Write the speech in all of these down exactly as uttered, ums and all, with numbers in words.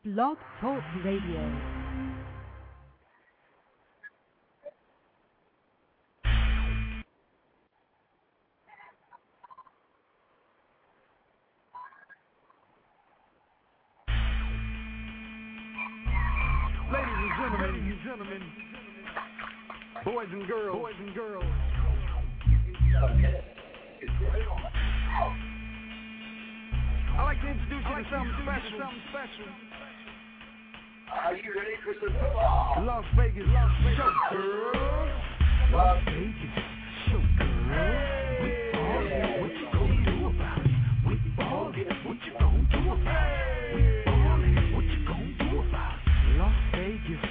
Blog Talk Radio. Gentlemen, boys and girls, boys and girls. I'd like to introduce you like to something special. Something special. Are you ready for some football? Las Vegas, Las Vegas, showgirls. Las Vegas, showgirls. We ballin', what you gonna do about it? We ballin', what you gonna do about it? We ballin', what you gonna do about it? Las Vegas.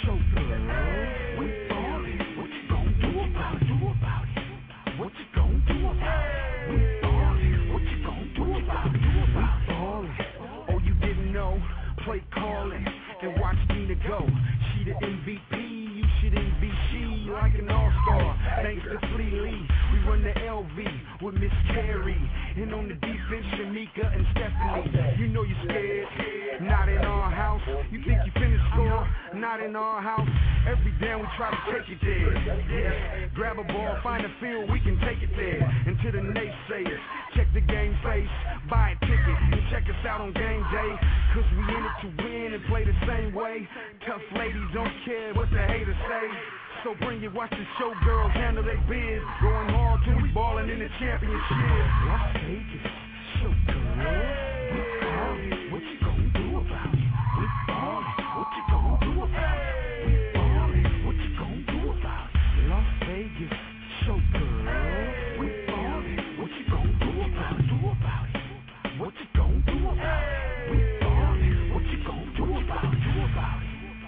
Showgirl, we ballin', what you gon' do about it? Do about it? What you gon' do about it? We ballin', what you gon' do about it? Do about it? We ballin', oh you didn't know? Play callin' and watch Nina go. She the M V P, you should envy she like an all-star. Thanks to Flea Lee, we run the L V with Miss Carey, and on the defense, Shamika and Stephanie. You know you're scared, not in our house. You think you finna score? Not in our house. Every down we try to take it there. Yeah. Grab a ball, find a field, we can take it there. And to the naysayers, check the game face, buy a ticket, and check us out on game day. Cause we in it to win and play the same way. Tough ladies don't care what the haters say. So bring it, watch the showgirls handle their biz. Going hard till we ballin' in the championship. Las Vegas, showgirls. We ballin', what you gon' do about it? We ballin', what you gon' do about it? We ballin', what you gon' do about it? Las Vegas, showgirls. We ballin', what you gon' do about it? Do about it? What you gon' do about it? We ballin', what you gon' do about it? Do about it?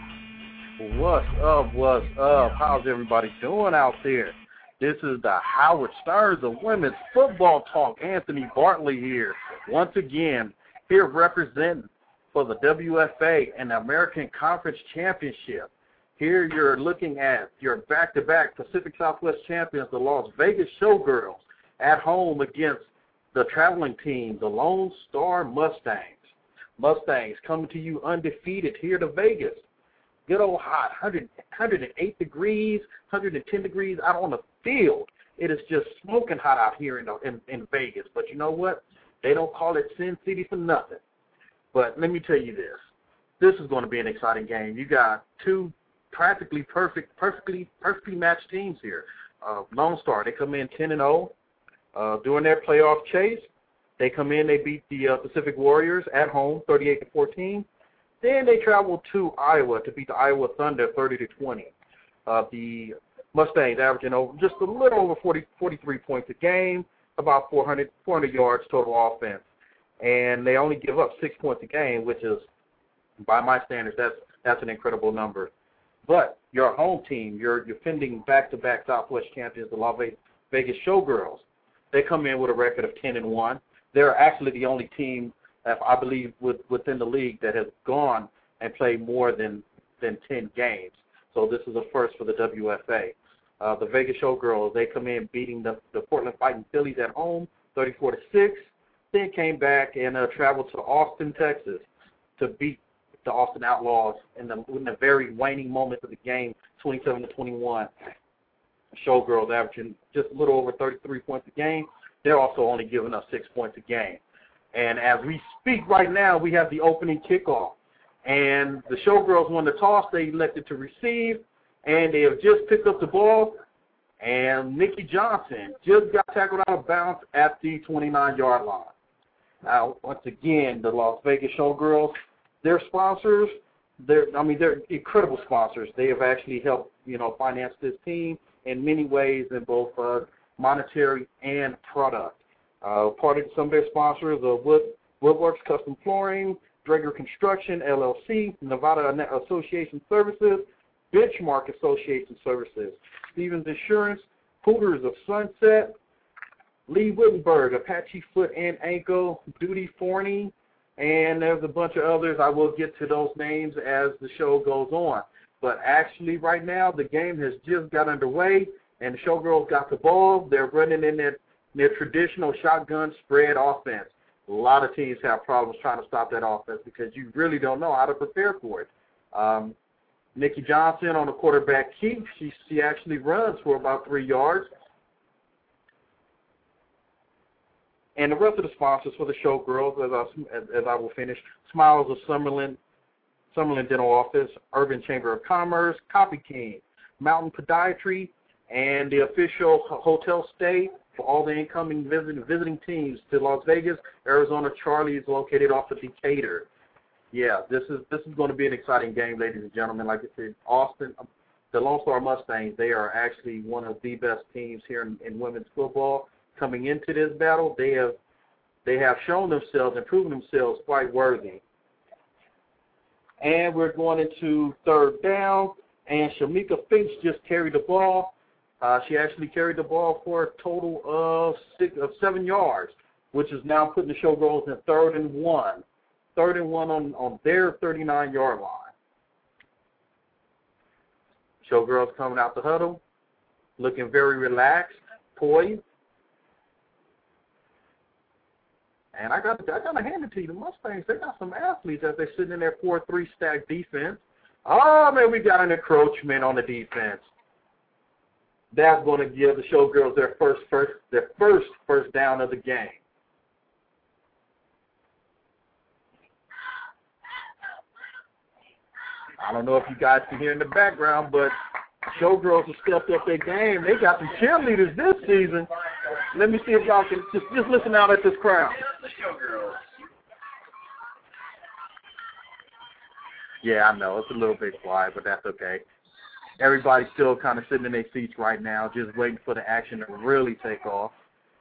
What's up, what's up? How's everybody doing out there? This is the Howard Stars of Women's Football Talk. Anthony Bartley here, once again, here representing for the W F A and the American Conference Championship. Here you're looking at your back-to-back Pacific Southwest champions, the Las Vegas Showgirls, at home against the traveling team, the Lone Star Mustangs. Mustangs coming to you undefeated here to Vegas. Good old hot, one hundred, one hundred eight degrees, one hundred ten degrees out on the field. It is just smoking hot out here in, in, in Vegas. But you know what? They don't call it Sin City for nothing. But let me tell you this. This is going to be an exciting game. You got two practically perfect, perfectly, perfectly matched teams here. Uh, Lone Star, they come in ten and oh uh, during their playoff chase. They come in, they beat the uh, Pacific Warriors at home, thirty-eight to fourteen. Then they travel to Iowa to beat the Iowa Thunder thirty to twenty. Uh, the Mustangs averaging over just a little over forty, forty-three points a game, about four hundred, four hundred yards total offense. And they only give up six points a game, which is, by my standards, that's that's an incredible number. But your home team, your defending back-to-back Southwest champions, the Las Vegas Showgirls, they come in with a record of ten and one. They're actually the only team, I believe, with, within the league that has gone and played more than, than ten games. So this is a first for the W F A. Uh, the Vegas Showgirls, they come in beating the, the Portland Fighting Phillies at home, thirty-four to six. Then came back and uh, traveled to Austin, Texas, to beat the Austin Outlaws in the, in the very waning moments of the game, twenty-seven to twenty-one. Showgirls averaging just a little over thirty-three points a game. They're also only giving us six points a game. And as we speak right now, we have the opening kickoff. And the Showgirls won the toss. They elected to receive, and they have just picked up the ball. And Nikki Johnson just got tackled out of bounds at the twenty-nine-yard line. Now, once again, the Las Vegas Showgirls, their sponsors, they're, I mean, they're incredible sponsors. They have actually helped, you know, finance this team in many ways in both uh, monetary and product. Uh, part of some of their sponsors are Wood, Woodworks Custom Flooring, Drager Construction, L L C, Nevada Association Services, Benchmark Association Services, Stevens Insurance, Hooters of Sunset, Lee Wittenberg, Apache Foot and Ankle, Duty Forney, and there's a bunch of others. I will get to those names as the show goes on. But actually right now the game has just got underway, and the Showgirls got the ball. They're running in their, their traditional shotgun spread offense. A lot of teams have problems trying to stop that offense because you really don't know how to prepare for it. Um, Nikki Johnson on the quarterback keep. She, she actually runs for about three yards. And the rest of the sponsors for the showgirls, as I, as, as I will finish, Smiles of Summerlin, Summerlin Dental Office, Urban Chamber of Commerce, Copy King, Mountain Podiatry, and the official hotel stay for all the incoming visiting, visiting teams to Las Vegas. Arizona Charlie is located off of Decatur. Yeah, this is this is going to be an exciting game, ladies and gentlemen. Like I said, Austin, the Lone Star Mustangs, they are actually one of the best teams here in, in women's football. Coming into this battle, they have they have shown themselves and proven themselves quite worthy. And we're going into third down, and Shamika Finch just carried the ball. Uh, she actually carried the ball for a total of six of seven yards, which is now putting the Showgirls in third and one. Third and one on, on their thirty-nine-yard line. Showgirls coming out the huddle, looking very relaxed, poised. And I got I got to hand it to you. The Mustangs, they got some athletes as they're sitting in their four three stack defense. Oh, man, we got an encroachment on the defense. That's going to give the Showgirls their first first their first first down of the game. I don't know if you guys can hear in the background, but Showgirls have stepped up their game. They got some cheerleaders this season. Let me see if y'all can just, just listen out at this crowd. Yeah, I know. It's a little bit quiet, but that's okay. Everybody's still kind of sitting in their seats right now, just waiting for the action to really take off.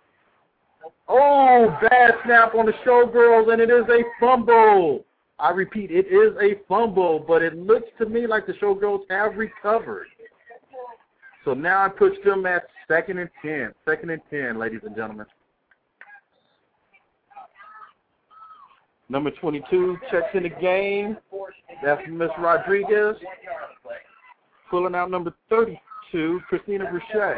Oh, bad snap on the Showgirls, and it is a fumble. I repeat, it is a fumble, but it looks to me like the Showgirls have recovered. So now I push them at second and ten. Second and ten, ladies and gentlemen. Number twenty-two checks in the game. That's Miss Rodriguez. Pulling out number thirty-two, Christina Boucher.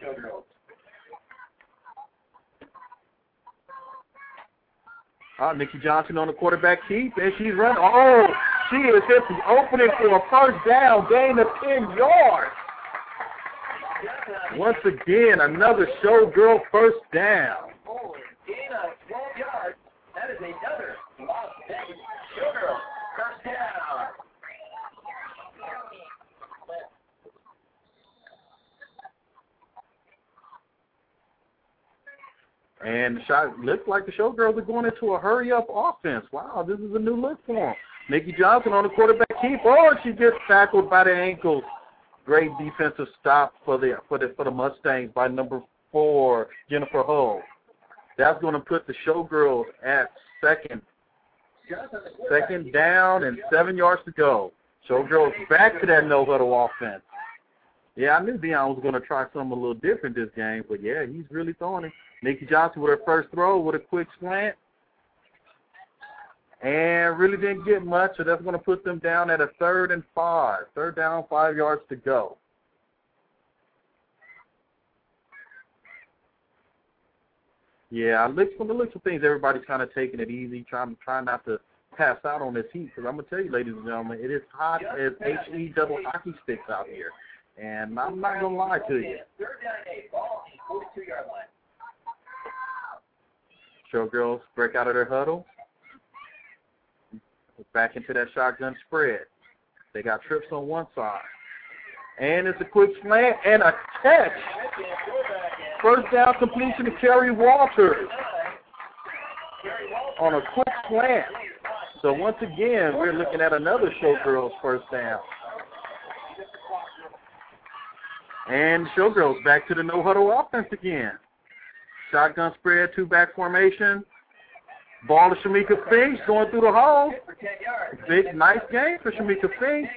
Uh, Nikki Johnson on the quarterback keep, and she's running. Oh, she is hit the opening for a first down, gain of ten yards. Once again, another Showgirl first down. Holy, gain of twelve yards. That is another Las Vegas Showgirl first down. And the shot looks like the Showgirls are going into a hurry-up offense. Wow, this is a new look for them. Nikki Johnson on the quarterback keep. Oh, she gets tackled by the ankles. Great defensive stop for the for the for the Mustangs by number four, Jennifer Hull. That's going to put the Showgirls at second. Second down and seven yards to go. Showgirls back to that no-huddle offense. Yeah, I knew Deion was going to try something a little different this game, but, yeah, he's really throwing it. Nikki Johnson with her first throw with a quick slant. And really didn't get much, so that's going to put them down at a third and five. Third down, five yards to go. Yeah, from the looks of things, everybody's kind of taking it easy, trying, trying not to pass out on this heat. Because I'm going to tell you, ladies and gentlemen, it is hot as H E double hockey sticks out here. And I'm not going to lie to you. Third down and eight, ball on the forty-two-yard line. Showgirls break out of their huddle. Back into that shotgun spread. They got trips on one side. And it's a quick slant and a catch. First down completion to Kerry Walters on a quick slant. So once again, we're looking at another Showgirls first down. And Showgirls back to the no-huddle offense again. Shotgun spread, two-back formation. Ball to Shamika Finch going through the hole. Big, nice game for Shamika Finch.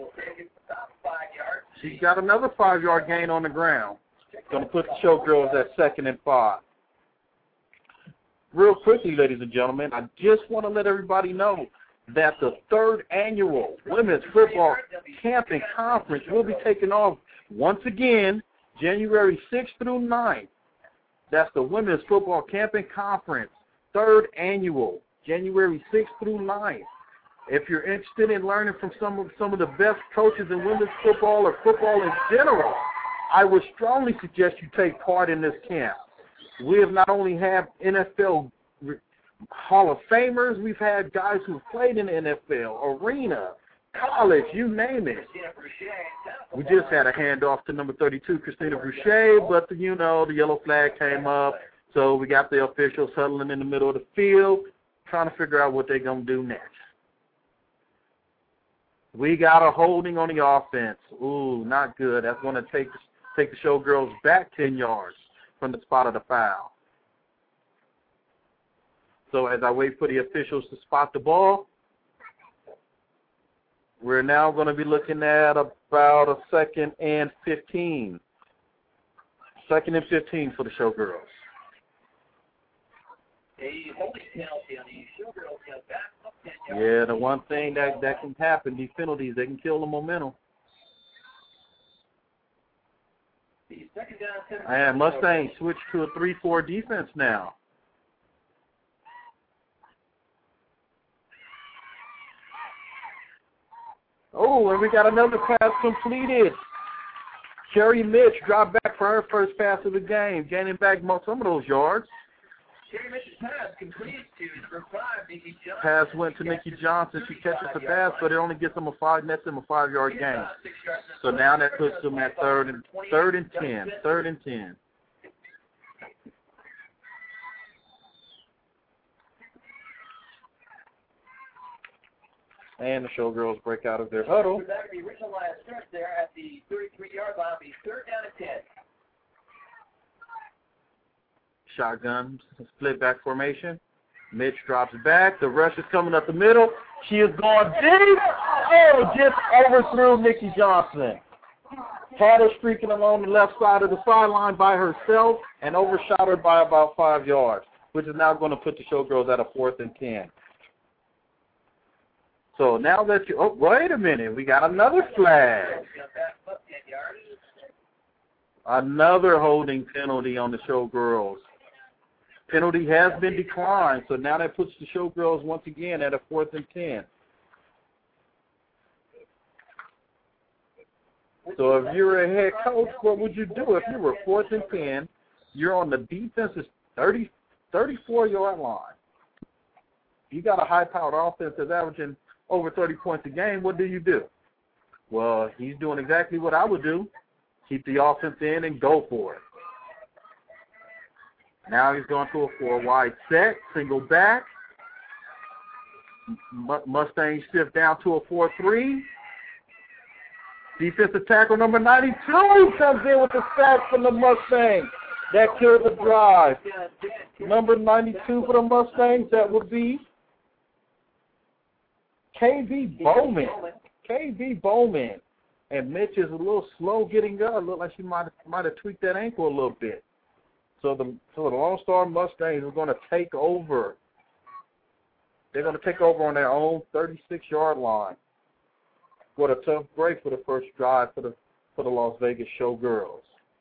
She's got another five-yard gain on the ground. Going to put the Showgirls at second and five. Real quickly, ladies and gentlemen, I just want to let everybody know that the third annual Women's Football Camp and Conference will be taking off once again January sixth through ninth. That's the Women's Football Camp and Conference. third annual, January sixth through ninth. If you're interested in learning from some of some of the best coaches in women's football or football in general, I would strongly suggest you take part in this camp. We have not only had N F L Hall of Famers, we've had guys who've played in the N F L, arena, college, you name it. We just had a handoff to number thirty-two, Christina Boucher, but, the, you know, the yellow flag came up, so we got the officials huddling in the middle of the field, trying to figure out what they're going to do next. We got a holding on the offense. Ooh, not good. That's going to take, take the Showgirls back ten yards from the spot of the foul. So as I wait for the officials to spot the ball, we're now going to be looking at about a second and fifteen. Second and fifteen for the Showgirls. Yeah, the one thing that, that can happen, these penalties, they can kill the momentum. And Mustangs switch to a three four defense now. Oh, and we got another pass completed. Sherry Mitch dropped back for her first pass of the game, gaining back some of those yards. Sherry Mitch's pass completed to number five, Nikki Johnson. Pass went to Nikki Johnson. She catches the pass, but it only gets them a five, nets them a five-yard gain. So now that puts them at third and third and ten. Third and ten. And the Showgirls break out of their huddle. Back to the original line of scrimmage there at the thirty-three-yard line. It'll be third down and ten. Shotgun split back formation. Mitch drops back. The rush is coming up the middle. She is going deep. Oh, just overthrew Nikki Johnson. Had her streaking along the left side of the sideline by herself and overshot her by about five yards, which is now going to put the Showgirls at a fourth and ten. So now that you, oh, wait a minute, we got another flag. Another holding penalty on the Showgirls. Penalty has been declined, so now that puts the Showgirls once again at a fourth and ten. So if you're a head coach, what would you do if you were fourth and ten? You're on the defense's thirty, thirty-four-yard line. You got a high-powered offense that's averaging over thirty points a game. What do you do? Well, he's doing exactly what I would do. Keep the offense in and go for it. Now he's going to a four-wide set, single back. Mustangs shift down to a four three. Defensive tackle number ninety-two comes in with the sack from the Mustangs. That killed the drive. Number ninety-two for the Mustangs, that would be K B Bowman. K B Bowman. And Mitch is a little slow getting up. Looked like she might might have tweaked that ankle a little bit. So the so the Lone Star Mustangs are going to take over. They're going to take over on their own thirty-six-yard line. What a tough break for the first drive for the for the Las Vegas Showgirls.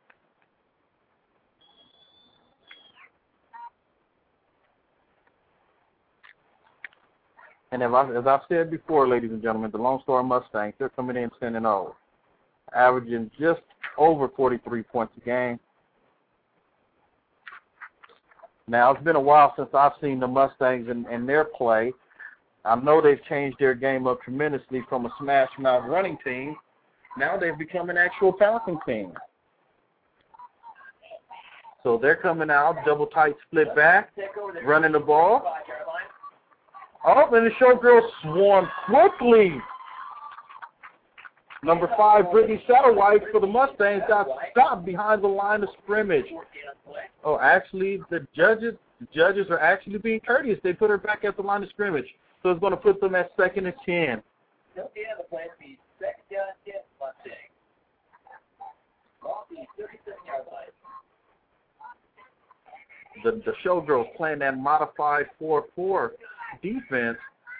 And as, I, as I've said before, ladies and gentlemen, the Lone Star Mustangs, they're coming in ten and oh, averaging just over forty-three points a game. Now, it's been a while since I've seen the Mustangs in, in their play. I know they've changed their game up tremendously from a smash-mouth running team. Now they've become an actual passing team. So they're coming out, double tight split back, running the ball. Oh, and the Showgirls swarm quickly. Number five, Brittany Satterwhite for the Mustangs got stopped behind the line of scrimmage. Oh, actually, the judges the judges are actually being courteous. They put her back at the line of scrimmage. So it's going to put them at second and ten. The, the Showgirls playing that modified four four defense.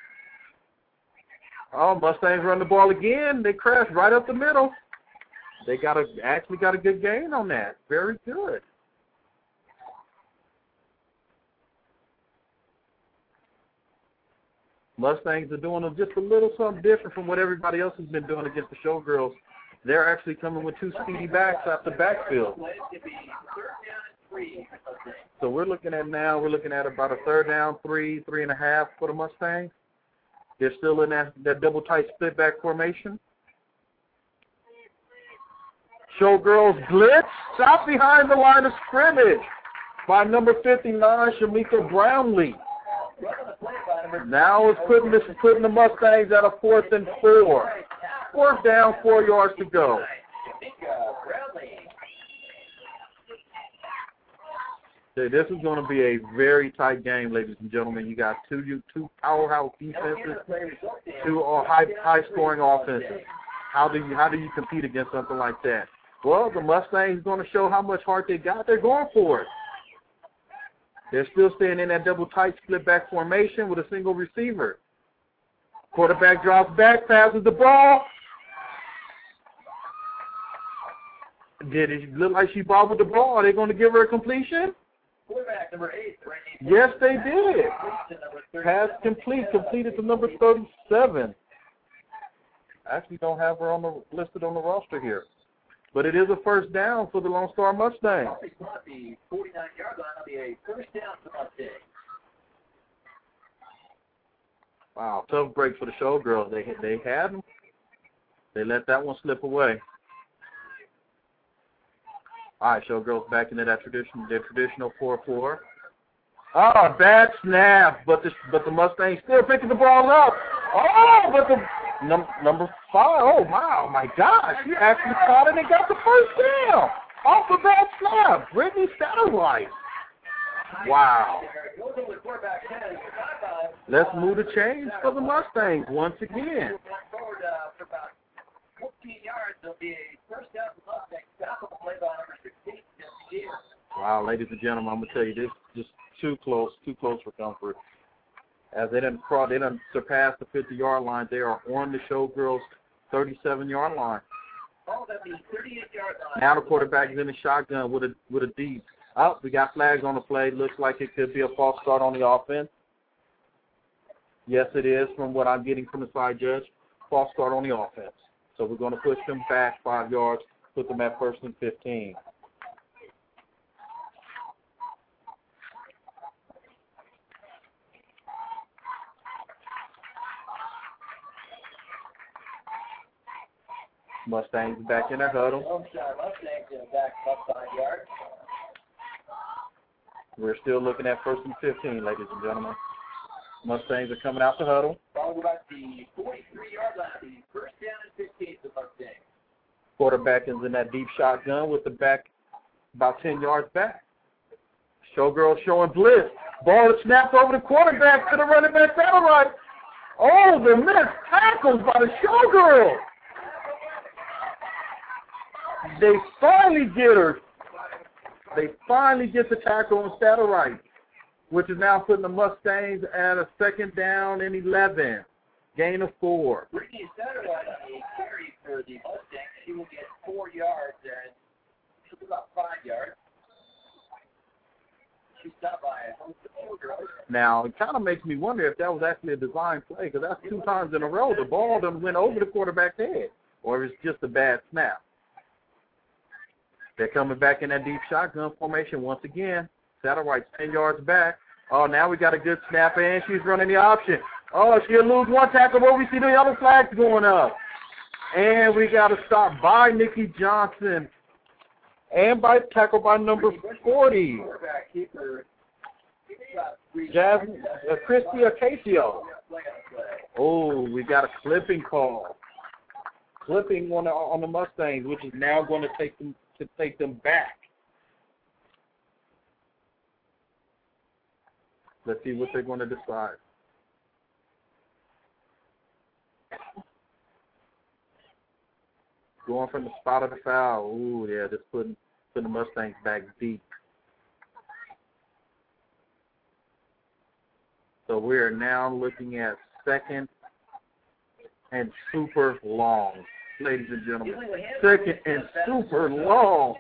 Oh, Mustangs run the ball again. They crash right up the middle. They got a, actually got a good gain on that. Very good. Mustangs are doing just a little something different from what everybody else has been doing against the Showgirls. They're actually coming with two speedy backs out the backfield. So we're looking at now, we're looking at about a third down, three, three and a half for the Mustangs. They're still in that, that double tight split back formation. Showgirls blitz, shot behind the line of scrimmage by number fifty-nine, Shamika Brownlee. Now it's putting this putting the Mustangs at a fourth and four. Fourth down, four yards to go. Okay, this is going to be a very tight game, ladies and gentlemen. You got two you two powerhouse defenses, two uh, high high scoring offenses. How do you how do you compete against something like that? Well, the Mustangs going to show how much heart they got. They're going for it. They're still staying in that double tight split back formation with a single receiver. Quarterback drops back, passes the ball. Did it look like she bobbled the ball? Are they going to give her a completion? Quarterback number eight. Yes, they did. Pass complete, completed to number thirty-seven. I actually don't have her on the listed on the roster here. But it is a first down for the Lone Star Mustangs. The forty-nine-yard line will be a first down for Mustangs. Wow, tough break for the Showgirls. They they had them. They let that one slip away. All right, Showgirls back into that tradition, their traditional four four. Oh, bad snap, but the but the Mustangs still picking the ball up. Oh, but the num, number five. Oh wow, my gosh, she actually caught it and got the first down off a bad snap. Brittany Satterwhite. Wow. Let's move the chains for the Mustangs once again. Wow, ladies and gentlemen, I'm gonna tell you this just too close, too close for comfort. As they didn't cross, they didn't surpass the fifty-yard line. They are on the Showgirls' thirty-seven-yard line. Now the quarterback is in the shotgun with a with a deep. Oh, we got flags on the play. Looks like it could be a false start on the offense. Yes, it is from what I'm getting from the side judge. False start on the offense. So we're going to push them back five yards, put them at first and fifteen. Mustangs back in their huddle. We're still looking at first and fifteen, ladies and gentlemen. Mustangs are coming out the huddle. Quarterback is in that deep shotgun with the back about ten yards back. Showgirls showing blitz. Ball is snapped over the quarterback to the running back Satterwhite. Oh, the missed tackles by the Showgirls. They finally get her. They finally get the tackle on Satterwhite, which is now putting the Mustangs at a second down and eleven. Gain of four. Brittany Satterwhite on the carry for the Mustangs. She will get four yards there. And she'll be about five yards. She stopped by a host of Showgirls. Now, it kind of makes me wonder if that was actually a design play, because that's two times in a row the ball done went over the quarterback's head, or it's just a bad snap. They're coming back in that deep shotgun formation once again. Satterwhite's ten yards back. Oh, now we got a good snap, and she's running the option. Oh, she'll lose one tackle, but we see the other flags going up. And we got to stop by Nikki Johnson. And by tackle by number forty. Jasmine, uh, Christy Ocasio. Oh, we got a clipping call. Clipping on the, on the Mustangs, which is now going to take them to take them back. Let's see what they're going to decide. Going from the spot of the foul. Ooh, yeah, just putting, putting the Mustangs back deep. So we are now looking at second and super long. Ladies and gentlemen, second and super long.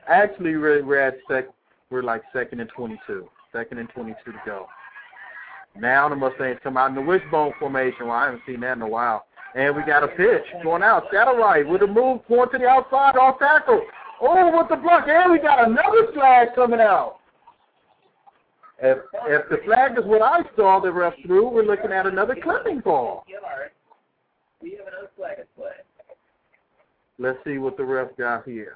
Actually, we're, we're at sec. We're like second and twenty-two. Second and twenty-two to go. Now the Mustangs come out in the wishbone formation. Well, I haven't seen that in a while. And we got a pitch going out. Satellite with a move going to the outside off tackle. Oh, with the block. And we got another flag coming out. If, if the flag is what I saw the ref threw, we're looking at another clipping ball. We have another flag at play. Let's see what the ref got here.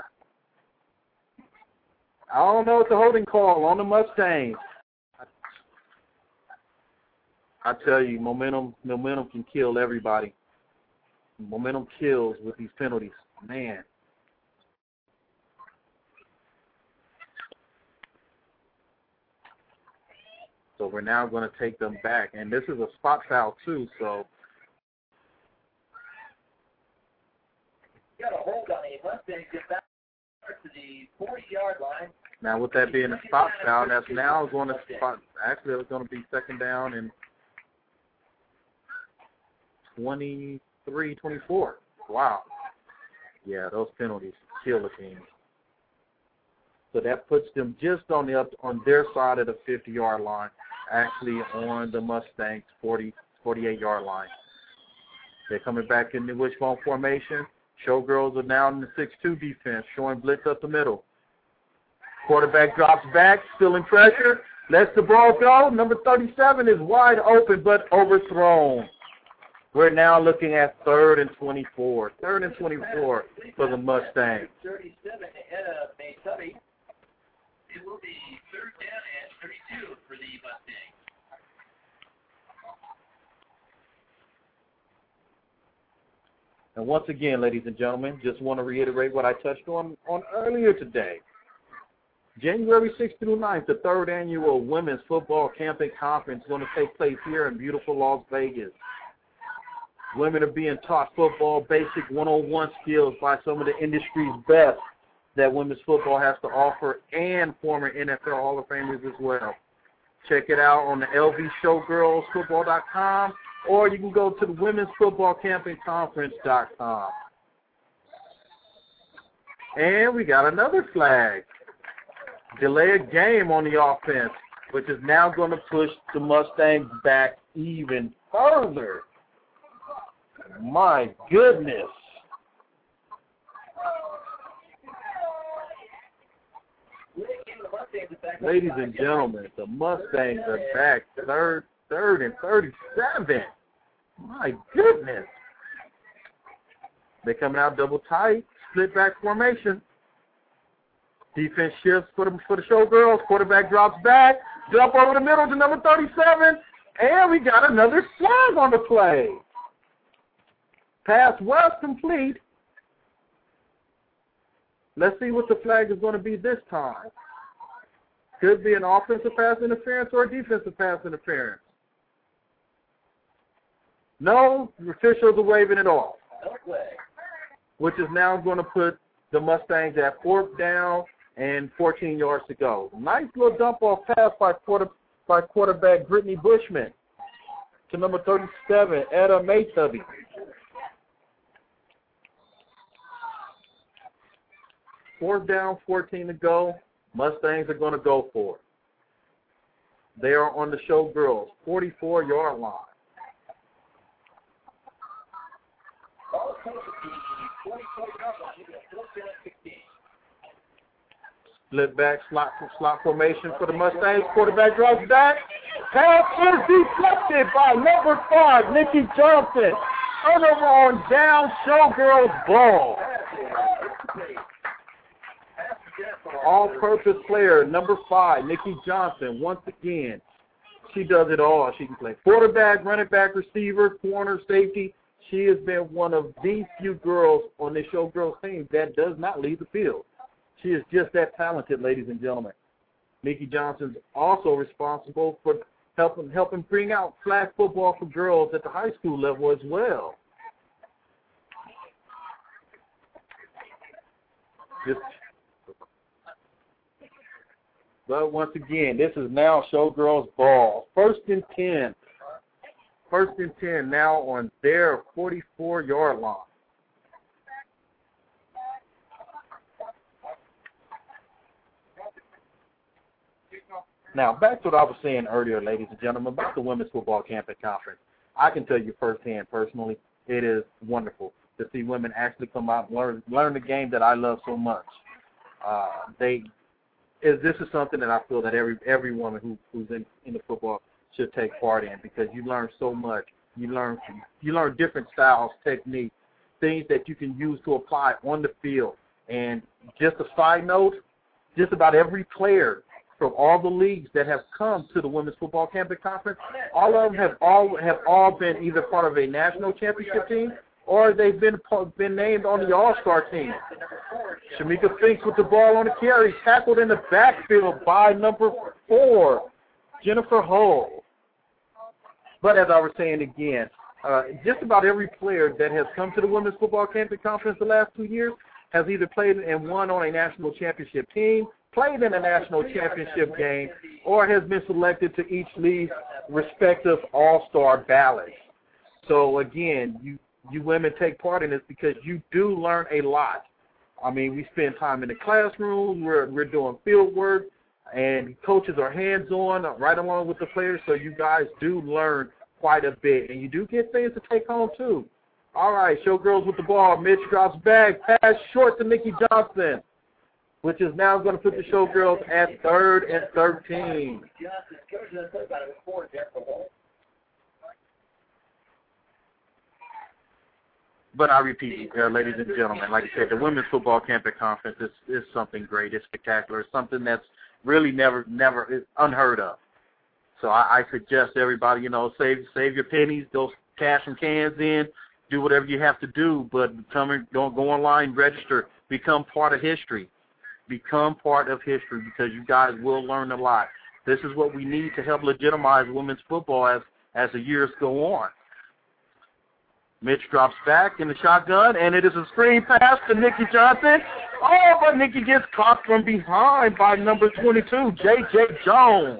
I don't know. It's a holding call on the Mustangs. I tell you, momentum, momentum can kill everybody. Momentum kills with these penalties. Man. So we're now going to take them back. And this is a spot foul, too, so. Got a hold on the Mustangs, get back to the forty-yard line. Now, with that being a spot foul, that's now going to spot. Actually, it's going to be second down and twenty-three twenty-four. Wow. Yeah, those penalties kill the team. So that puts them just on the up on their side of the fifty-yard line, actually on the Mustangs' forty, forty-eight-yard line. They're coming back in the wishbone formation. Showgirls are now in the six two defense, showing blitz up the middle. Quarterback drops back, still in pressure, lets the ball go. Number thirty-seven is wide open but overthrown. We're now looking at third and twenty-four. Third and twenty-four for the Mustangs. thirty-seven ahead of Maytubby. It will be third down and thirty-two for the Mustangs. And once again, ladies and gentlemen, just want to reiterate what I touched on, on earlier today. January sixth through ninth, the third annual Women's Football Camping Conference is going to take place here in beautiful Las Vegas. Women are being taught football basic one oh one skills by some of the industry's best that women's football has to offer, and former N F L Hall of Famers as well. Check it out on the L V showgirls football dot com, or you can go to the women's football camping conference dot com. And we got another flag. Delay a game on the offense, which is now going to push the Mustangs back even further. My goodness. Ladies and gentlemen, the Mustangs are back third, third and thirty-seven. My goodness. They're coming out double tight, split back formation. Defense shifts for the, for the Showgirls. Quarterback drops back, jump over the middle to number thirty-seven, and we got another flag on the play. Pass was complete. Let's see what the flag is going to be this time. Could be an offensive pass interference or a defensive pass interference. No, the officials are waving it off, which is now going to put the Mustangs at fourth down and fourteen yards to go. Nice little dump-off pass by, quarter, by quarterback Brittany Bushman to number thirty-seven, Etta Maytubby. Fourth down, fourteen to go. Mustangs are going to go for it. They are on the Showgirls' forty-four-yard line. Split back, slot, slot formation for the Mustangs. Quarterback drops back. Pass is deflected by number five, Nikki Johnson. Turnover on down, Showgirls' ball. All-purpose player, number five, Nikki Johnson. Once again, she does it all. She can play quarterback, running back, receiver, corner, safety. She has been one of the few girls on this Showgirls team that does not leave the field. She is just that talented, ladies and gentlemen. Nikki Johnson's also responsible for helping helping bring out flag football for girls at the high school level as well. Just But once again, this is now Showgirls ball. First and ten. First and ten now on their forty-four-yard line. Now, back to what I was saying earlier, ladies and gentlemen, about the Women's Football Campus Conference. I can tell you firsthand, personally, it is wonderful to see women actually come out and learn, learn the game that I love so much. Uh, they, is this is something that I feel that every every woman who, who's in, in the football should take part in, because you learn so much. You learn you learn different styles, techniques, things that you can use to apply on the field. And just a side note, just about every player from all the leagues that have come to the Women's Football Campus Conference, all of them have all have all been either part of a national championship team or they've been been named on the All-Star team. Shamika Finks with the ball on the carry, tackled in the backfield by number four, Jennifer Hull. But as I was saying again, uh, just about every player that has come to the Women's Football Campus Conference the last two years has either played and won on a national championship team, played in a national championship game, or has been selected to each league's respective all-star ballots. So, again, you, you women take part in this because you do learn a lot. I mean, we spend time in the classroom, we're, we're doing field work, and coaches are hands-on right along with the players, so you guys do learn quite a bit, and you do get things to take home, too. All right, Showgirls with the ball. Mitch drops back, pass short to Nikki Johnson, which is now going to put the Showgirls at third and thirteen. But I repeat, uh, ladies and gentlemen, like I said, the Women's Football Campus Conference is, is something great. It's spectacular. It's something that's really never, never is unheard of. So I, I suggest everybody, you know, save save your pennies, go cash some cans in, do whatever you have to do, but come and don't go online, register, become part of history. Become part of history because you guys will learn a lot. This is what we need to help legitimize women's football as, as the years go on. Mitch drops back in the shotgun, and it is a screen pass to Nikki Johnson. Oh, but Nikki gets caught from behind by number twenty-two, J J Jones.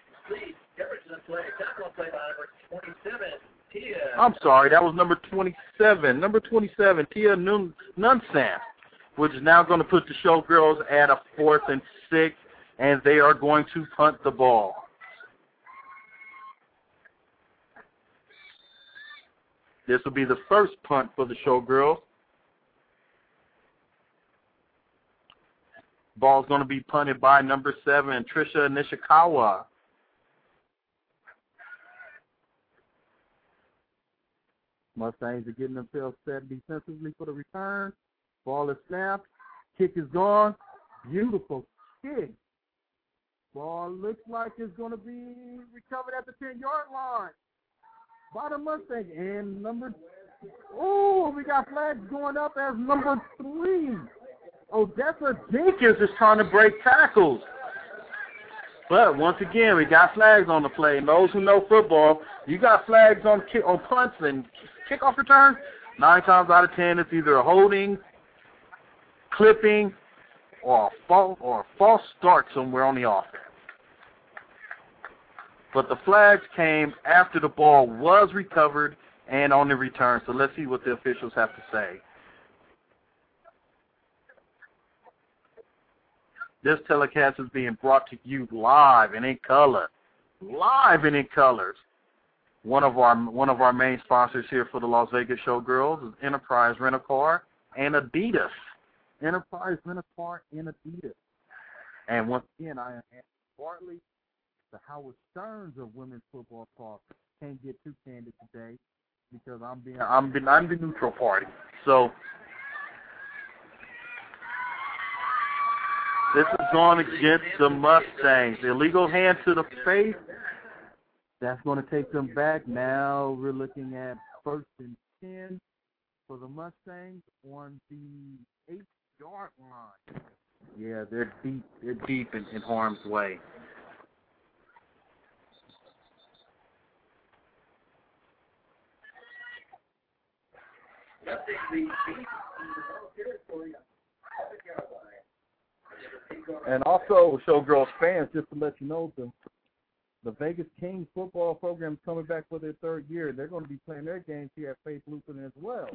I'm sorry, that was number twenty-seven. Number twenty-seven, Tia Nunsan, which is now going to put the Showgirls at a fourth and six, and they are going to punt the ball. This will be the first punt for the Showgirls. Ball's going to be punted by number seven, Trisha Nishikawa. Mustangs are getting themselves set defensively for the return. Ball is snapped. Kick is gone. Beautiful kick. Ball looks like it's going to be recovered at the ten-yard line by the Mustang. And number, oh, we got flags going up as number three. Odessa Jenkins is trying to break tackles. But once again, we got flags on the play. And those who know football, you got flags on kick, on punts and kickoff returns. Nine times out of ten, it's either a holding, clipping, or a false, or a false start somewhere on the offense. But the flags came after the ball was recovered and on the return. So let's see what the officials have to say. This telecast is being brought to you live and in color. Live and in colors. One of our one of our main sponsors here for the Las Vegas Showgirls is Enterprise Rent-A-Car and Adidas. Enterprise Rent-A-Car and Adidas. And once again, I am Anthony Bartley, the Howard Stearns of women's football talk. Can't get too candid today because I'm being I'm being I'm the neutral party. So this is going against the Mustangs. The illegal hand to the face. That's going to take them back. Now we're looking at first and ten for the Mustangs on the eight-yard line. Yeah, they're deep. They're deep in, in harm's way. And also, Showgirls fans, just to let you know, the the Vegas Kings football program is coming back for their third year. They're going to be playing their games here at Faith Lutheran as well.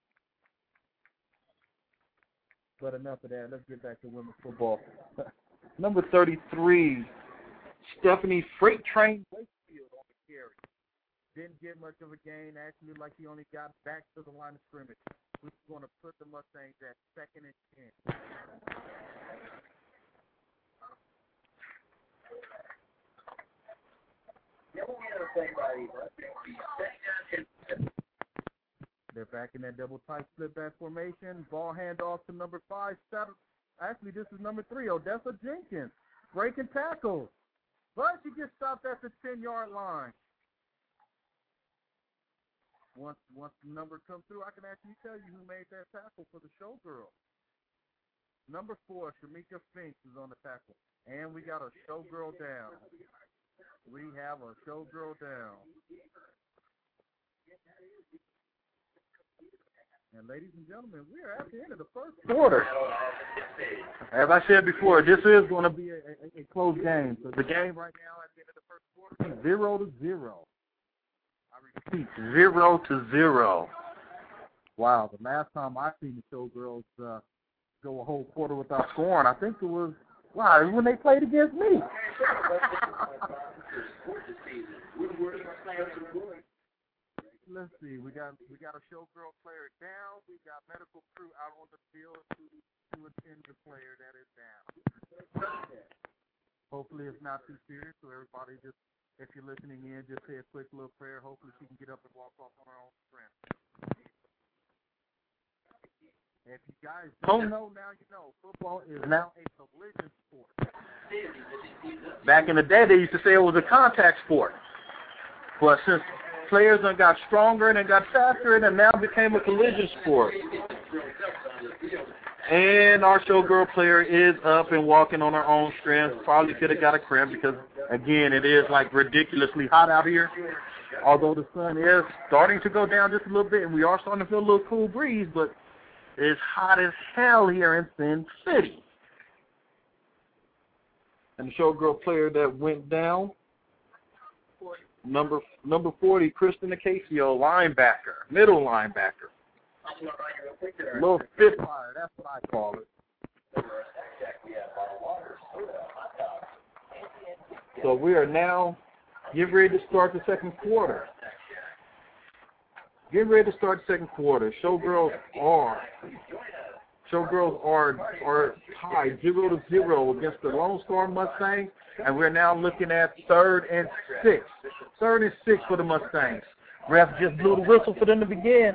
But enough of that. Let's get back to women's football. number thirty-three, Stephanie Freight Train Wakefield on the carry. Didn't get much of a gain. Actually, like he only got back to the line of scrimmage. We're going to put the Mustangs at second and ten. They're back in that double tight split back formation. Ball handoff to number five. Actually, this is number three, Odessa Jenkins. Breaking tackles. But she gets stopped at the ten-yard line. Once once the number comes through, I can actually tell you who made that tackle for the Showgirls. Number four, Shamika Finks is on the tackle. And we got a Showgirl down. We have a Showgirl down. And ladies and gentlemen, we are at the end of the first quarter. As I said before, this is going to be a, a, a close game. So the game right now at the end of the first quarter is zero to zero. I repeat, zero to zero. Wow, the last time I seen the Showgirls uh, go a whole quarter without scoring, I think it was, wow, it was when they played against me. Let's see, we got we got a Showgirl player down. We got medical crew out on the field to, to attend the player that is down. Hopefully it's not too serious, so everybody just, if you're listening in, just say a quick little prayer. Hopefully she can get up and walk off on her own strength. If you guys don't know, now you know. Football is now a collision sport. Back in the day, they used to say it was a contact sport. But since players done got stronger and got faster, and now became a collision sport. And our Showgirl player is up and walking on her own strength. Probably could have got a cramp because, again, it is like ridiculously hot out here. Although the sun is starting to go down just a little bit, and we are starting to feel a little cool breeze, but it's hot as hell here in Sin City. And the Showgirl player that went down, number number forty, Kristen Acacio, linebacker, middle linebacker. Little fifth fire, that's what I call it. So we are now getting ready to start the second quarter. Getting ready to start the second quarter. Showgirls are Showgirls are are tied zero to zero against the Lone Star Mustangs, and we're now looking at third and six. Third and six for the Mustangs. Ref just blew the whistle for them to begin.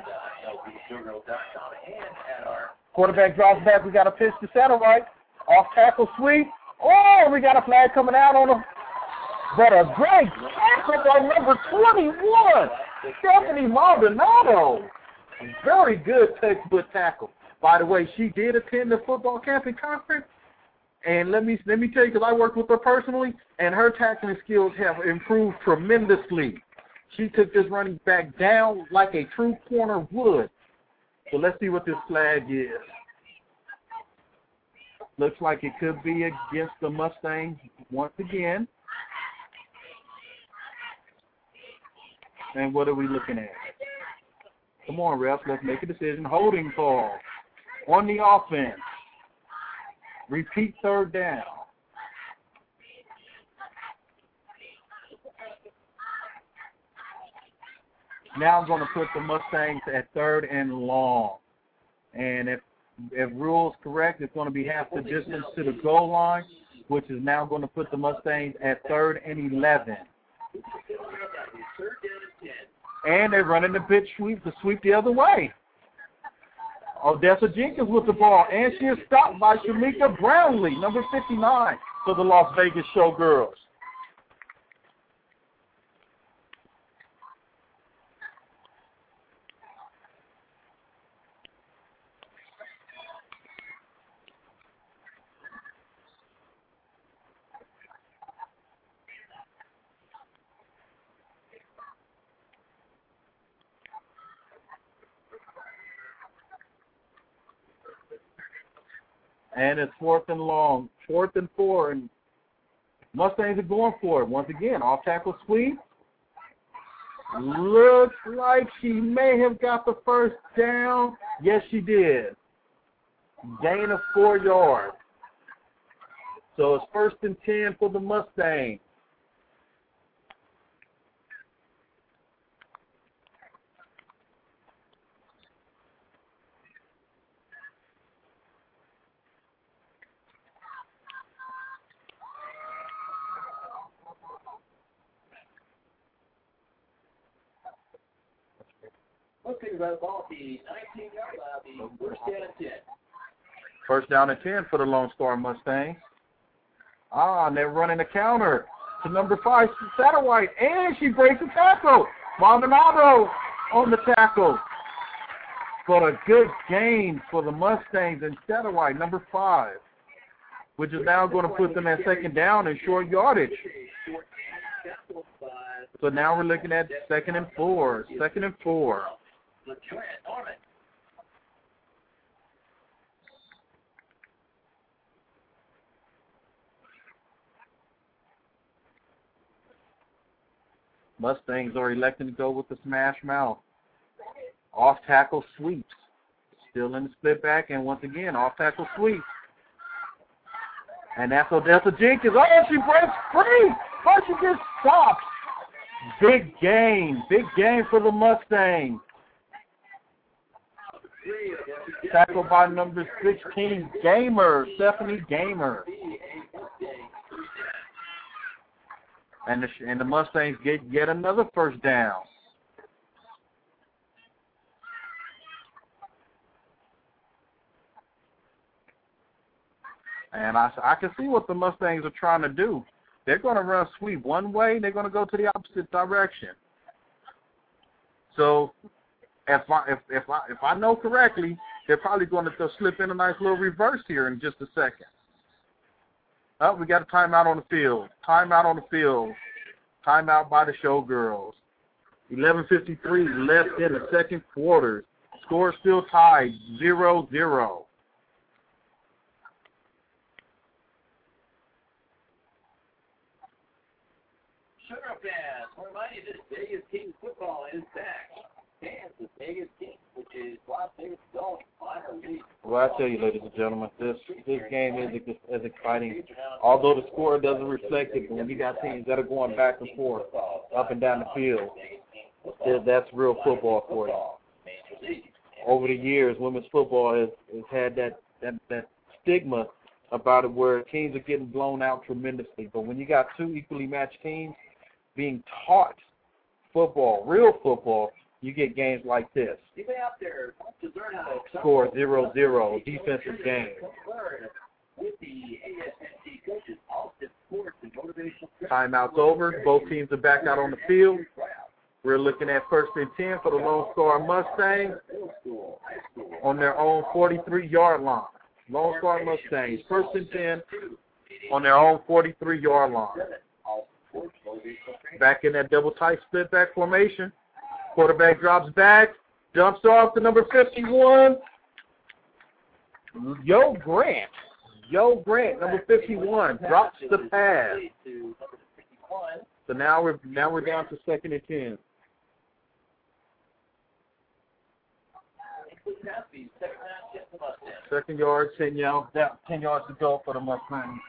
Quarterback drops back. We got a pitch to satellite. Off tackle sweep. Oh, we got a flag coming out on him. But a great tackle by number twenty-one, Stephanie Maldonado. Very good textbook tackle. By the way, she did attend the football camp and conference. And let me let me tell you, because I worked with her personally, and her tackling skills have improved tremendously. She took this running back down like a true corner would. So let's see what this flag is. Looks like it could be against the Mustangs once again. And what are we looking at? Come on, refs, let's make a decision. Holding call on the offense. Repeat third down. Now I'm going to put the Mustangs at third and long. And if if rules correct, it's going to be half the distance to the goal line, which is now going to put the Mustangs at third and eleven. And they're running the pitch sweep to sweep the other way. Odessa Jenkins with the ball, and she is stopped by Shamika Brownlee, number fifty-nine, for the Las Vegas Showgirls. And it's fourth and long, fourth and four, and Mustangs are going for it. Once again, off tackle sweep. Looks like she may have got the first down. Yes, she did. Gain of four yards. So it's first and ten for the Mustangs. Mustangs have the ball at the nineteen-yard line, the first down and ten. First down and ten for the Lone Star Mustangs. Ah, and they're running a counter to number five, Satterwhite, and she breaks the tackle. Maldonado on the tackle. But a good gain for the Mustangs and Satterwhite, number five, which is now going to put them at second down and short yardage. So now we're looking at second and four. Second and four. Mustangs are electing to go with the smash mouth. Off tackle sweeps. Still in the split back, and once again, off tackle sweeps. And that's Odessa Jenkins. Oh, she breaks free, but she just stops. Big game. Big game for the Mustangs. Tackled by number sixteen, Gamer, Stephanie Gamer. And the, and the Mustangs get yet another first down. And I, I can see what the Mustangs are trying to do. They're going to run sweep one way, they're going to go to the opposite direction. So if I, if, if, I, if I know correctly, they're probably going to slip in a nice little reverse here in just a second. Oh, we got a timeout on the field. Timeout on the field. Timeout by the Showgirls. eleven fifty-three left in the second quarter. Score still tied, zero zero. Sugar fans, I remind you this Vegas Kings football is back. Kansas Vegas Kings, which is Las Vegas going finally. Well, I tell you, ladies and gentlemen, this this game is as exciting. Although the score doesn't reflect it, but when you got teams that are going back and forth, up and down the field, that's real football for you. Over the years, women's football has, has had that, that that stigma about it where teams are getting blown out tremendously. But when you got two equally matched teams being taught football, real football, you get games like this. Score zero zero, defensive game. Timeout's over. Both teams are back out on the field. We're looking at first and ten for the Lone Star Mustangs on their own forty-three-yard line. Lone Star Mustangs, first and ten on their own forty-three-yard line. Back in that double tight split back formation. Quarterback drops back, dumps off to number fifty-one. Yo Grant. Yo Grant, number fifty-one, drops the pass. So now we're now we're down to second and ten. Second yard, ten yards, ten yards to go for the Mustangs.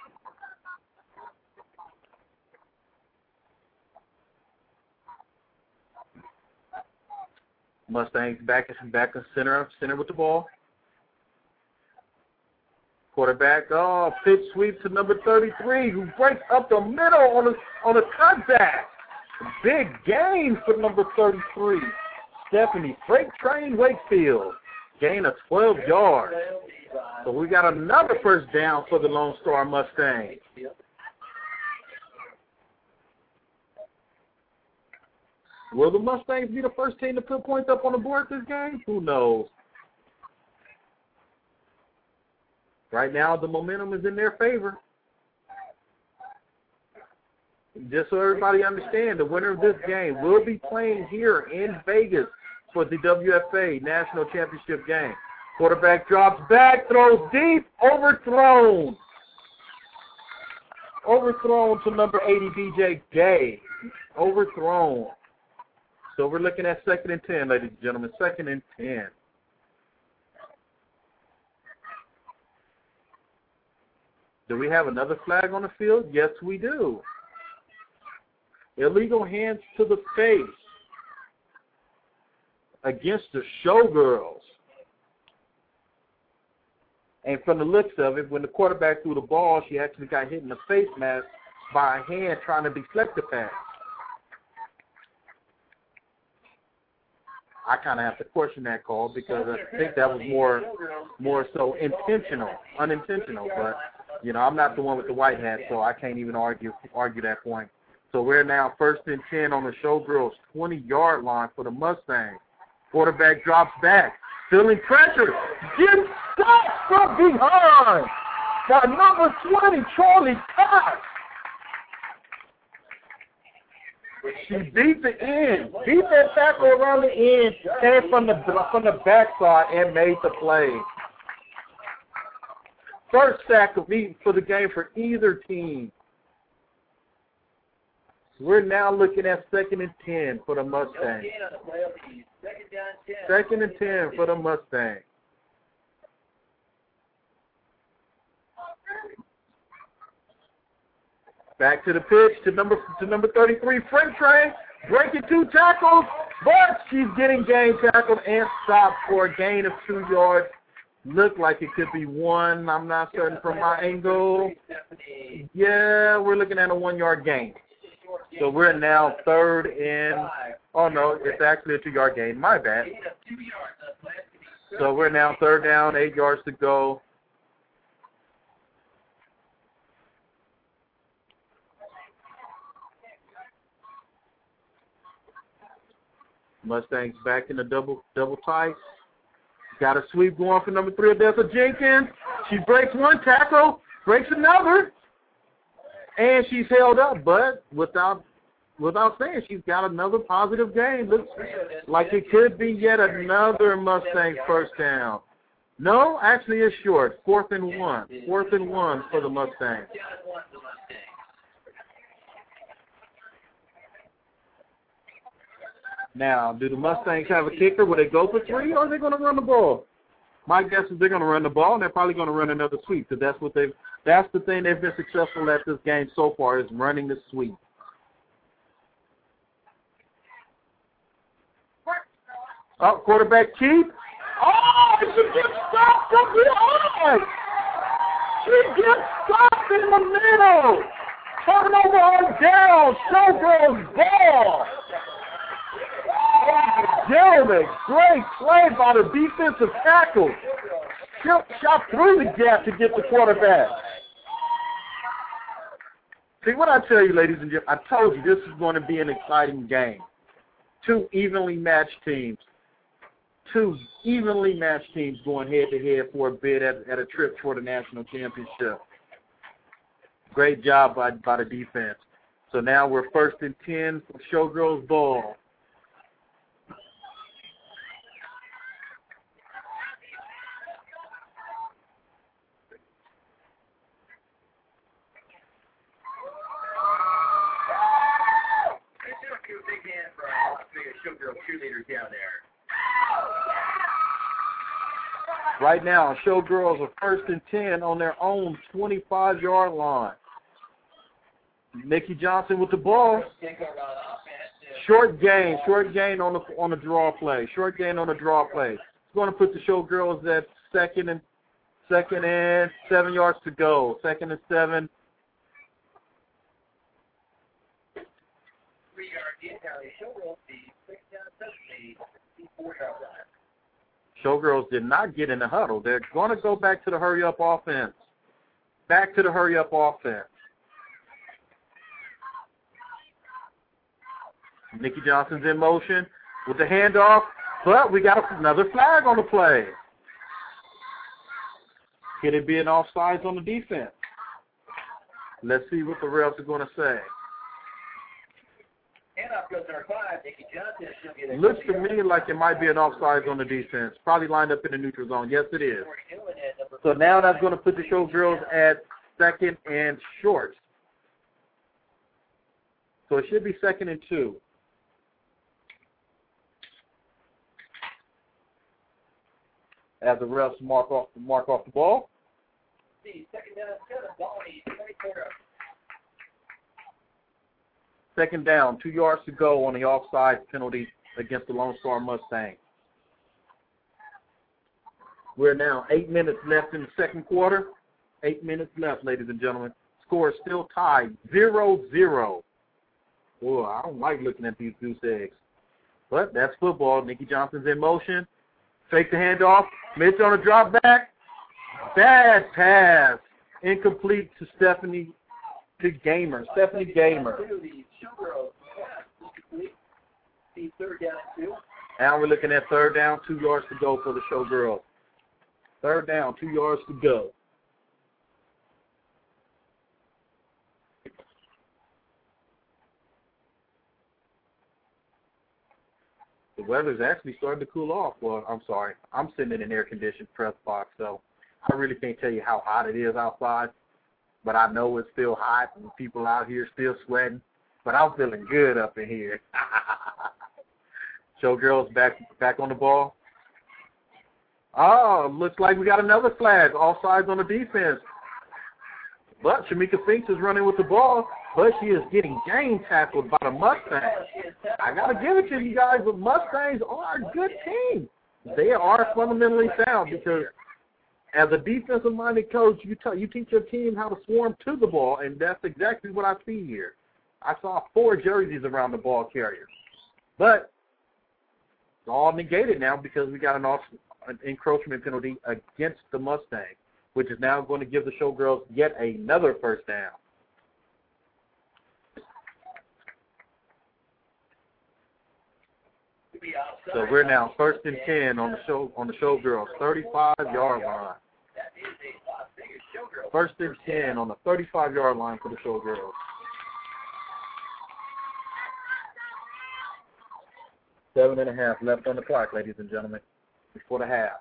Mustangs back back in center, center with the ball. Quarterback, oh, pitch sweep to number thirty-three, who breaks up the middle on a on a cutback. Big gain for number thirty-three, Stephanie Freight Train Wakefield. Gain of twelve yards. So we got another first down for the Lone Star Mustangs. Will the Mustangs be the first team to put points up on the board this game? Who knows? Right now, the momentum is in their favor. Just so everybody understands, the winner of this game will be playing here in Vegas for the W F A National Championship game. Quarterback drops back, throws deep, overthrown. Overthrown to number eighty, B J Gay. Overthrown. So we're looking at second and ten, ladies and gentlemen. Second and ten. Do we have another flag on the field? Yes, we do. Illegal hands to the face against the Showgirls. And from the looks of it, when the quarterback threw the ball, she actually got hit in the face mask by a hand trying to deflect the pass. I kind of have to question that call because I think that was more more so intentional, unintentional. But, you know, I'm not the one with the white hat, so I can't even argue argue that point. So we're now first and ten on the Showgirls' twenty-yard line for the Mustangs. Quarterback drops back, feeling pressure, gets stopped from behind by number twenty, Charlie Cox. She beat the end, beat that tackle around the end, came from the from the backside and made the play. First sack of the for the game for either team. We're now looking at second and ten for the Mustangs. Second and ten for the Mustangs. Back to the pitch to number to number thirty-three, Freight Train, breaking two tackles, but she's getting game tackled and stopped for a gain of two yards. Looked like it could be one. I'm not certain from my angle. Yeah, we're looking at a one-yard gain. So we're now third and, oh no, it's actually a two-yard gain. My bad. So we're now third down, eight yards to go. Mustangs back in the double double tight. Got a sweep going for number three, Odessa Jenkins. She breaks one tackle, breaks another, and she's held up. But without without saying, she's got another positive game. Looks like it could be yet another Mustang first down. No, actually it's short. Fourth and one. Fourth and one for the Mustangs. Now, do the Mustangs have a kicker? Will they go for three, or are they going to run the ball? My guess is they're going to run the ball, and they're probably going to run another sweep because that's what they've. That's the thing they've been successful at this game so far is running the sweep. Oh, quarterback keep. Oh, she gets stopped from behind. She gets stopped in the middle. Turnover on down. Showgirls ball. Gentlemen, great play by the defensive tackle. Shot through the gap to get the quarterback. See, what I tell you, ladies and gentlemen, I told you this is going to be an exciting game. Two evenly matched teams. Two evenly matched teams going head-to-head for a bid at, at a trip for the national championship. Great job by, by the defense. So now we're first and ten for Showgirls ball. Cheerleaders down there. Right now, Showgirls are first and ten on their own twenty-five-yard line. Nikki Johnson with the ball. Short gain, short gain on the on the draw play. Short gain on the draw play. It's going to put the Showgirls at second and second and seven yards to go. Second and seven. Three yards in now. Showgirls the six down seven, the four yard line. Showgirls did not get in the huddle. They're going to go back to the hurry-up offense. Back to the hurry-up offense. Nikki Johnson's in motion with the handoff, but we got another flag on the play. Could it be an offsides on the defense? Let's see what the refs are going to say. Looks to me like it might be an offsides on the defense. Probably lined up in the neutral zone. Yes, it is. So now that's going to put the Showgirls at second and short. So it should be second and two. As the refs mark off mark off the ball. see. Second down, seven. Ballney, twenty-four. Second down, two yards to go on the offside penalty against the Lone Star Mustangs. We're now eight minutes left in the second quarter. Eight minutes left, ladies and gentlemen. Score is still tied, zero zero. Boy, I don't like looking at these goose eggs. But that's football. Nikki Johnson's in motion. Fake the handoff. Mitch on a drop back. Bad pass. Incomplete to Stephanie to Gamer. Stephanie Gamer. Third down and two. Now we're looking at third down, two yards to go for the Showgirls. Third down, two yards to go. The weather's actually starting to cool off. Well, I'm sorry. I'm sitting in an air-conditioned press box, so I really can't tell you how hot it is outside. But I know it's still hot and people out here still sweating. But I'm feeling good up in here. Showgirls back back on the ball. Oh, looks like we got another flag. Offsides on the defense. But Shamika Finks is running with the ball, but she is getting game tackled by the Mustangs. I got to give it to you guys, the Mustangs are a good team. They are fundamentally sound because as a defensive-minded coach, you, t- you teach your team how to swarm to the ball, and that's exactly what I see here. I saw four jerseys around the ball carrier. But it's all negated now because we got an, off, an encroachment penalty against the Mustangs, which is now going to give the Showgirls yet another first down. So we're now first and ten on the show on the Showgirls, thirty-five yard line. First and ten on the thirty-five yard line for the Showgirls. Seven and a half left on the clock, ladies and gentlemen, before the half.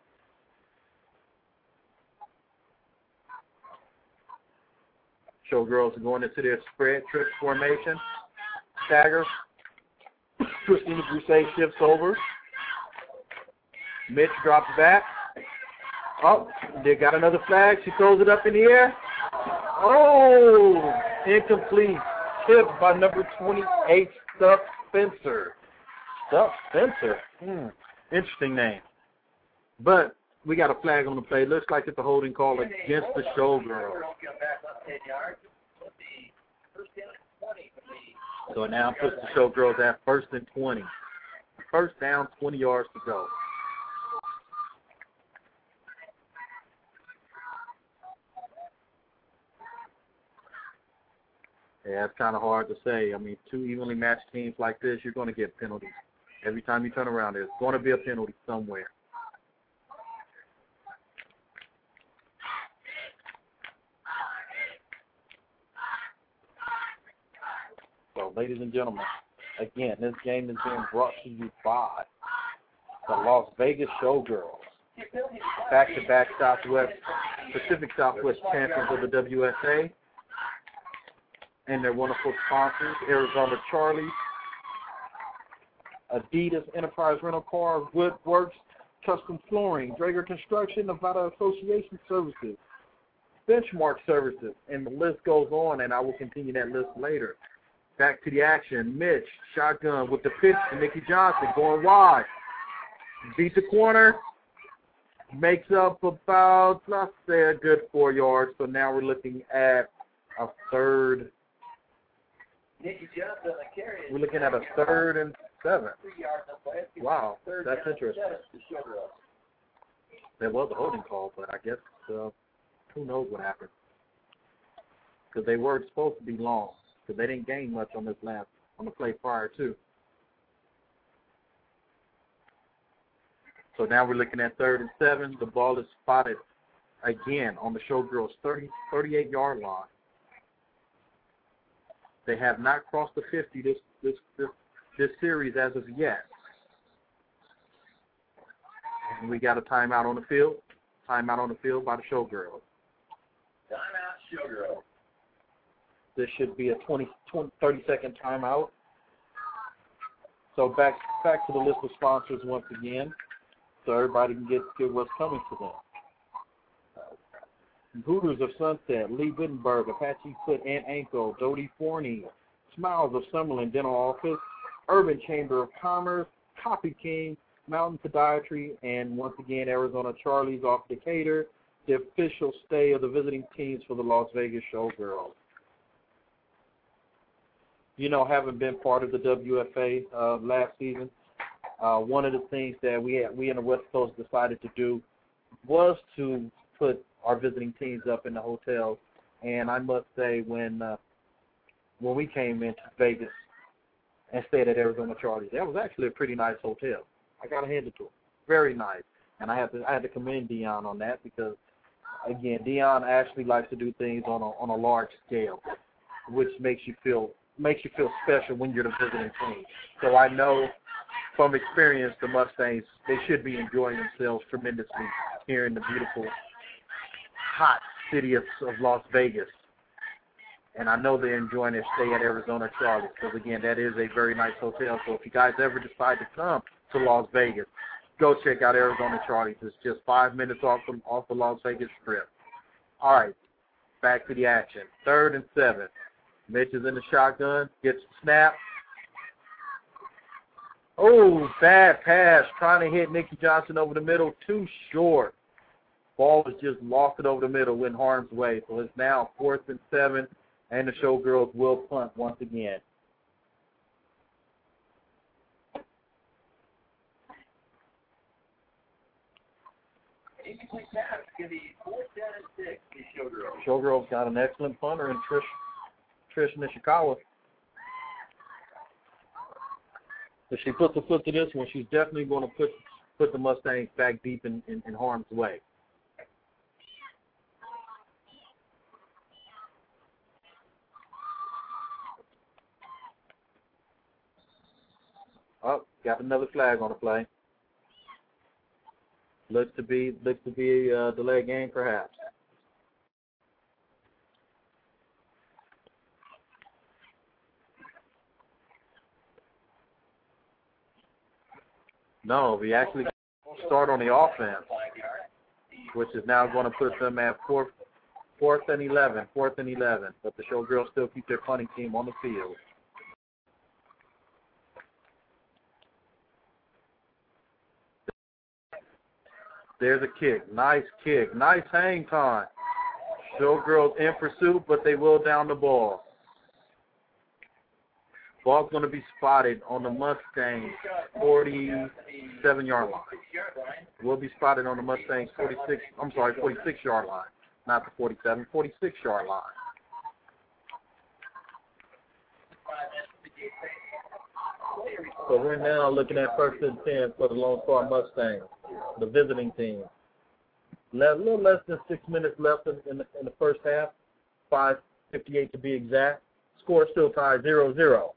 Showgirls are going into their spread trick formation. Stagger. Christina Broussais shifts over. Mitch drops back. Oh, they got another flag. She throws it up in the air. Oh, incomplete. Tipped by number twenty-eight, Stuff Spencer. Stuff Spencer. Hmm. Interesting name. But we got a flag on the play. Looks like it's a holding call against the Showgirls. So it now puts the Showgirls at first and twenty. First down, twenty yards to go. Yeah, it's kind of hard to say. I mean, two evenly matched teams like this, you're going to get penalties. Every time you turn around, there's going to be a penalty somewhere. So, ladies and gentlemen, again, this game is being brought to you by the Las Vegas Showgirls, back-to-back Southwest, Pacific Southwest champions of the W S A, and their wonderful sponsors, Arizona Charlie, Adidas Enterprise Rental Car, Woodworks, Custom Flooring, Drager Construction, Nevada Association Services, Benchmark Services, and the list goes on, and I will continue that list later. Back to the action. Mitch, shotgun with the pitch to Nikki Johnson, going wide. Beat the corner. Makes up about, let's say, a good four yards. So now we're looking at a third. Nikki Johnson, the carry. We're looking at a third and seven. Wow, that's interesting. There was a holding call, but I guess uh, who knows what happened. Because they were supposed to be long. Because they didn't gain much on this last, on the play prior to. So now we're looking at third and seven. The ball is spotted again on the Showgirls' thirty, thirty-eight yard line. They have not crossed the fifty this this this, this series as of yet. And we got a timeout on the field. Timeout on the field by the Showgirls. Timeout, Showgirls. This should be a twenty, twenty, thirty second timeout. So back back to the list of sponsors once again, so everybody can get, get what's coming to them. Hooters of Sunset, Lee Wittenberg, Apache Foot and Ankle, Dodie Forney, Smiles of Summerlin Dental Office, Urban Chamber of Commerce, Copy King, Mountain Podiatry, and once again, Arizona Charlie's off Decatur, the official stay of the visiting teams for the Las Vegas Showgirls. You know, having been part of the W F A uh, last season, uh, one of the things that we had, we in the West Coast decided to do was to put our visiting teams up in the hotels. And I must say, when uh, when we came into Vegas and stayed at Arizona Charlie's, that was actually a pretty nice hotel. I got to hand it to him. Very nice. And I have to I had to commend Dion on that because, again, Dion actually likes to do things on a on a large scale, which makes you feel makes you feel special when you're the visiting team. So I know from experience the Mustangs, they should be enjoying themselves tremendously here in the beautiful, hot city of, of Las Vegas. And I know they're enjoying their stay at Arizona Charlie's because, again, that is a very nice hotel. So if you guys ever decide to come to Las Vegas, go check out Arizona Charlie's. It's just five minutes off from off the Las Vegas Strip. All right, back to the action. Third and seven. Mitch is in the shotgun, gets the snap. Oh, bad pass, trying to hit Nicky Johnson over the middle, too short. Ball was just lofted over the middle in harm's way. So it's now fourth and seven, and the Showgirls will punt once again. Incomplete pass. It's going to be fourth down and six for Showgirls. Showgirls got an excellent punter in Trish, Trish Nishikawa. If she puts a foot to this one, she's definitely going to put put the Mustangs back deep in, in, in harm's way. Oh, got another flag on the play. Looks to be looks to be a uh, delay game, perhaps. No, we actually start on the offense, which is now going to put them at fourth, fourth and eleven, fourth and eleven. But the Showgirls still keep their punting team on the field. There's a kick. Nice kick. Nice hang time. Showgirls in pursuit, but they will down the ball. Ball's going to be spotted on the Mustangs forty-seven-yard line. Will be spotted on the Mustangs forty-six. I'm sorry, forty-six-yard line, not the forty-seven, forty-six-yard line. So we're now looking at first and ten for the Lone Star Mustangs, the visiting team. A little less than six minutes left in, in, the, in the first half, five fifty-eight to be exact. Score still tied zero zero.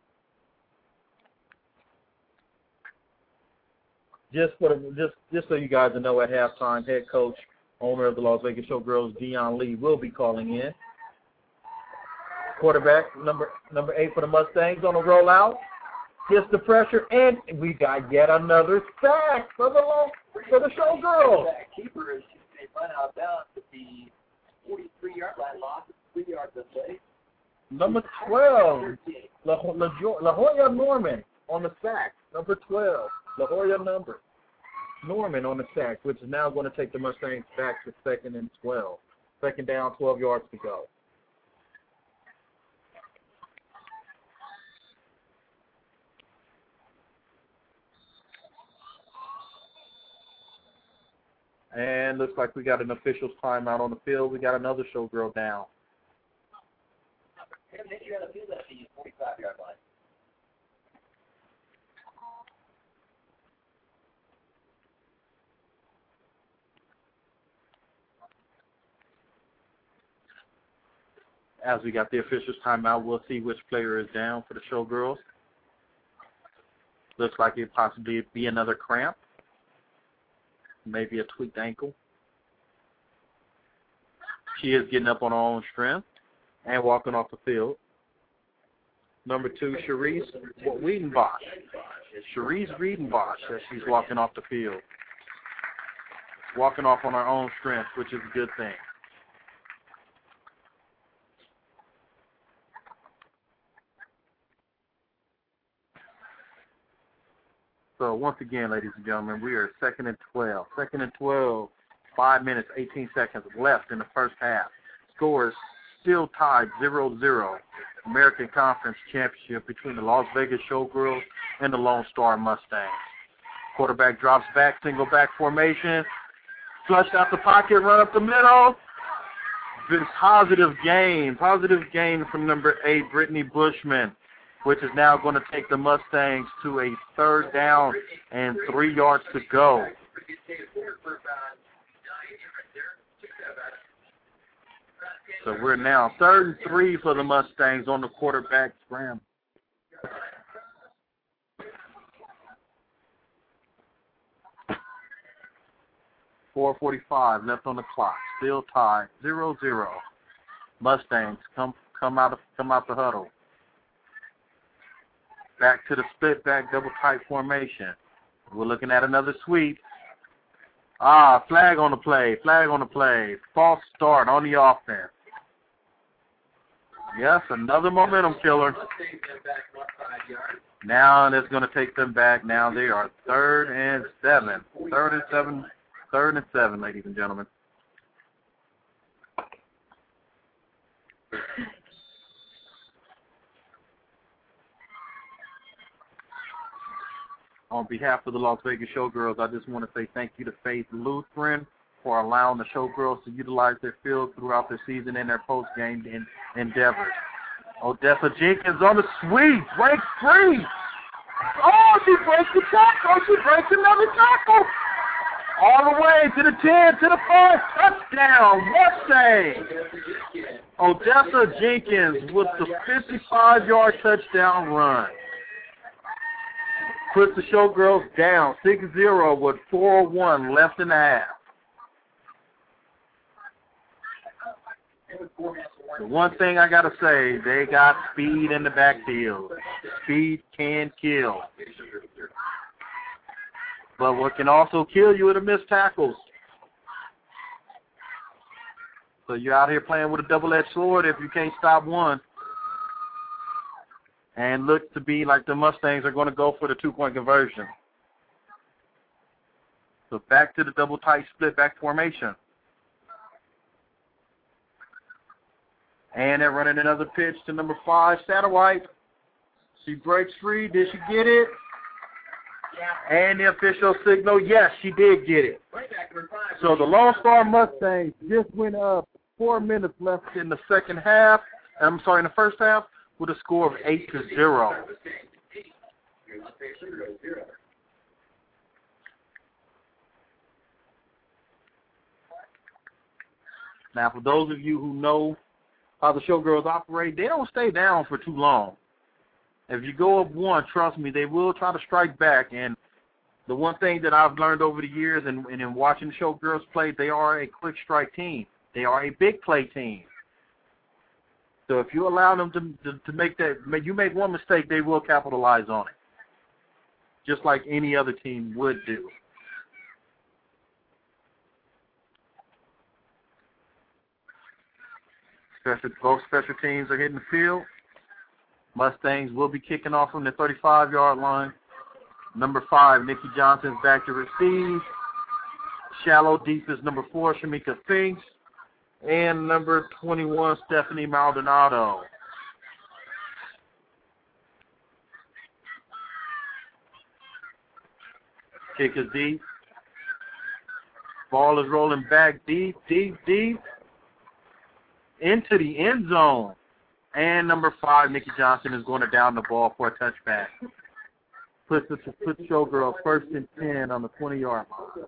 Just for the, just just so you guys know, at halftime, head coach, owner of the Las Vegas Showgirls, Dion Lee, will be calling in. Quarterback number number eight for the Mustangs on the rollout. Gets the pressure, and we got yet another sack for the for the Showgirls. Keeper is they run out down to the forty-three-yard line, loss of three yards of play. Number twelve, La, La, La Jolla Norman on the sack. Number twelve, La Jolla number. Norman on the sack, which is now going to take the Mustangs back to second and twelve. Second down, twelve yards to go. And looks like we got an official's timeout on the field. We got another Showgirl down. forty-five-yard line. As we got the official's timeout, we'll see which player is down for the Showgirls. Looks like it possibly be another cramp. Maybe a tweaked ankle. She is getting up on her own strength and walking off the field. Number two, Cherise Wiedenbosch. Cherise Wiedenbosch as she's walking off the field. Walking off on her own strength, which is a good thing. So once again, ladies and gentlemen, we are second and twelve. Second and twelve, five minutes, eighteen seconds left in the first half. Score is still tied zero zero. American Conference Championship between the Las Vegas Showgirls and the Lone Star Mustangs. Quarterback drops back, single back formation. Flushed out the pocket, run up the middle. Been positive gain. Positive gain from number eight, Brittany Bushman, which is now going to take the Mustangs to a third down and three yards to go. So we're now third and three for the Mustangs on the quarterback scramble. four forty-five left on the clock. Still tied, zero zero. Mustangs come come out of come out the huddle. Back to the split back double tight formation. We're looking at another sweep. Ah, flag on the play. Flag on the play. False start on the offense. Yes, another momentum killer. Now that's going to take them back. Now they are third and seven. Third and seven. Third and seven, ladies and gentlemen. On behalf of the Las Vegas Showgirls, I just want to say thank you to Faith Lutheran for allowing the Showgirls to utilize their field throughout the season and their post-game in, endeavors. Odessa Jenkins on the sweep, breaks free. Oh, she breaks the tackle. She breaks another tackle. All the way to the ten, to the five, touchdown, Mustang. Odessa Jenkins with the fifty-five-yard touchdown run. Puts the Showgirls down six zero with four oh one left in the half. The one thing I got to say, they got speed in the backfield. Speed can kill. But what can also kill you are the missed tackles. So you're out here playing with a double-edged sword if you can't stop one. And look to be like the Mustangs are going to go for the two-point conversion. So back to the double-tight split-back formation. And they're running another pitch to number five, Satterwhite. She breaks free. Did she get it? And the official signal, yes, she did get it. So the Lone Star Mustangs just went up four minutes left in the second half. I'm sorry, in the first half, with a score of eight to zero. Now, for those of you who know how the Showgirls operate, they don't stay down for too long. If you go up one, trust me, they will try to strike back. And the one thing that I've learned over the years and, and in watching the Showgirls play, they are a quick strike team. They are a big play team. So if you allow them to, to, to make that, you make one mistake, they will capitalize on it, just like any other team would do. Special, both special teams are hitting the field. Mustangs will be kicking off from the thirty-five-yard line. Number five, Nikki Johnson's back to receive. Shallow deep is number four, Shamika Finks. And number twenty-one, Stephanie Maldonado. Kick is deep. Ball is rolling back deep, deep, deep into the end zone. And number five, Nikki Johnson, is going to down the ball for a touchback. Puts the, puts the Showgirls first and ten on the twenty-yard line.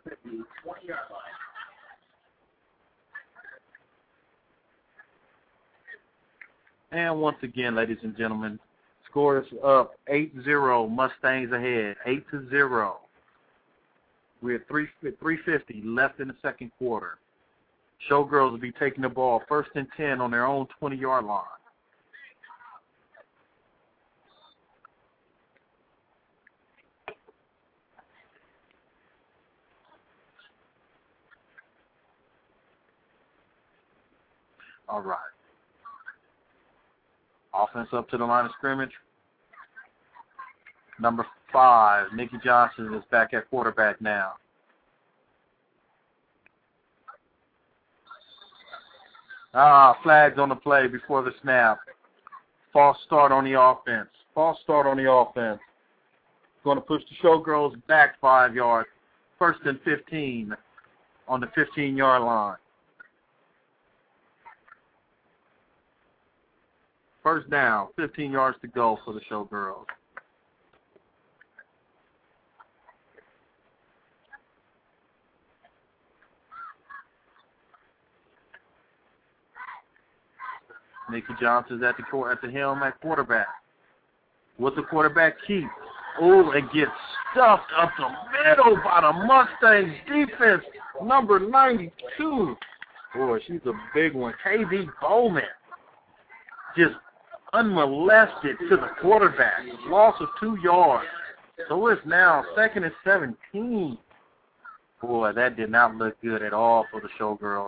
And once again, ladies and gentlemen, score is up eight zero, Mustangs ahead, eight to zero. We're at three fifty left in the second quarter. Showgirls will be taking the ball first and ten on their own twenty-yard line. All right. Offense up to the line of scrimmage. Number five. Nikki Johnson is back at quarterback now. Ah, flags on the play before the snap. False start on the offense. False start on the offense. Going to push the Showgirls back five yards. First and fifteen on the fifteen-yard line. First down, fifteen yards to go for the Showgirls. Nikki Johnson's at the court, at the helm at quarterback. With the quarterback keep. Oh, and gets stuffed up the middle by the Mustangs defense, number ninety-two. Boy, she's a big one. K V Bowman. Just unmolested to the quarterback. Loss of two yards. So it's now second and seventeen. Boy, that did not look good at all for the Showgirls.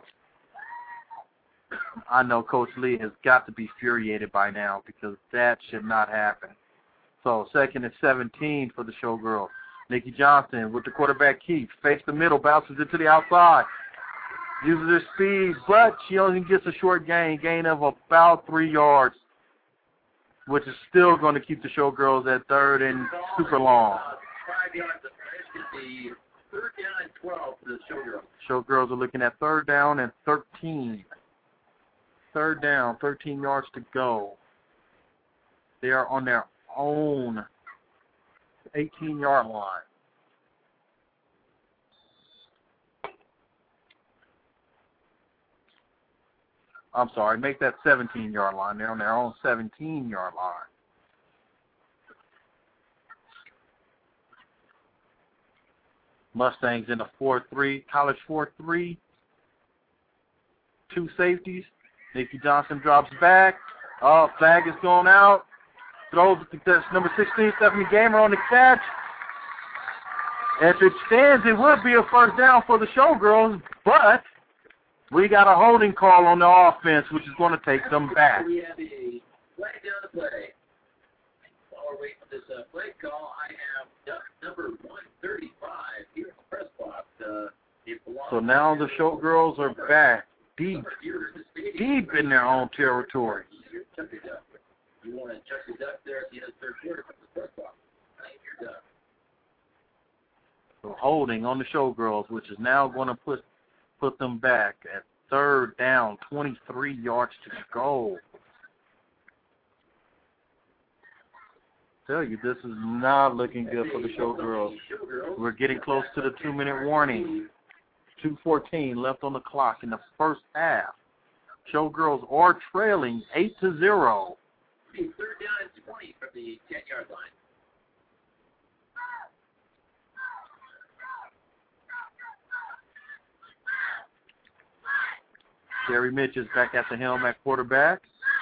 I know Coach Lee has got to be infuriated by now because that should not happen. So second and seventeen for the Showgirls. Nikki Johnson with the quarterback keep. Fakes the middle, bounces it to the outside. Uses her speed, but she only gets a short gain, gain of about three yards, which is still going to keep the Showgirls at third and super long. Five yards of the third down and twelve for the Showgirls. Showgirls are looking at third down and thirteen. Third down, thirteen yards to go. They are on their own eighteen-yard line. I'm sorry, make that seventeen-yard line. They're on their own seventeen-yard line. Mustangs in a four three, college four three. Two safeties. Nikki Johnson drops back. Oh, flag is going out. Throws it to number sixteen, Stephanie Gamer on the catch. If it stands, it would be a first down for the Showgirls, but we got a holding call on the offense, which is going to take them back. We have a flag down the play. While we're waiting for this uh, play call, I have duck number one thirty-five here in the press box. Uh, so now the Showgirls are back deep, deep in their own territory. You want to check the duck there at the end of the third quarter from the press box. Your duck. So holding on the Showgirls, which is now going to put put them back at third down, twenty-three yards to go. Tell you, this is not looking good for the Showgirls. We're getting close to the two-minute warning. two fourteen left on the clock in the first half. Showgirls are trailing eight to zero. Third down and twenty from the ten-yard line. Jerry Mitch is back at the helm at quarterback.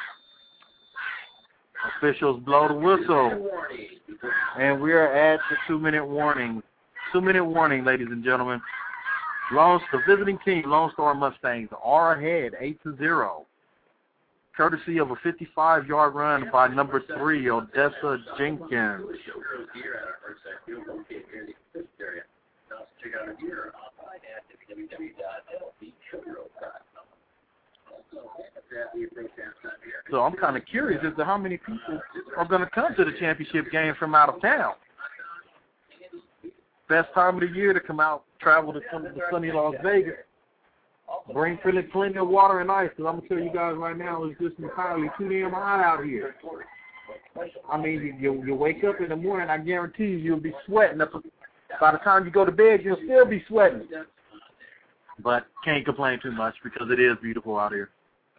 Officials blow the whistle. And we are at the two-minute warning. Two-minute warning, ladies and gentlemen. Lone, the visiting team, Lone Star Mustangs, are ahead eight to zero. Courtesy of a fifty-five-yard run by number three, Odessa Jenkins. So I'm kind of curious as to how many people are going to come to the championship game from out of town. Best time of the year to come out, travel to sunny Las Vegas. Bring plenty, plenty of water and ice, because I'm going to tell you guys right now, it's just entirely too damn hot out here. I mean, you, you wake up in the morning, I guarantee you, you'll be sweating. By the time you go to bed, you'll still be sweating. But can't complain too much because it is beautiful out here.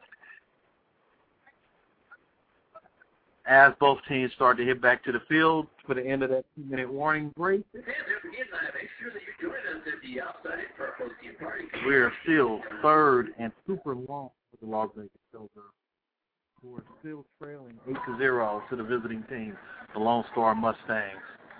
As both teams start to hit back to the field for the end of that two-minute warning break, we're still third and super long for the Las Vegas Showgirls. We're still trailing eight to zero to the visiting team, the Lone Star Mustangs.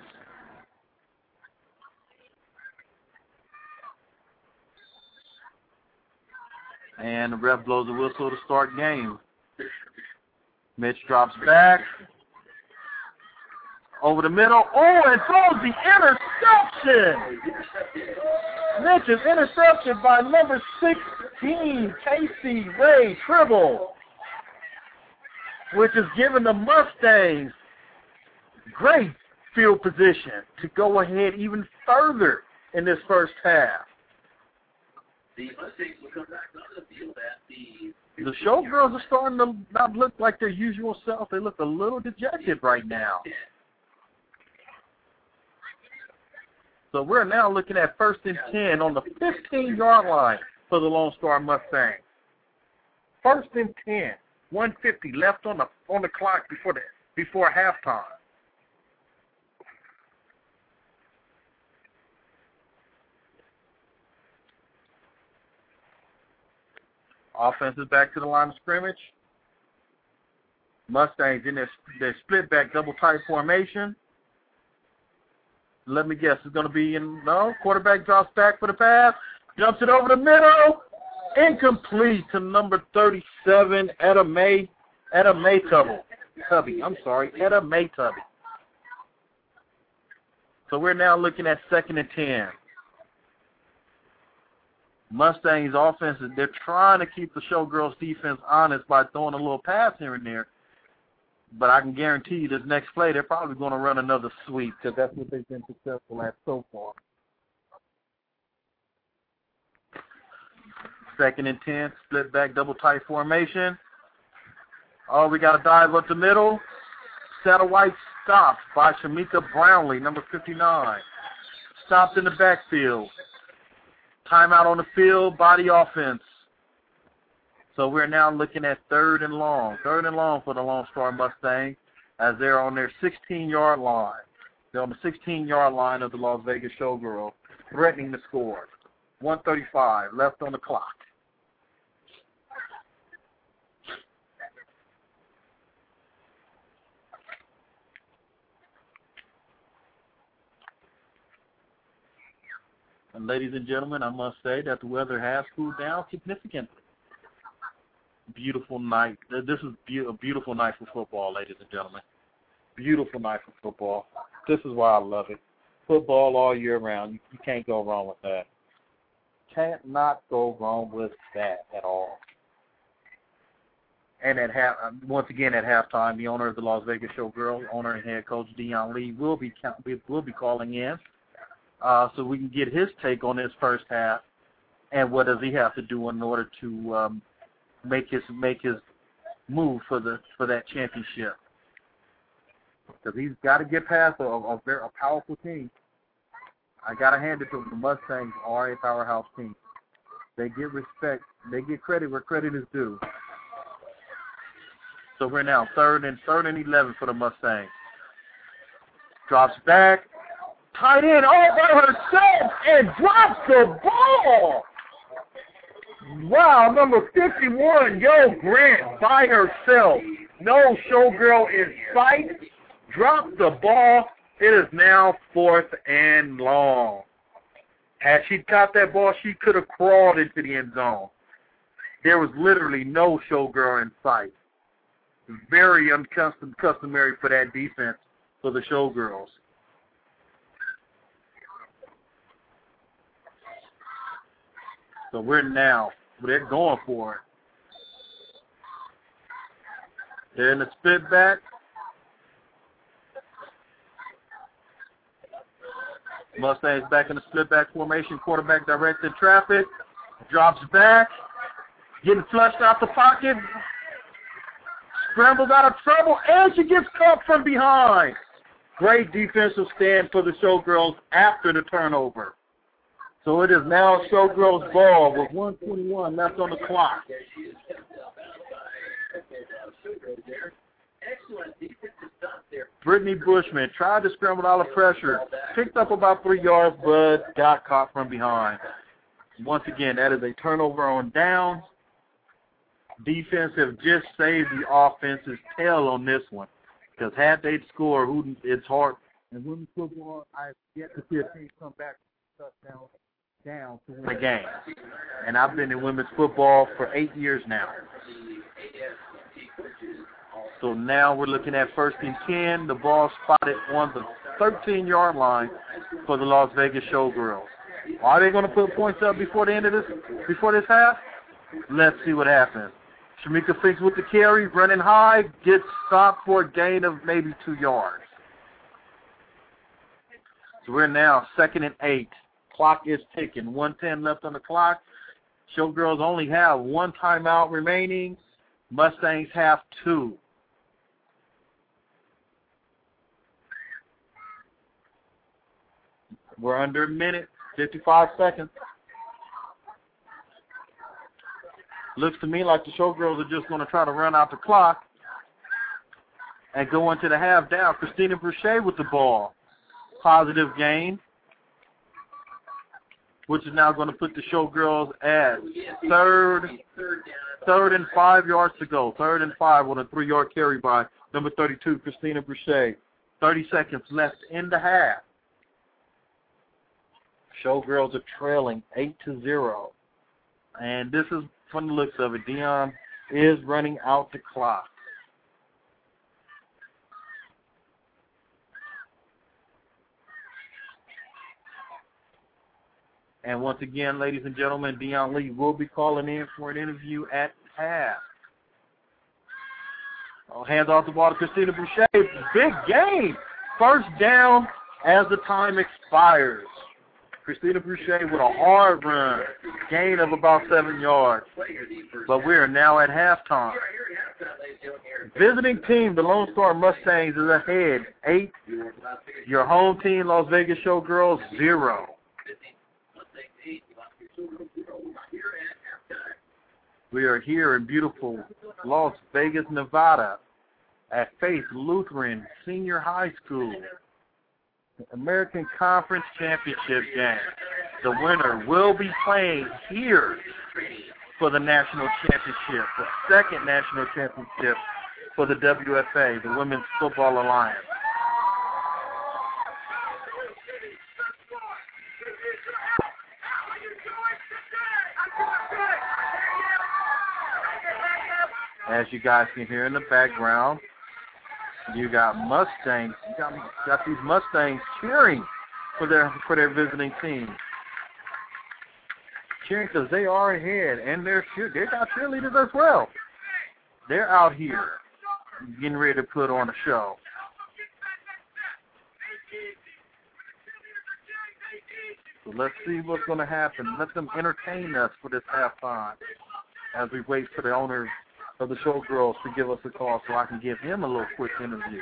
And the ref blows the whistle to start game. Mitch drops back. Over the middle. Oh, and throws the interception. Mitch's intercepted by number sixteen, Casey Ray Tribble, which is giving the Mustangs great field position to go ahead even further in this first half. The Mustangs will come back onto the field at the... The Showgirls are starting to not look like their usual self. They look a little dejected right now. So we're now looking at first and ten on the fifteen-yard line for the Lone Star Mustangs. First and ten, one fifty left on the on the clock before the before halftime. Offense is back to the line of scrimmage. Mustangs in their, their split back double tight formation. Let me guess, it's going to be in, no, quarterback drops back for the pass, jumps it over the middle, incomplete to number thirty-seven, Etta May, Etta May Tubby. Tubby, I'm sorry, Etta May Tubby. So we're now looking at second and ten. Mustangs offense, they're trying to keep the Showgirls defense honest by throwing a little pass here and there. But I can guarantee you this next play, they're probably going to run another sweep because that's what they've been successful at so far. Second and ten, split back, double tight formation. Oh, we got a dive up the middle. Satterwhite stopped by Shamika Brownlee, number fifty-nine. Stopped in the backfield. Timeout on the field, body offense. So we're now looking at third and long. Third and long for the Lone Star Mustangs as they're on their sixteen-yard line. They're on the sixteen-yard line of the Las Vegas Showgirls, threatening to score. one thirty-five left on the clock. And ladies and gentlemen, I must say that the weather has cooled down significantly. Beautiful night. This is be- a beautiful night for football, ladies and gentlemen. Beautiful night for football. This is why I love it. Football all year round. You, you can't go wrong with that. Can't not go wrong with that at all. And at half, once again at halftime, the owner of the Las Vegas Showgirls, owner and head coach Dion Lee, will be will be calling in. Uh, so we can get his take on this first half, and what does he have to do in order to um, make his make his move for the for that championship? Because he's got to get past a, a, very, a powerful team. I got to hand it to him. The Mustangs are a powerhouse team. They get respect. They get credit where credit is due. So we're now third and third and eleven for the Mustangs. Drops back. Tight end all by herself and drops the ball. Wow, number fifty-one, Yo Grant by herself. No Showgirl in sight. Dropped the ball. It is now fourth and long. Had she caught that ball, she could have crawled into the end zone. There was literally no Showgirl in sight. Very uncustomary for that defense for the Showgirls. So we're now, they're going for it. They're in the split back. Mustangs back in the split back formation. Quarterback directed traffic. Drops back. Getting flushed out the pocket. Scrambles out of trouble. And she gets caught from behind. Great defensive stand for the Showgirls after the turnover. So it is now Showgirls ball with one twenty-one left on the clock. Brittany Bushman tried to scramble out of pressure, picked up about three yards, but got caught from behind. Once again, that is a turnover on downs. Defense have just saved the offense's tail on this one. Because had they scored, who it's hard. In women's football, I've yet to see a team come back with a touchdown down to win a game. And I've been in women's football for eight years now. So now we're looking at first and ten. The ball spotted on the thirteen-yard line for the Las Vegas Showgirls. Are they going to put points up before the end of this, before this half? Let's see what happens. Shamika Fix with the carry, running high, gets stopped for a gain of maybe two yards. So we're now second and eight. Clock is ticking. one ten left on the clock. Showgirls only have one timeout remaining. Mustangs have two. We're under a minute, fifty-five seconds. Looks to me like the Showgirls are just going to try to run out the clock and go into the half down. Christina Boucher with the ball. Positive gain, which is now going to put the Showgirls at third, third and five yards to go. Third and five on a three-yard carry by number thirty-two, Christina Boucher. thirty seconds left in the half. Showgirls are trailing eight to zero. And this is, from the looks of it, Dion is running out the clock. And once again, ladies and gentlemen, Dion Lee will be calling in for an interview at half. Oh, hands off the ball to Christina Boucher. Big game. First down as the time expires. Christina Boucher with a hard run. Gain of about seven yards. But we are now at halftime. Visiting team, the Lone Star Mustangs, is ahead. Eight. Your home team, Las Vegas Showgirls, zero. We are here in beautiful Las Vegas, Nevada at Faith Lutheran Senior High School. American Conference Championship game. The winner will be playing here for the national championship, the second national championship for the W F A, the Women's Football Alliance. As you guys can hear in the background, you got Mustangs. You got, got these Mustangs cheering for their for their visiting team. Cheering because they are ahead, and they're they got cheerleaders as well. They're out here getting ready to put on a show. So let's see what's going to happen. Let them entertain us for this halftime as we wait for the owners of the Showgirls to give us a call so I can give him a little quick interview.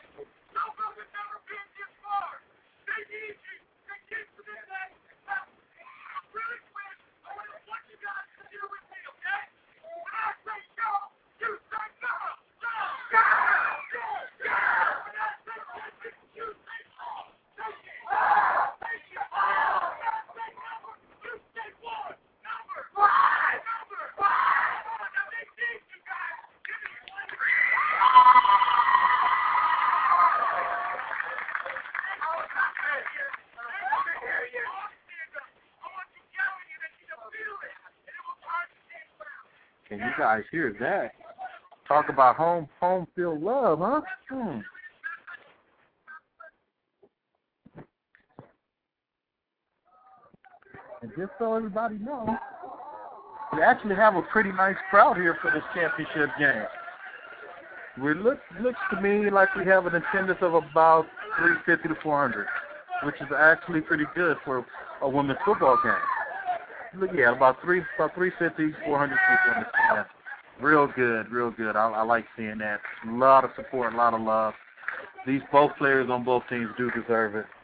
Can you guys hear that? Talk about home home field love, huh? Hmm. And just so everybody knows, we actually have a pretty nice crowd here for this championship game. We look looks to me like we have an attendance of about three fifty to four hundred, which is actually pretty good for a women's football game. Look, yeah, about three, about three fifty, four hundred people in the stand. Real good, real good. I, I like seeing that. A lot of support, a lot of love. These both players on both teams do deserve it.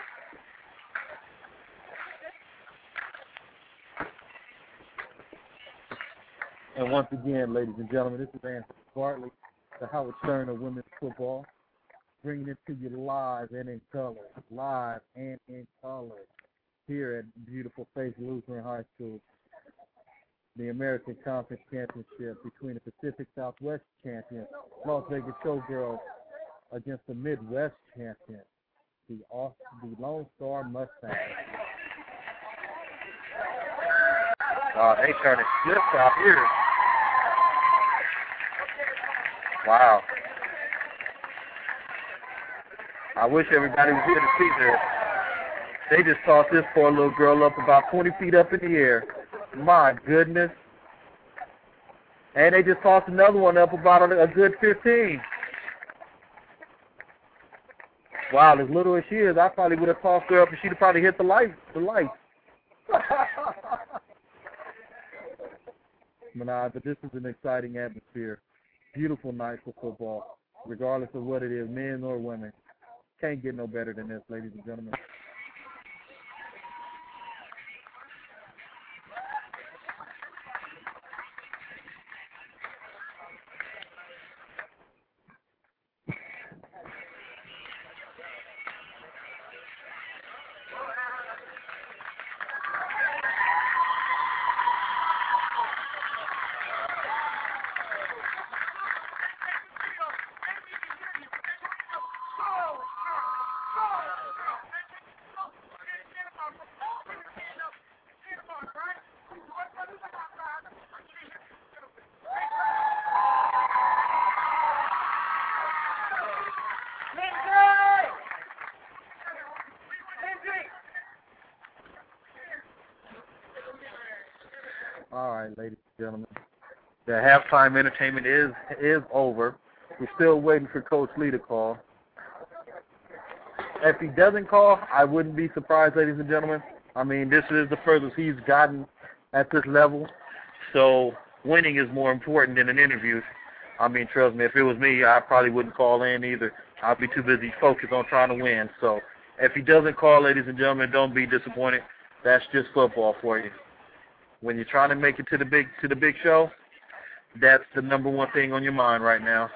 And once again, ladies and gentlemen, this is Anthony Bartley, the Howard Stern of women's football, bringing it to you live and in color, live and in color. Here at beautiful Faith Lutheran High School, the American Conference Championship between the Pacific Southwest champion, Las Vegas Showgirls, against the Midwest champion, the, the Lone Star Mustangs. Oh, they turning flips out here. Wow. I wish everybody was here to see this. They just tossed this poor little girl up about twenty feet up in the air. My goodness. And they just tossed another one up about a, a good fifteen. Wow, as little as she is, I probably would have tossed her up and she'd have probably hit the light. The light. Nah, but this is an exciting atmosphere. Beautiful night for football, regardless of what it is, men or women. Can't get no better than this, ladies and gentlemen. All right, ladies and gentlemen, the halftime entertainment is is over. We're still waiting for Coach Lee to call. If he doesn't call, I wouldn't be surprised, ladies and gentlemen. I mean, this is the furthest he's gotten at this level, so winning is more important than an interview. I mean, trust me, if it was me, I probably wouldn't call in either. I'd be too busy focused on trying to win. So if he doesn't call, ladies and gentlemen, don't be disappointed. That's just football for you. When you're trying to make it to the big to the big show, that's the number one thing on your mind right now.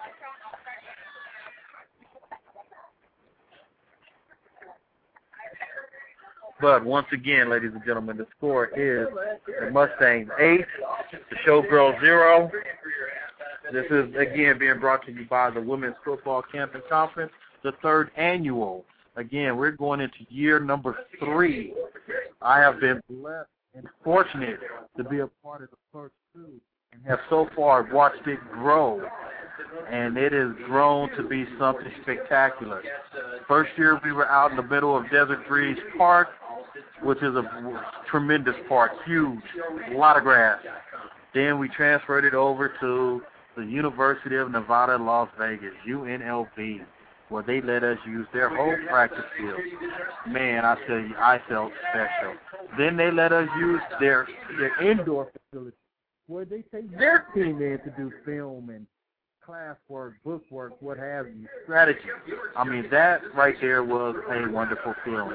But once again, ladies and gentlemen, the score is the Mustangs eight, the Showgirls zero. This is again being brought to you by the Women's Football Camping Conference, the third annual. Again, we're going into year number three. I have been blessed and fortunate to be a part of the first two and have so far watched it grow. And it has grown to be something spectacular. First year we were out in the middle of Desert Breeze Park, which is a tremendous park, huge, a lot of grass. Then we transferred it over to the University of Nevada, Las Vegas, U N L V, where they let us use their whole practice field. Man, I tell you, I felt special. Then they let us use their their indoor facility, where they take their team in to do film and classwork, book work, what have you, strategy. I mean, that right there was a wonderful feeling.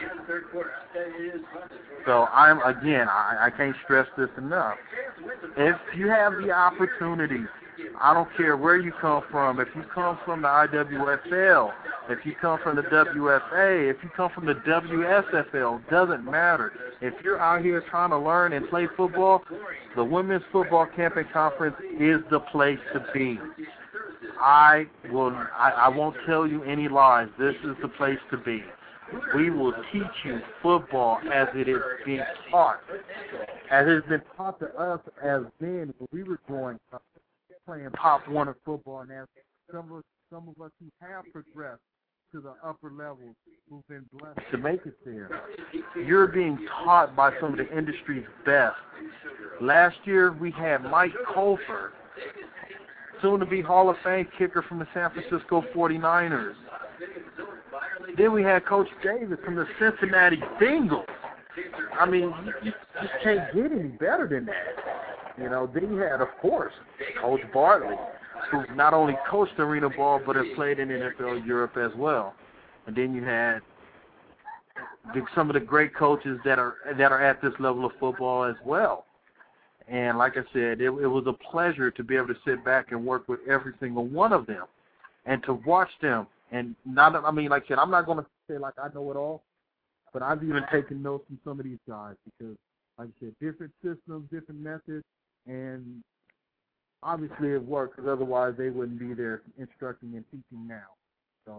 So I'm, again, I, I can't stress this enough. If you have the opportunity, I don't care where you come from. If you come from the I W S L, if you come from the W F A, if you come from the W S F L, doesn't matter. If you're out here trying to learn and play football, the Women's Football Camping Conference is the place to be. I will. I, I won't tell you any lies. This is the place to be. We will teach you football as it is being taught, as it has been taught to us as men when we were growing up, playing Pop Warner football, and as some of some of us who have progressed to the upper levels, who've been blessed to make it there. You're being taught by some of the industry's best. Last year we had Mike Colfer, soon to be Hall of Fame kicker from the San Francisco forty-niners. Then we had Coach Davis from the Cincinnati Bengals. I mean, you, you just can't get any better than that. You know, then you had, of course, Coach Bartley, who not only coached arena ball but has played in N F L Europe as well. And then you had the, some of the great coaches that are that are at this level of football as well. And like I said, it, it was a pleasure to be able to sit back and work with every single one of them and to watch them. And not, I mean, like I said, I'm not going to say like I know it all, but I've even taken notes from some of these guys because, like I said, different systems, different methods, and obviously it worked because otherwise they wouldn't be there instructing and teaching now. So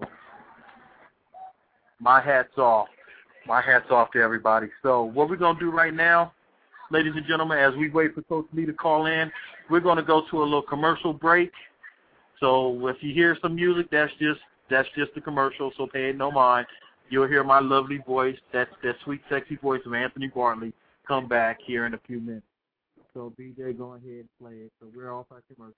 my hat's off. My hat's off to everybody. So what we're going to do right now, ladies and gentlemen, as we wait for Coach Lee to call in, we're going to go to a little commercial break. So if you hear some music, that's just That's just the commercial, so pay it no mind. You'll hear my lovely voice, that, that sweet, sexy voice of Anthony Bartley, come back here in a few minutes. So, B J, go ahead and play it. So, we're off our commercial.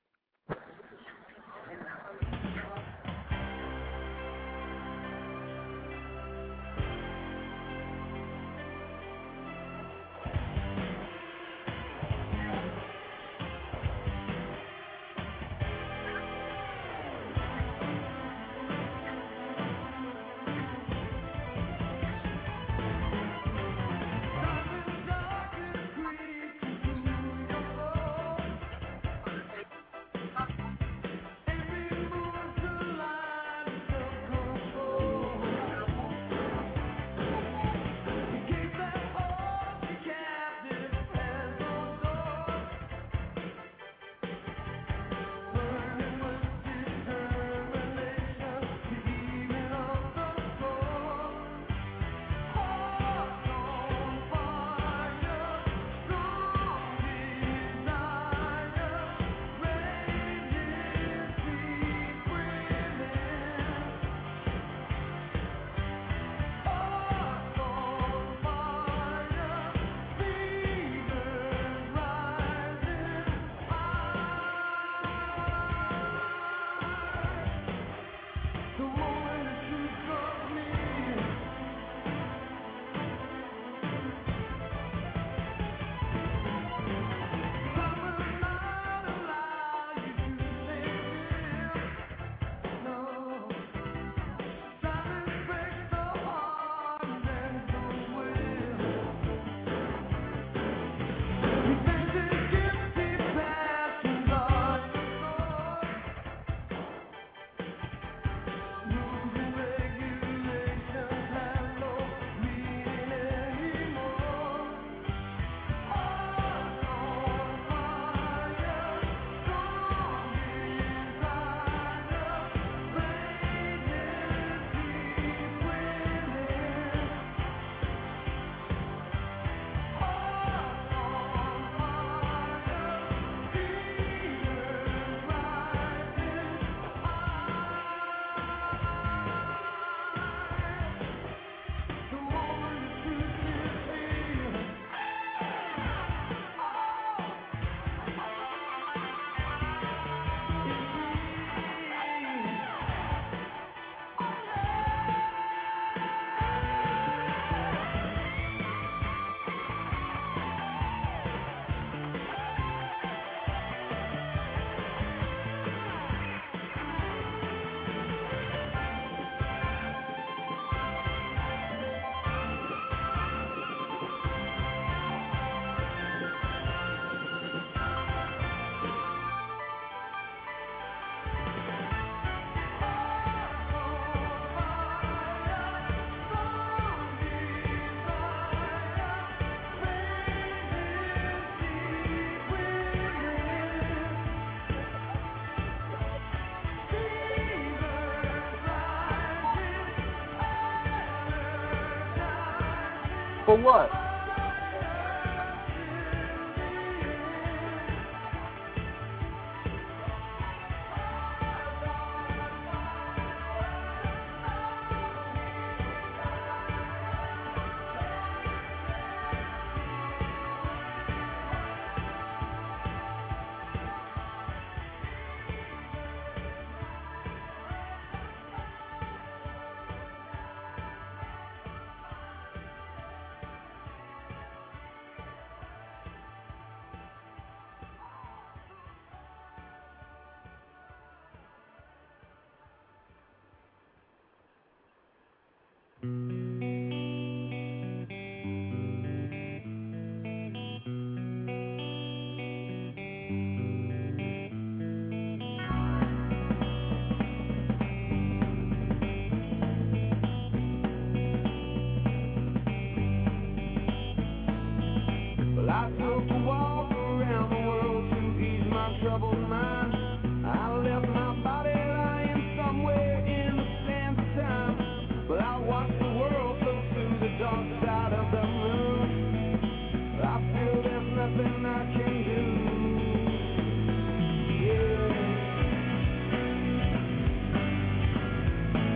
For what? I took a walk around the world to ease my troubled mind. I left my body lying somewhere in the sands of time. But I watched the world flow through the dark side of the moon. I feel there's nothing I can do. Yeah.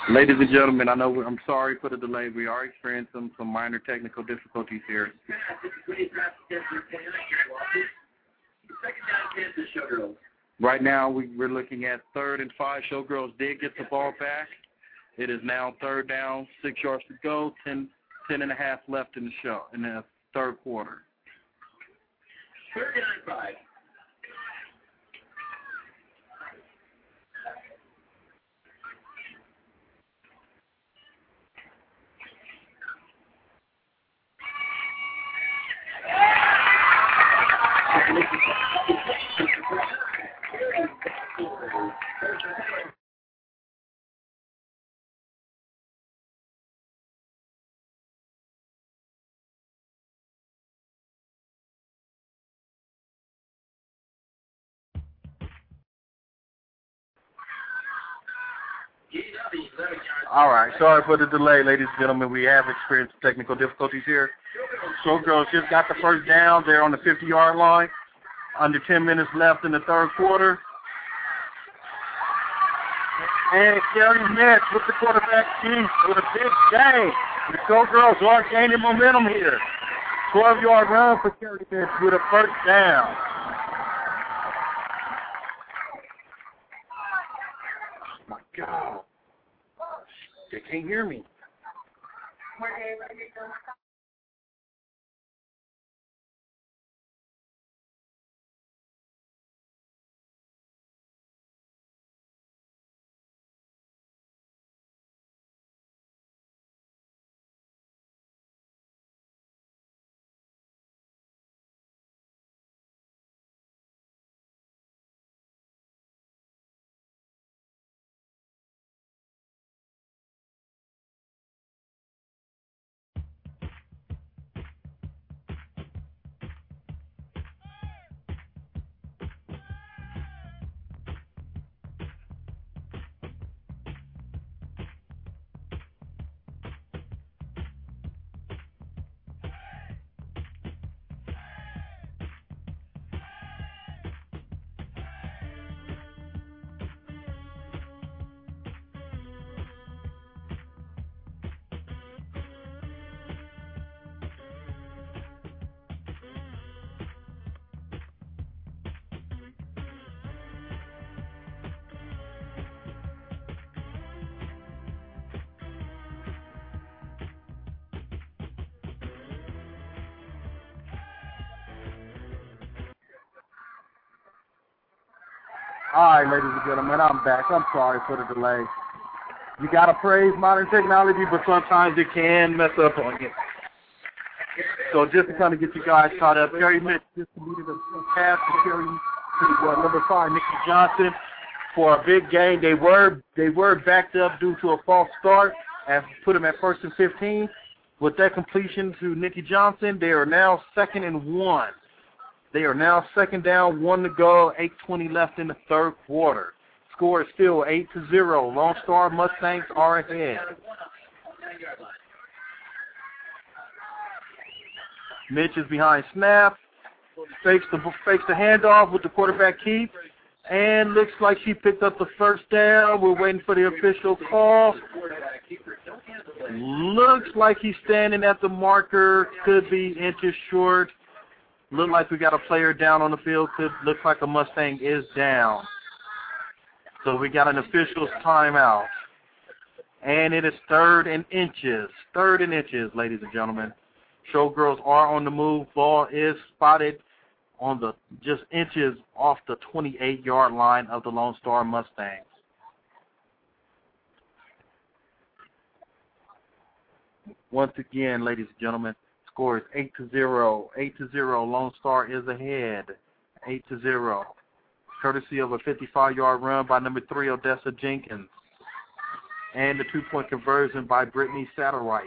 Ladies and gentlemen, I know we, I'm sorry for the delay. We are experiencing some minor technical difficulties here. Right now, we, we're looking at third and five. Showgirls did get the ball back. It is now third down, six yards to go, ten, ten and a half left in the show in the third quarter. Third down five. All right, sorry for the delay, ladies and gentlemen. We have experienced technical difficulties here. Showgirls just got the first down. They're on the fifty-yard line. Under ten minutes left in the third quarter. And Kerry Mitch with the quarterback keep with a big game. The Showgirls are gaining momentum here. twelve-yard run for Kerry Mitch with a first down. Oh, my God. They can't hear me. All right, ladies and gentlemen, I'm back. I'm sorry for the delay. You got to praise modern technology, but sometimes it can mess up on you. So just to kind of get you guys caught up, Kerry Mitch just completed a pass to Kerry to uh, number five, Nikki Johnson, for a big gain. They were they were backed up due to a false start and put them at first and fifteen. With that completion to Nikki Johnson, they are now second and one. They are now second down, one to go, eight twenty left in the third quarter. Score is still eight to zero. Lone Star Mustangs are ahead. Mitch is behind snap. Fakes the fakes the handoff with the quarterback keep, and looks like she picked up the first down. We're waiting for the official call. Looks like he's standing at the marker. Could be inches short. Look like we got a player down on the field. Could look like a Mustang is down. So we got an official's timeout. And it is third and inches. Third and inches, ladies and gentlemen. Showgirls are on the move. Ball is spotted on the just inches off the twenty-eight-yard line of the Lone Star Mustangs. Once again, ladies and gentlemen, score is eight to zero. eight to zero. Lone Star is ahead. eight to zero. Courtesy of a fifty-five-yard run by number three, Odessa Jenkins. And the two-point conversion by Brittany Satterwhite.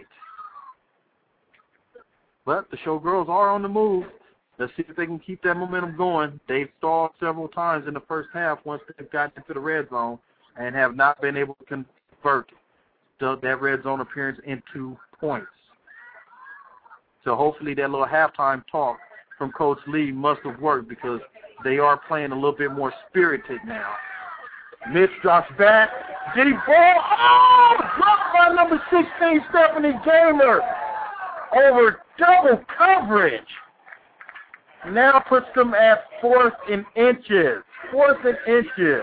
But the Showgirls are on the move. Let's see if they can keep that momentum going. They've stalled several times in the first half once they've gotten into the red zone and have not been able to convert the, that red zone appearance into points. So hopefully that little halftime talk from Coach Lee must have worked because they are playing a little bit more spirited now. Mitch drops back. Deep ball. Oh, dropped by number sixteen, Stephanie Gamer. Over double coverage. Now puts them at fourth in inches. Fourth in inches.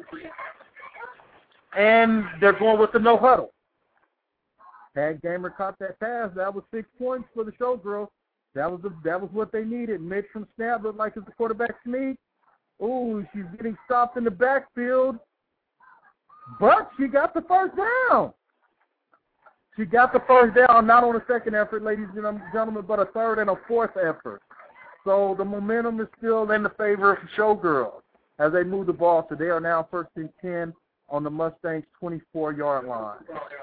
And they're going with the no huddle. Had Gamer caught that pass, that was six points for the Showgirls. That was the, that was what they needed. Mitch from snap looked like it's a quarterback sneak. Ooh, she's getting stopped in the backfield. But she got the first down. She got the first down, not on a second effort, ladies and gentlemen, but a third and a fourth effort. So the momentum is still in the favor of the Showgirls as they move the ball. So they are now first and ten on the Mustangs' twenty-four-yard line.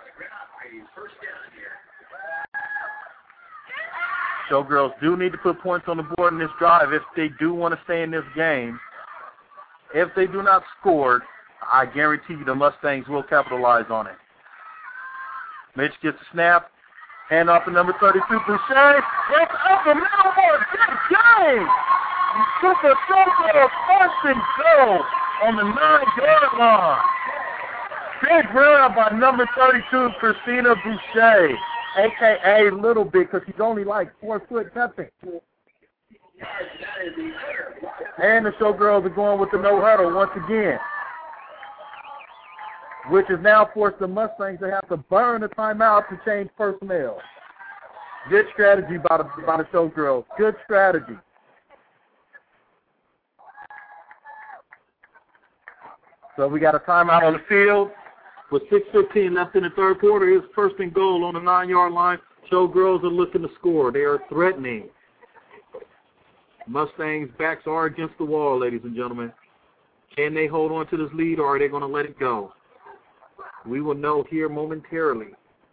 Showgirls do need to put points on the board in this drive if they do want to stay in this game. If they do not score, I guarantee you the Mustangs will capitalize on it. Mitch gets a snap. Hand off to number thirty-two, Boucher. It's up the middle for a good game. Super Showgirls first and goal on the nine-yard line. Big grab by number thirty-two, Christina Boucher, a k a. Little Big, because she's only like four foot nothing. And the Showgirls are going with the no huddle once again, which has now forced the Mustangs to have to burn the timeout to change personnel. Good strategy by the, by the Showgirls. Good strategy. So we got a timeout on the field with six fifteen left in the third quarter. It's first and goal on the nine-yard line. Showgirls are looking to score. They are threatening. Mustangs' backs are against the wall, ladies and gentlemen. Can they hold on to this lead, or are they going to let it go? We will know here momentarily.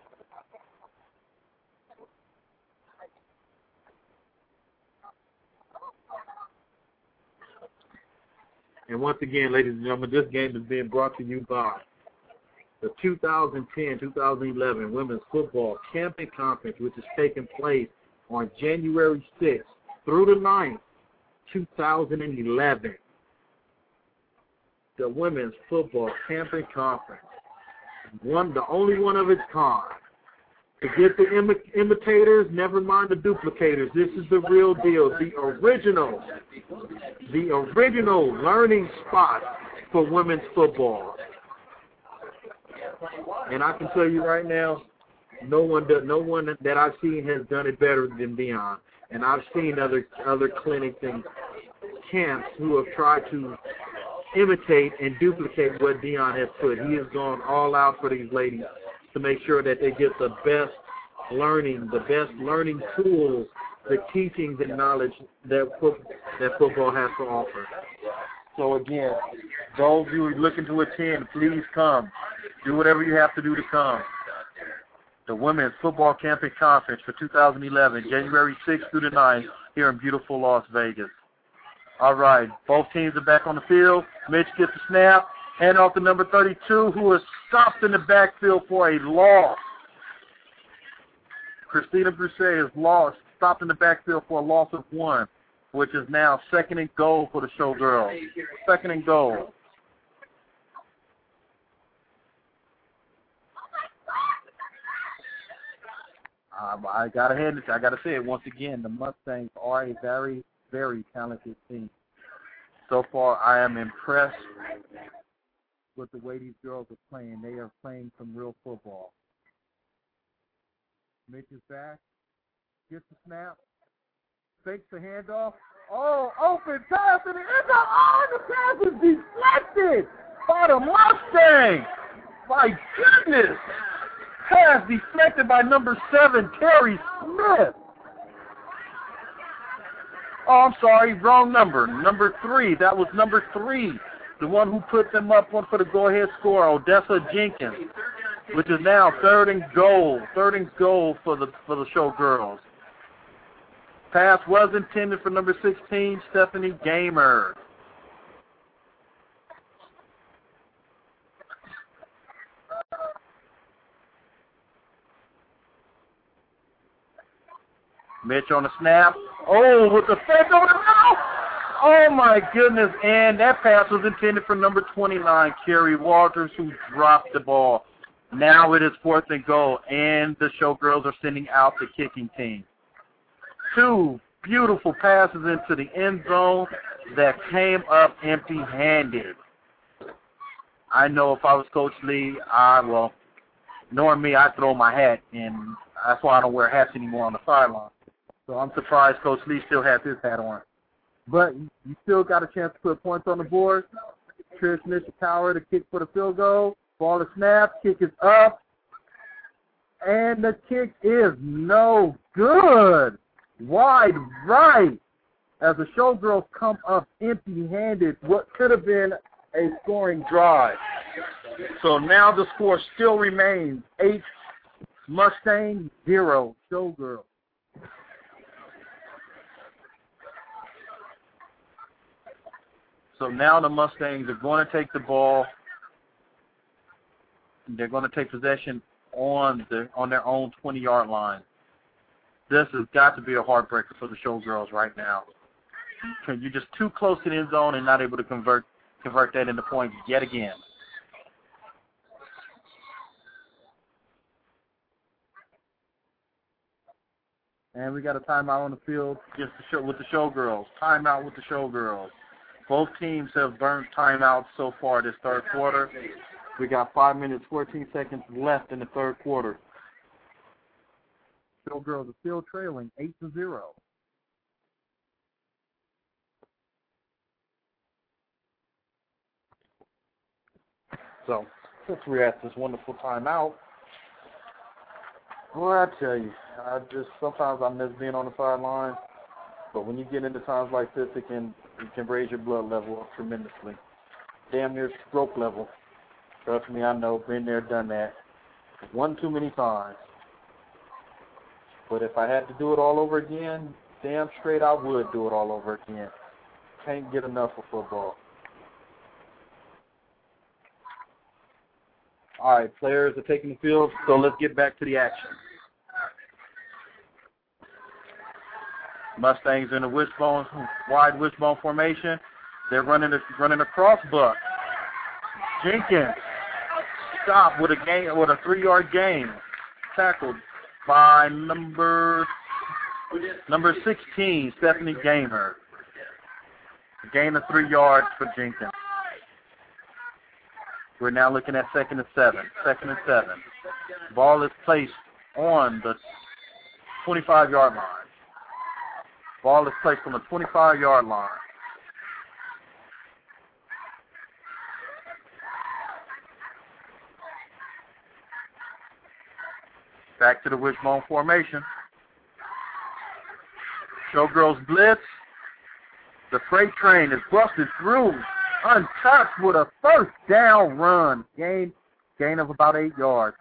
And once again, ladies and gentlemen, this game is being brought to you by the two thousand ten two thousand eleven Women's Football Camping Conference, which is taking place on January sixth through the ninth, two thousand eleven. The Women's Football Camping Conference. One, the only one of its kind. To get the imi- imitators, never mind the duplicators. This is the real deal, the original, the original learning spot for women's football. And I can tell you right now, no one, does, no one that I've seen has done it better than Dion. And I've seen other other clinics and camps who have tried to imitate and duplicate what Dion has put. He has gone all out for these ladies to make sure that they get the best learning, the best learning tools, the teachings and knowledge that fo- that football has to offer. So again, those of you who are looking to attend, please come. Do whatever you have to do to come. The Women's Football Camping Conference for two thousand eleven, January sixth through the ninth, here in beautiful Las Vegas. All right, both teams are back on the field. Mitch gets the snap. Hand off to number thirty-two, who is stopped in the backfield for a loss. Christina Boucher is lost, stopped in the backfield for a loss of one, which is now second and goal for the Showgirls. Second and goal. Um, I gotta hand it. I gotta say it once again. The Mustangs are a very, very talented team. So far, I am impressed with the way these girls are playing. They are playing some real football. Mitch is back. Gets the snap. Fakes the handoff. Oh, open pass in the end zone. Oh, the pass is deflected by the Mustangs. My goodness. Pass deflected by number seven, Terry Smith. Oh, I'm sorry, wrong number. Number three. That was number three. The one who put them up one for the go-ahead score, Odessa Jenkins, which is now third and goal. Third and goal for the for the Showgirls. Pass was intended for number sixteen, Stephanie Gamer. Mitch on the snap. Oh, with the fake over the middle. Oh, my goodness. And that pass was intended for number twenty-nine, Kerry Walters, who dropped the ball. Now it is fourth and goal, and the Showgirls are sending out the kicking team. Two beautiful passes into the end zone that came up empty-handed. I know if I was Coach Lee, I, well, knowing me, I'd throw my hat, and that's why I don't wear hats anymore on the sideline. So I'm surprised Coach Lee still has his hat on. But you still got a chance to put points on the board. Trish Nishikawa to kick for the field goal. Ball is snapped. Kick is up. And the kick is no good. Wide right. As the Showgirls come up empty-handed, what could have been a scoring drive. So now the score still remains eight Mustangs, zero Showgirls. So now the Mustangs are going to take the ball. They're going to take possession on the on their own twenty-yard line. This has got to be a heartbreaker for the Showgirls right now. You're just too close to the end zone and not able to convert convert that into points yet again. And we got a timeout on the field just to show, with the Showgirls. Timeout with the Showgirls. Both teams have burned timeouts so far this third quarter. We got five minutes, fourteen seconds left in the third quarter. Showgirls are still trailing eight to zero. So, since we're at this wonderful timeout, well, I tell you, I just sometimes I miss being on the sideline. But when you get into times like this, it can it can raise your blood level up tremendously, damn near stroke level. Trust me, I know, been there, done that, one too many times. But if I had to do it all over again, damn straight I would do it all over again. Can't get enough of football. All right, players are taking the field, so let's get back to the action. Mustangs in a wishbone, wide wishbone formation. They're running a, running a cross buck. Jenkins stopped with a gain, with a three-yard gain, tackled by number number sixteen, Stephanie Gamer. Gain of three yards for Jenkins. We're now looking at second and seven. Second and seven. Ball is placed on the twenty-five-yard line. Ball is placed on the twenty-five-yard line. Back to the wishbone formation. Showgirls blitz. The freight train is busted through, untouched with a first down run. Gain, gain of about eight yards.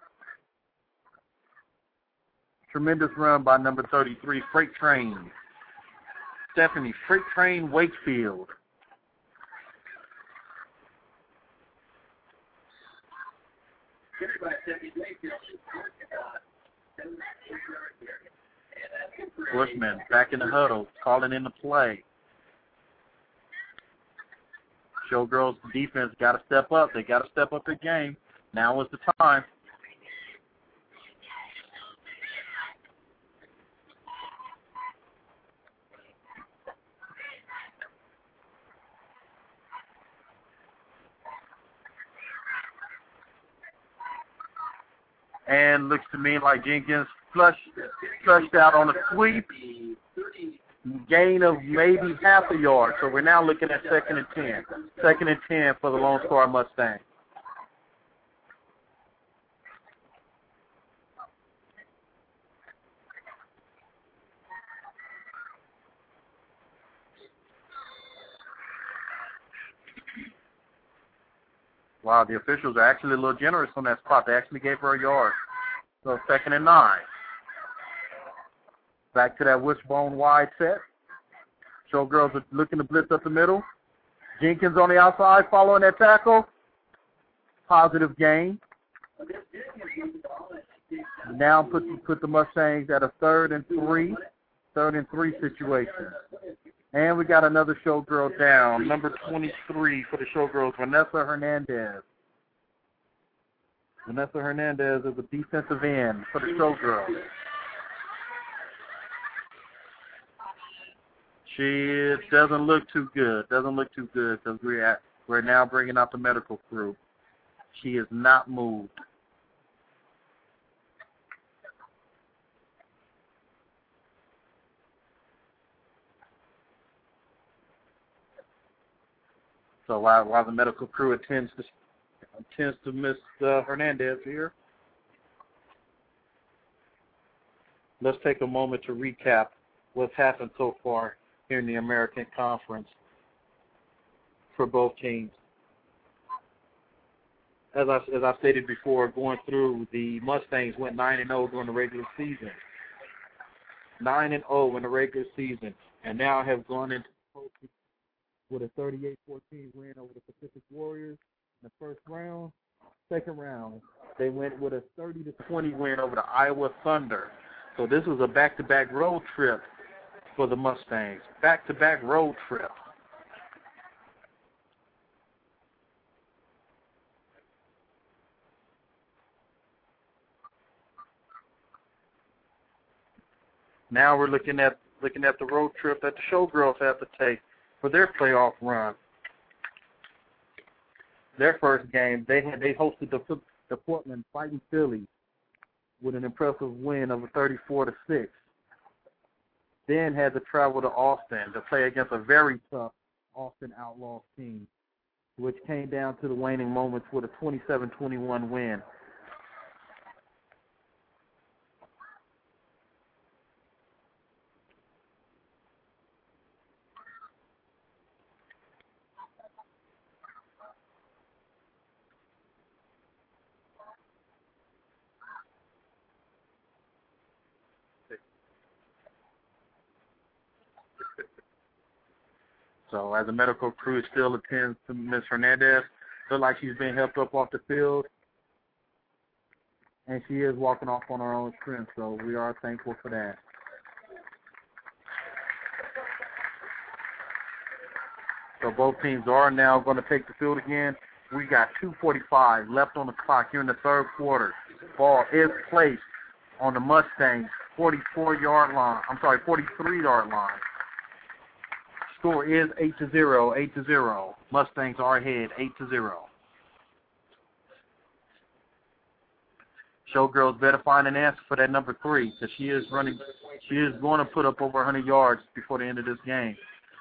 Tremendous run by number thirty-three, Freight Train. Stephanie Freight Train Wakefield. Bushman back in the huddle, calling in the play. Showgirls defense got to step up. They got to step up their game. Now is the time. And looks to me like Jenkins flushed, flushed out on a sweep. Gain of maybe half a yard. So we're now looking at second and ten. Second and ten for the Lone Star Mustangs. Wow, the officials are actually a little generous on that spot. They actually gave her a yard. So second and nine. Back to that wishbone wide set. Showgirls are looking to blitz up the middle. Jenkins on the outside following that tackle. Positive gain. Now put, put the Mustangs at a third and three. Third and three situation. And we got another showgirl down, number twenty-three for the showgirls, Vanessa Hernandez. Vanessa Hernandez is a defensive end for the showgirls. She doesn't look too good. Doesn't look too good because we're at, we're now bringing out the medical crew. She is not moved. So while, while the medical crew attends to attends to Miss uh, Hernandez here, let's take a moment to recap what's happened so far here in the American Conference for both teams. As I, as I stated before, going through, the Mustangs went nine and oh during the regular season. nine and oh in the regular season, and now have gone into with a thirty-eight fourteen win over the Pacific Warriors in the first round. Second round, they went with a thirty to twenty win over the Iowa Thunder. So this was a back-to-back road trip for the Mustangs. Back-to-back road trip. Now we're looking at looking at the road trip that the showgirls have to take for their playoff run. Their first game, they had they hosted the the Portland Fighting Phillies with an impressive win of thirty-four to six. Then had to travel to Austin to play against a very tough Austin Outlaws team, which came down to the waning moments with a twenty-seven twenty-one win. So as the medical crew still attends to Miss Hernandez, feel like she's being helped up off the field, and she is walking off on her own strength, so we are thankful for that. So both teams are now going to take the field again. We got two forty-five left on the clock here in the third quarter. Ball is placed on the Mustangs' forty-four-yard line. I'm sorry, forty-three-yard line. Score is eight to zero, eight to zero. Mustangs are ahead, eight to zero. Showgirls better find an answer for that number three, because she is running. She is going to put up over one hundred yards before the end of this game.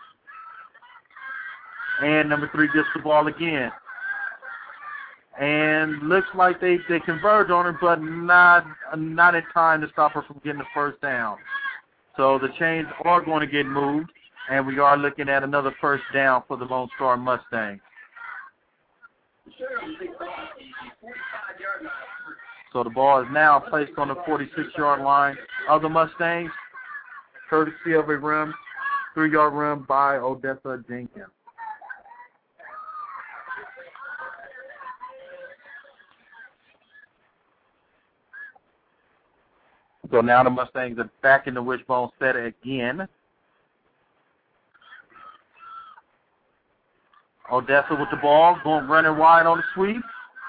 And number three gets the ball again. And looks like they, they converge on her, but not not in time to stop her from getting the first down. So the chains are going to get moved, and we are looking at another first down for the Lone Star Mustangs. So the ball is now placed on the forty-six-yard line of the Mustangs, courtesy of a run, three-yard run by Odessa Jenkins. So now the Mustangs are back in the wishbone set again. Odessa with the ball, going running wide on the sweep.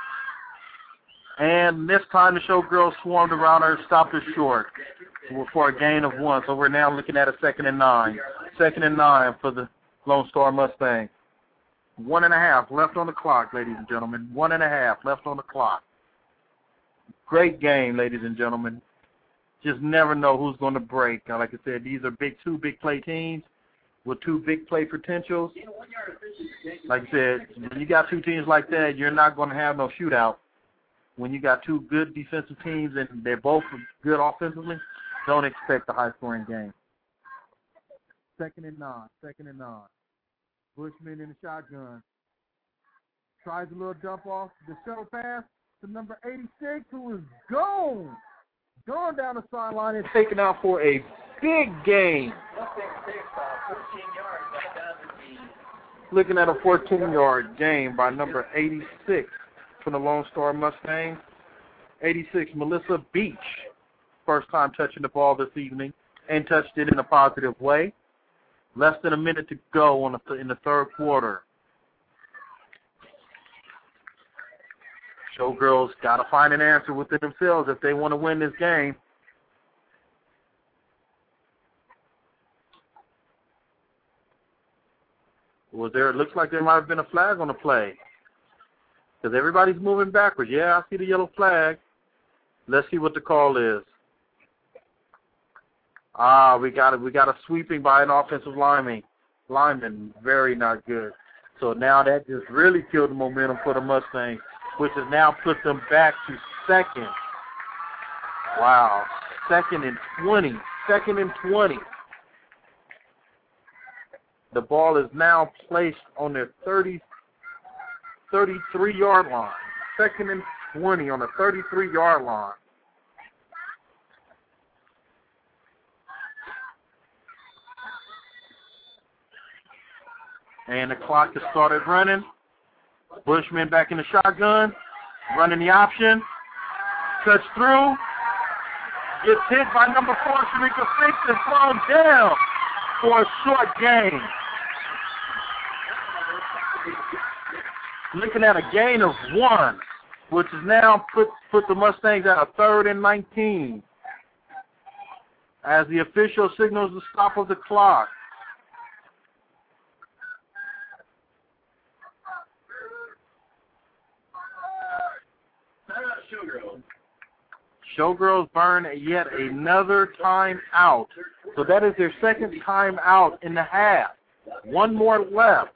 And this time the showgirls swarmed around her, stopped her short for a gain of one. So we're now looking at a second and nine. Second and nine for the Lone Star Mustangs. One and a half left on the clock, ladies and gentlemen. One and a half left on the clock. Great game, ladies and gentlemen. Just never know who's going to break. Like I said, these are big two big play teams with two big play potentials. Like I said, when you got two teams like that, you're not going to have no shootout. When you got two good defensive teams and they're both good offensively, don't expect a high-scoring game. Second and nine, second and nine. Bushman in the shotgun. Tries a little jump off. The shuttle pass to number eighty-six, who is gone. Going down the sideline and taken out for a big game. Looking at a fourteen-yard game by number eighty-six for the Lone Star Mustangs. eighty-six, Melissa Beach. First time touching the ball this evening and touched it in a positive way. Less than a minute to go on the th- in the third quarter. Showgirls got to find an answer within themselves if they want to win this game. Was there? It looks like there might have been a flag on the play because everybody's moving backwards. Yeah, I see the yellow flag. Let's see what the call is. Ah, we got it. We got a sweeping by an offensive lineman. Lineman, very not good. So now that just really killed the momentum for the Mustangs, which has now put them back to second. Wow, second and twenty. Second and twenty. The ball is now placed on their thirty, thirty-three-yard line. Second and twenty on the thirty-three-yard line. And the clock has started running. Bushman back in the shotgun, running the option. Cuts through. Gets hit by number four, Shamika Fix, and thrown down for a short gain. Looking at a gain of one, which is now put, put the Mustangs at a third and nineteen. As the official signals the stop of the clock. Showgirls burn yet another timeout. So that is their second timeout in the half. One more left.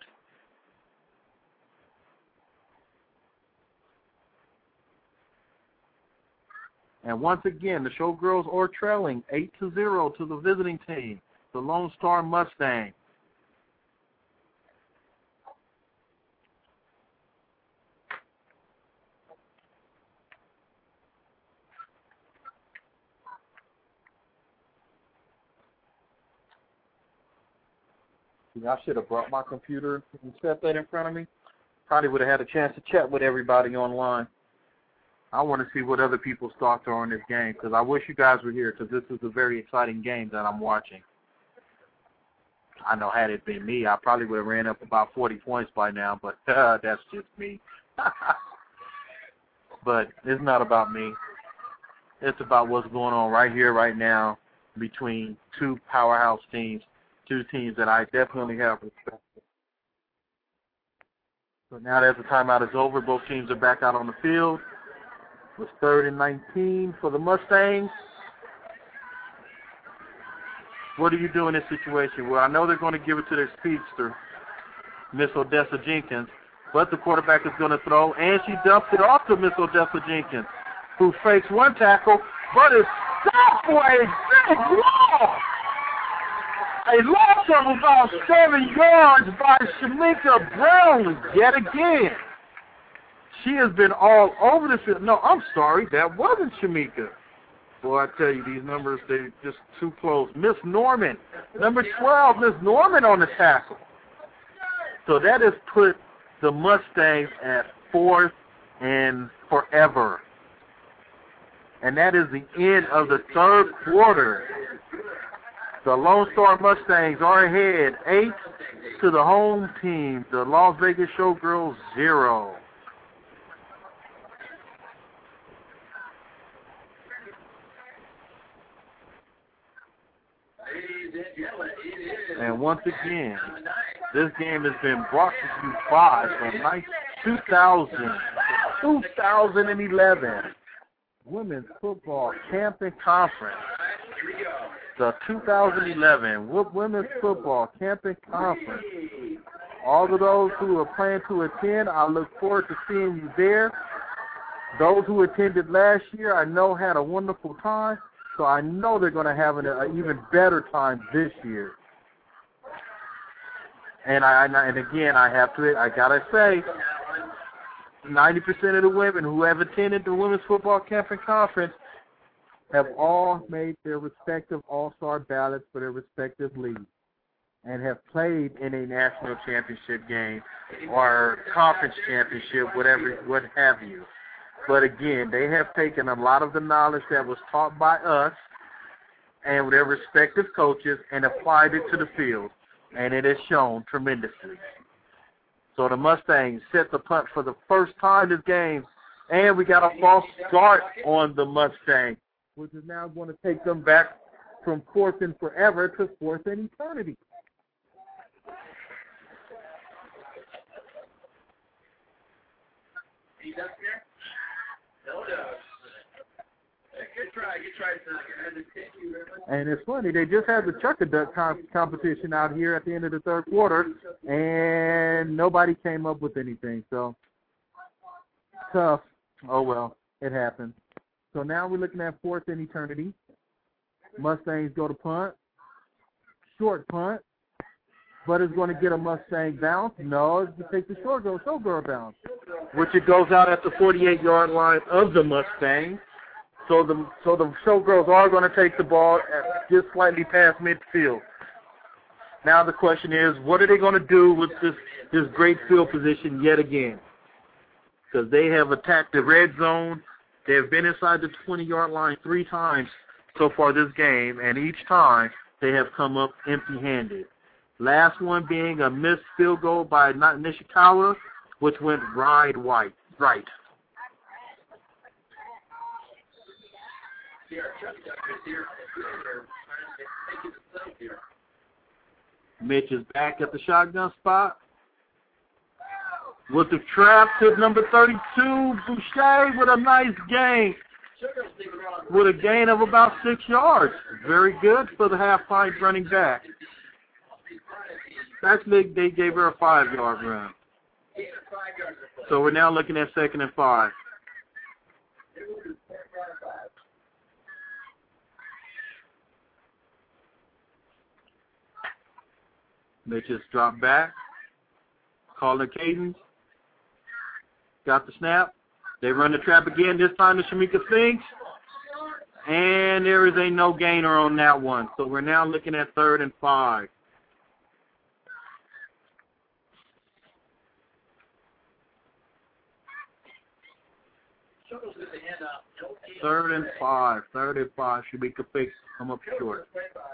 And once again, the Showgirls are trailing eight to zero to the visiting team, the Lone Star Mustangs. I should have brought my computer and set that in front of me. Probably would have had a chance to chat with everybody online. I want to see what other people's thoughts are on this game because I wish you guys were here because this is a very exciting game that I'm watching. I know had it been me, I probably would have ran up about forty points by now, but uh, that's just me. But it's not about me. It's about what's going on right here, right now between two powerhouse teams. Two teams that I definitely have respect for. So now that the timeout is over, both teams are back out on the field. It's third and nineteen for the Mustangs. What do you do in this situation? Well, I know they're going to give it to their speedster, Miss Odessa Jenkins, but the quarterback is going to throw, and she dumps it off to Miss Odessa Jenkins, who fakes one tackle, but is stopped for a big loss. A loss of about seven yards by Shamika Brownlee yet again. She has been all over the field. No, I'm sorry, that wasn't Shamika. Boy, I tell you, these numbers, they're just too close. Miss Norman, number twelve, Miss Norman on the tackle. So that has put the Mustangs at fourth and forever. And that is the end of the third quarter. The Lone Star Mustangs are ahead, eight to the home team, the Las Vegas Showgirls, zero. And once again, this game has been brought to you by from two thousand, two thousand eleven Women's Football Camping Conference. The two thousand eleven Women's Football Camping Conference. All of those who are planning to attend, I look forward to seeing you there. Those who attended last year, I know had a wonderful time, so I know they're going to have an uh, even better time this year. And I and again, I have to, I gotta say, ninety percent of the women who have attended the Women's Football Camping Conference have all made their respective all-star ballots for their respective leagues and have played in a national championship game or conference championship, whatever, what have you. But again, they have taken a lot of the knowledge that was taught by us and their respective coaches and applied it to the field. and it has shown tremendously. So the Mustangs set the punt for the first time this game, and we got a false start on the Mustangs, which is now going to take them back from fourth and forever to fourth and eternity. He's up here? No, no. Good try, good try, son. Thank you very much. And it's funny, they just had the Chucker Duck com- competition out here at the end of the third quarter, and nobody came up with anything. So, tough. Oh, well, it happened. So now we're looking at fourth and eternity. Mustangs go to punt. Short punt. But it's going to get a Mustang bounce. No, it's to take the short goal, showgirl bounce, which it goes out at the forty-eight-yard line of the Mustangs. So the so the showgirls are going to take the ball at just slightly past midfield. Now the question is, what are they going to do with this this great field position yet again? Because they have attacked the red zone. They have been inside the twenty-yard line three times so far this game, and each time they have come up empty-handed. Last one being a missed field goal by Nishikawa, which went wide right. Right. Mitch is back at the shotgun spot with the trap to number thirty-two, Boucher, with a nice gain, with a gain of about six yards. Very good for the half-pint running back. Actually, they gave her a five-yard run. So we're now looking at second and five. They just dropped back. Calling cadence. Got the snap. They run the trap again, this time to Shamika Finks. And there is a no gainer on that one. So we're now looking at third and five. Third and five. Third and five. Shamika Finks come up short.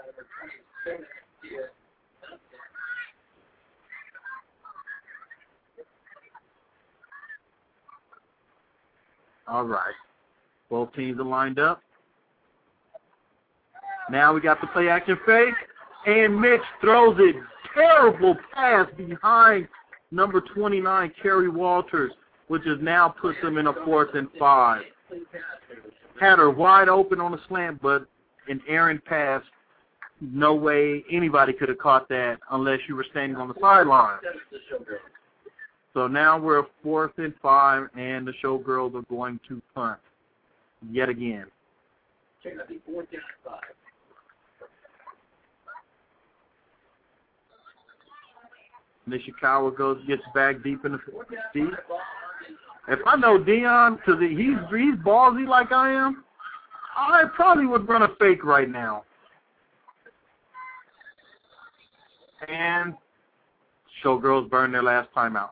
All right. Both teams are lined up. Now we got the play action fake, and Mitch throws it. Terrible pass behind number twenty-nine, Kerry Walters, which has now puts them in a fourth and five. Had her wide open on a slant, but an errant pass. No way anybody could have caught that unless you were standing on the sideline. So now we're fourth and five, and the Showgirls are going to punt yet again. Nishikawa goes, gets back deep in the deep. If I know Dion, because he's he's ballsy like I am, I probably would run a fake right now. And Showgirls burn their last timeout.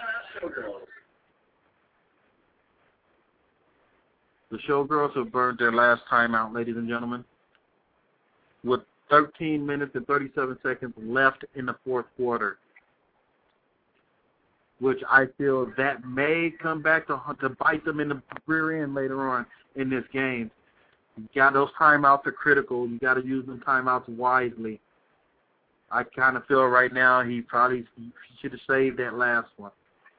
The Showgirls have burned their last timeout, ladies and gentlemen, with thirteen minutes and thirty-seven seconds left in the fourth quarter, which I feel that may come back to, to bite them in the rear end later on in this game. You got those timeouts are critical. You got to use them timeouts wisely. I kind of feel right now he probably should have saved that last one.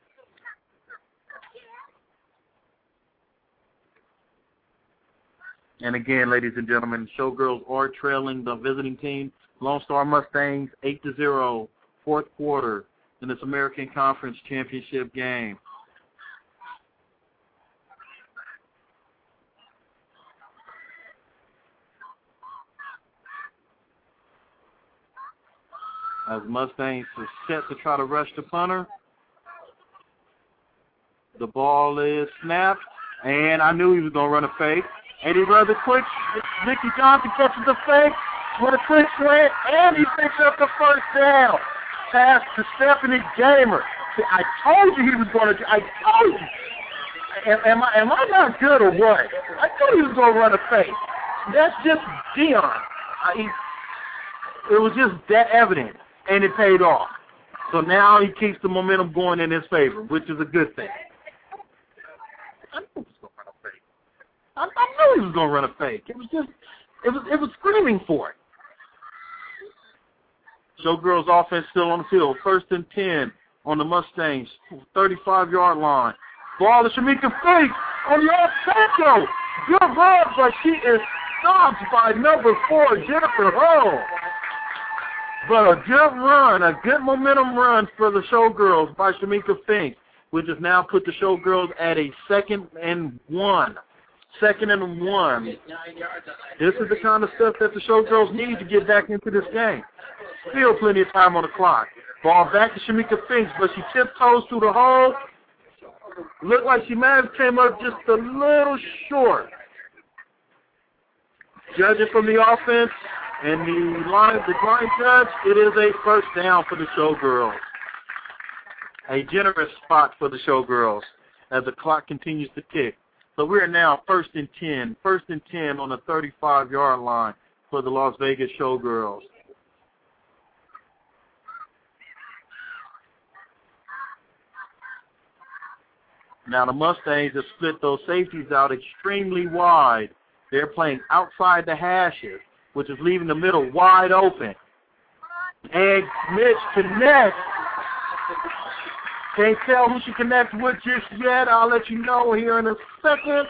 And again, ladies and gentlemen, Showgirls are trailing the visiting team, Lone Star Mustangs, eight to zero, fourth quarter in this American Conference Championship game. As Mustangs are set to try to rush the punter. The ball is snapped, and I knew he was going to run a fake. And he runs a quick. Mickey Johnson catches the fake with a quick slant, and he picks up the first down. Pass to Stephanie Gamer. See, I told you he was going to. I told you. Am, am I am I not good or what? I told he was going to run a fake. That's just Dion. I, it was just that evident. and it paid off. So now he keeps the momentum going in his favor, which is a good thing. I knew he was going to run a fake. I, I knew he was going to run a fake. It was just, it was, it was screaming for it. Showgirls offense still on the field. First and ten on the Mustangs, thirty-five-yard line. Ball to Shamika Fake on the off-tackle. Good run, but she is stopped by number four, Jennifer Hull. But a good run, a good momentum run for the Showgirls by Shamika Fink, which has now put the Showgirls at a second and one. Second and one. This is the kind of stuff that the Showgirls need to get back into this game. Still plenty of time on the clock. Ball back to Shamika Finks, but she tiptoes through the hole. Looked like she might have came up just a little short. Judging from the offense and the line, the line judge, it is a first down for the Showgirls. A generous spot for the Showgirls as the clock continues to tick. So we are now first and ten, first and ten on the thirty-five-yard line for the Las Vegas Showgirls. Now the Mustangs have split those safeties out extremely wide. They're playing outside the hashes, which is leaving the middle wide open. And Mitch connects. Can't tell who she connects with just yet. I'll let you know here in a second.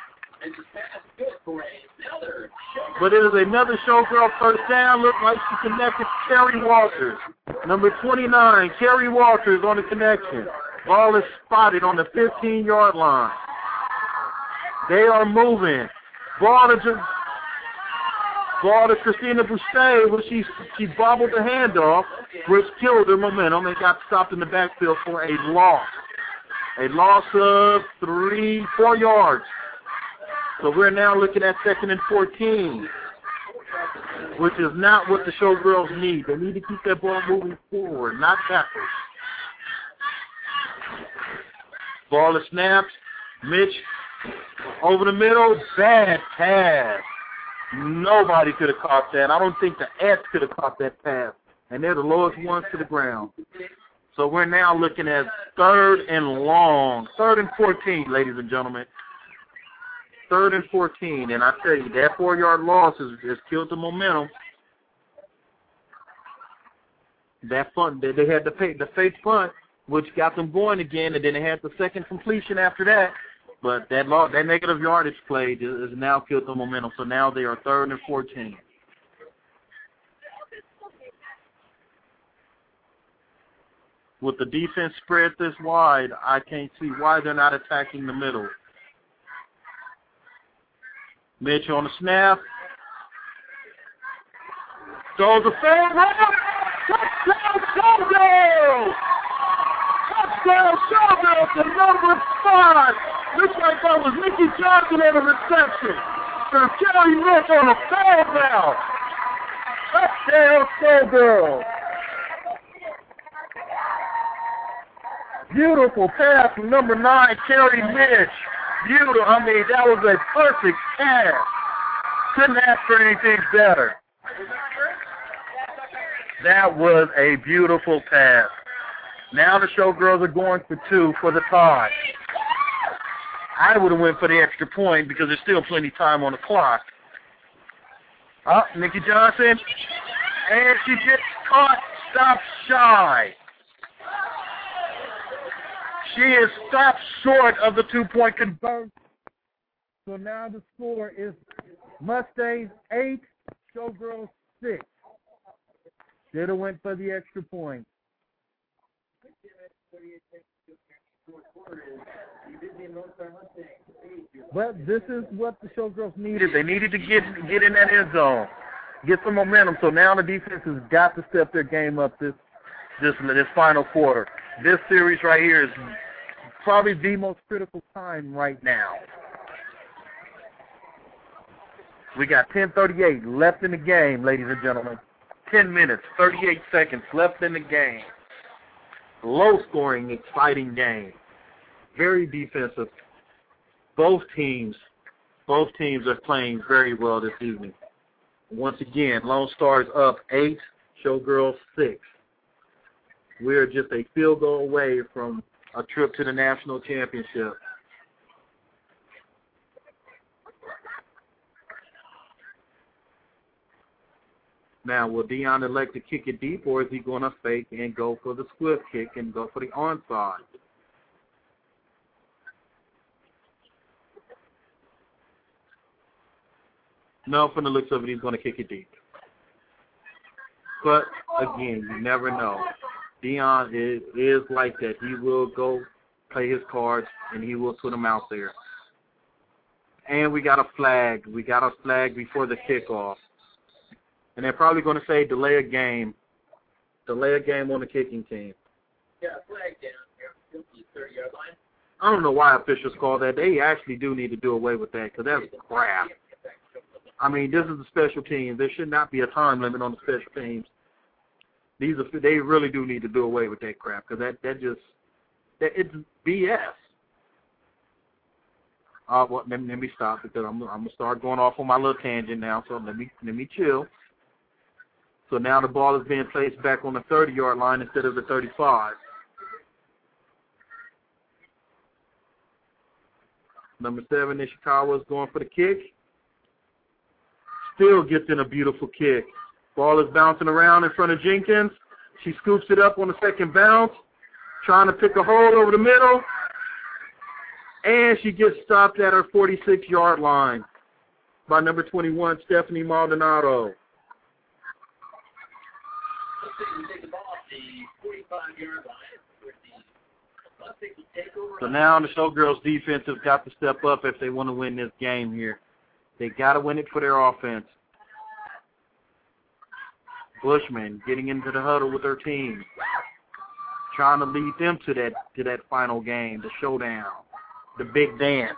But it is another Showgirl first down. Looks like she connected to Kerry Walters. Number twenty-nine, Kerry Walters on the connection. Ball is spotted on the fifteen-yard line. They are moving. Ball to, ball to Christina Boucher, where she, she bobbled the handoff, which killed her momentum and got stopped in the backfield for a loss. A loss of three, four yards. So we're now looking at second and fourteen, which is not what the Showgirls need. They need to keep that ball moving forward, not backwards. Ball is snapped. Mitch over the middle. Bad pass. Nobody could have caught that. I don't think the Eds could have caught that pass. And they're the lowest ones to the ground. So we're now looking at third and long. Third and fourteen, ladies and gentlemen. Third and fourteen. And I tell you, that four-yard loss has, has killed the momentum. That punt, they, they had the, pay, the fake punt, which got them going again, and then they had the second completion after that. But that law, that negative yardage play has now killed the momentum. So now they are third and fourteen. With the defense spread this wide, I can't see why they're not attacking the middle. Mitch on the snap. Throws a fair route. Touchdown, Showgirls! Touchdown, Showgirls to number five. Looks like that was Nikki Johnson on the reception. For Kelly Mitch on a foul now. Touchdown, Showgirls. Beautiful pass from number nine, Kerry Mitch. Beautiful. I mean, that was a perfect pass. Couldn't ask for anything better. That was a beautiful pass. Now the Showgirls are going for two for the tie. I would have went for the extra point because there's still plenty of time on the clock. Up, oh, Nikki Johnson. And she gets caught, stopped shy. She is stopped short of the two-point conversion. So now the score is Mustangs eight, Showgirls six. Should have went for the extra point. But this is what the Showgirls needed. They needed to get get in that end zone, get some momentum. So now the defense has got to step their game up this this this final quarter. This series right here is probably the most critical time right now. We got ten thirty-eight left in the game, ladies and gentlemen. ten minutes, thirty-eight seconds left in the game. Low-scoring, exciting game. Very defensive. Both teams, both teams are playing very well this evening. Once again, Lone Stars up eight, Showgirls six. We're just a field goal away from a trip to the national championship. Now, will Dion elect to kick it deep, or is he going to fake and go for the swift kick and go for the onside? No, from the looks of it, he's going to kick it deep. But, again, you never know. Dion is, is like that. He will go play his cards, and he will put them out there. And we got a flag. We got a flag before the kickoff. And they're probably going to say delay a game. Delay a game on the kicking team. Yeah, flag down here. thirty-yard line. I don't know why officials call that. They actually do need to do away with that because that's crap. I mean, this is the special teams. There should not be a time limit on the special teams. These are they really do need to do away with that crap because that that just that, it's B S. Uh, well, let, let me stop because I'm I'm gonna start going off on my little tangent now. So let me let me chill. So now the ball is being placed back on the thirty-yard line instead of the thirty-five. Number seven, Ishikawa is going for the kick. Still gets in a beautiful kick. Ball is bouncing around in front of Jenkins. She scoops it up on the second bounce, trying to pick a hole over the middle. And she gets stopped at her forty-six-yard line by number twenty-one, Stephanie Maldonado. So now the Showgirls defense has got to step up if they want to win this game here. They got to win it for their offense. Bushman getting into the huddle with her team, trying to lead them to that to that final game, the showdown, the big dance.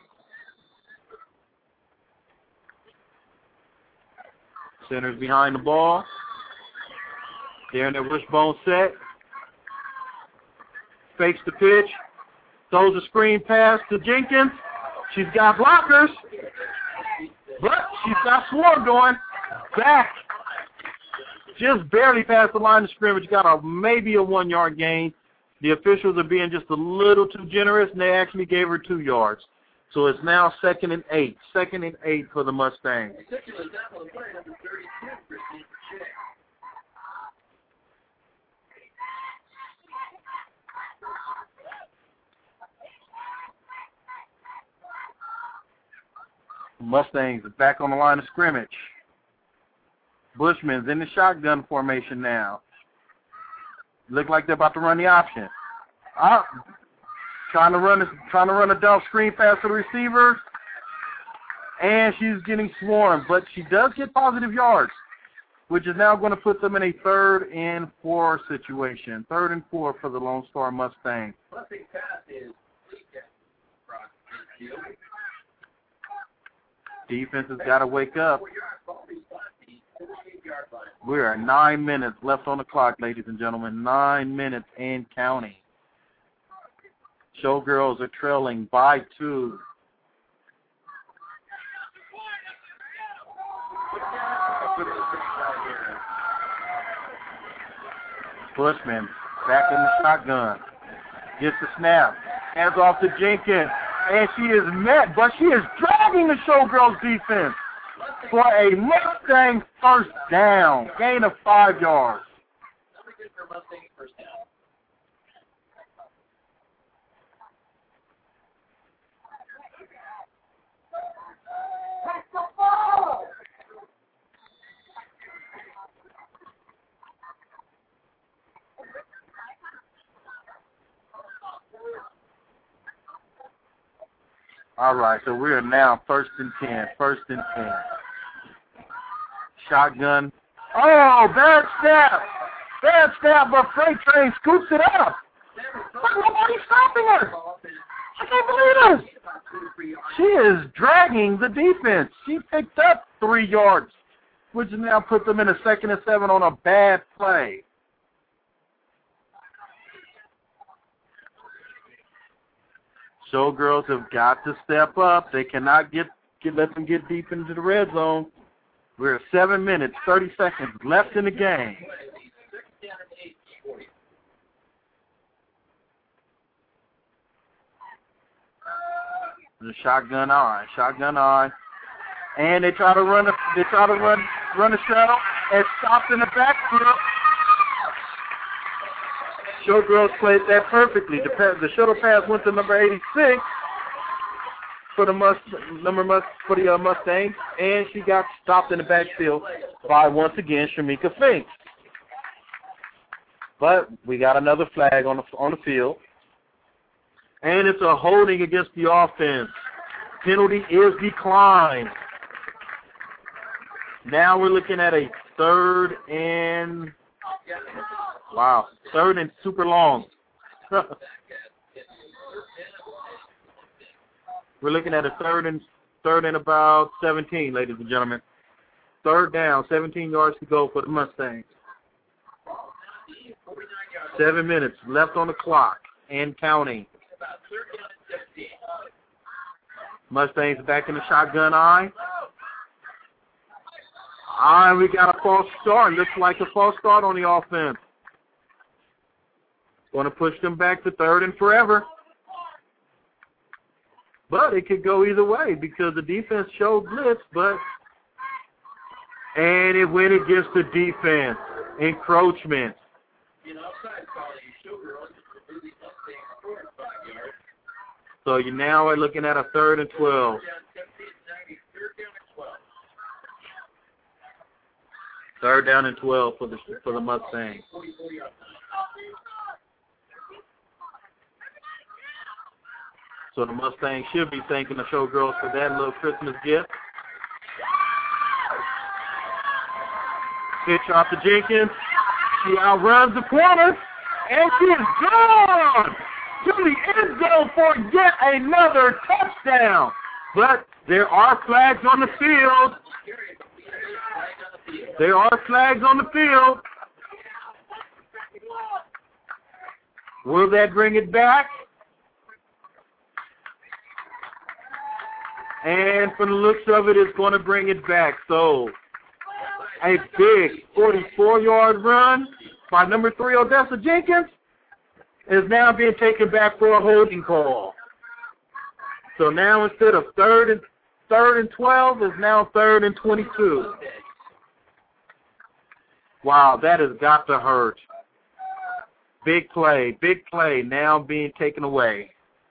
Center's behind the ball. They're in their wishbone set. Fakes the pitch. Throws a screen pass to Jenkins. She's got blockers. But she's got Swarm going. Back. Just barely past the line of scrimmage. Got a maybe a one-yard gain. The officials are being just a little too generous, and they actually gave her two yards. So it's now second and eight. Second and eight for the Mustangs. Mustangs are back on the line of scrimmage. Bushman's in the shotgun formation now. Look like they're about to run the option. Ah, trying to run a, trying to run a dump screen pass to the receiver. And she's getting swarmed, but she does get positive yards, which is now going to put them in a third and four situation. Third and four for the Lone Star Mustangs. Mustang pass is Defense has got to wake up. We are nine minutes left on the clock, ladies and gentlemen. Nine minutes and counting. Showgirls are trailing by two. Bushman back in the shotgun. Gets the snap. Hands off to Jenkins. And she is met, but she is dragging the Showgirls defense for a Mustang first down. Gain of five yards. First down. All right, so we are now first and ten. First and ten. Shotgun. Oh, bad snap. Bad snap, but Freight Train scoops it up. But nobody's stopping her. I can't believe this. She is dragging the defense. She picked up three yards, which now puts them in a second and seven on a bad play. Showgirls have got to step up. They cannot get, get let them get deep into the red zone. We're at seven minutes, thirty seconds left in the game. The shotgun eye, shotgun eye, and they try to run. A, they try to run, run a shuttle, and stopped in the backfield. Showgirls played that perfectly. The, pass, the shuttle pass went to number eighty-six for the must number must for the uh, Mustangs, and she got stopped in the backfield by once again Shamika Finks. But we got another flag on the on the field, and it's a holding against the offense. Penalty is declined. Now we're looking at a third and wow, third and super long. We're looking at a third and third and about seventeen, ladies and gentlemen. Third down, seventeen yards to go for the Mustangs. Seven minutes left on the clock and counting. Mustangs back in the shotgun eye. Ah, we got a false start. Looks like a false start on the offense. Going to push them back to third and forever. But it could go either way because the defense showed blitz, but and it went against the defense. Encroachment. So you now are looking at a third and twelve. Third down and twelve for the for the Mustangs. So the Mustangs should be thanking the Showgirls for that little Christmas gift. Pitch off to Jenkins. She outruns the corner, and she is gone to the end zone for yet another touchdown. But there are flags on the field. There are flags on the field. Will that bring it back? And from the looks of it, it's going to bring it back. So a big forty-four-yard run by number three, Odessa Jenkins, is now being taken back for a holding call. So now instead of third and third and twelve, is now third and twenty-two. Wow, that has got to hurt. Big play, big play now being taken away.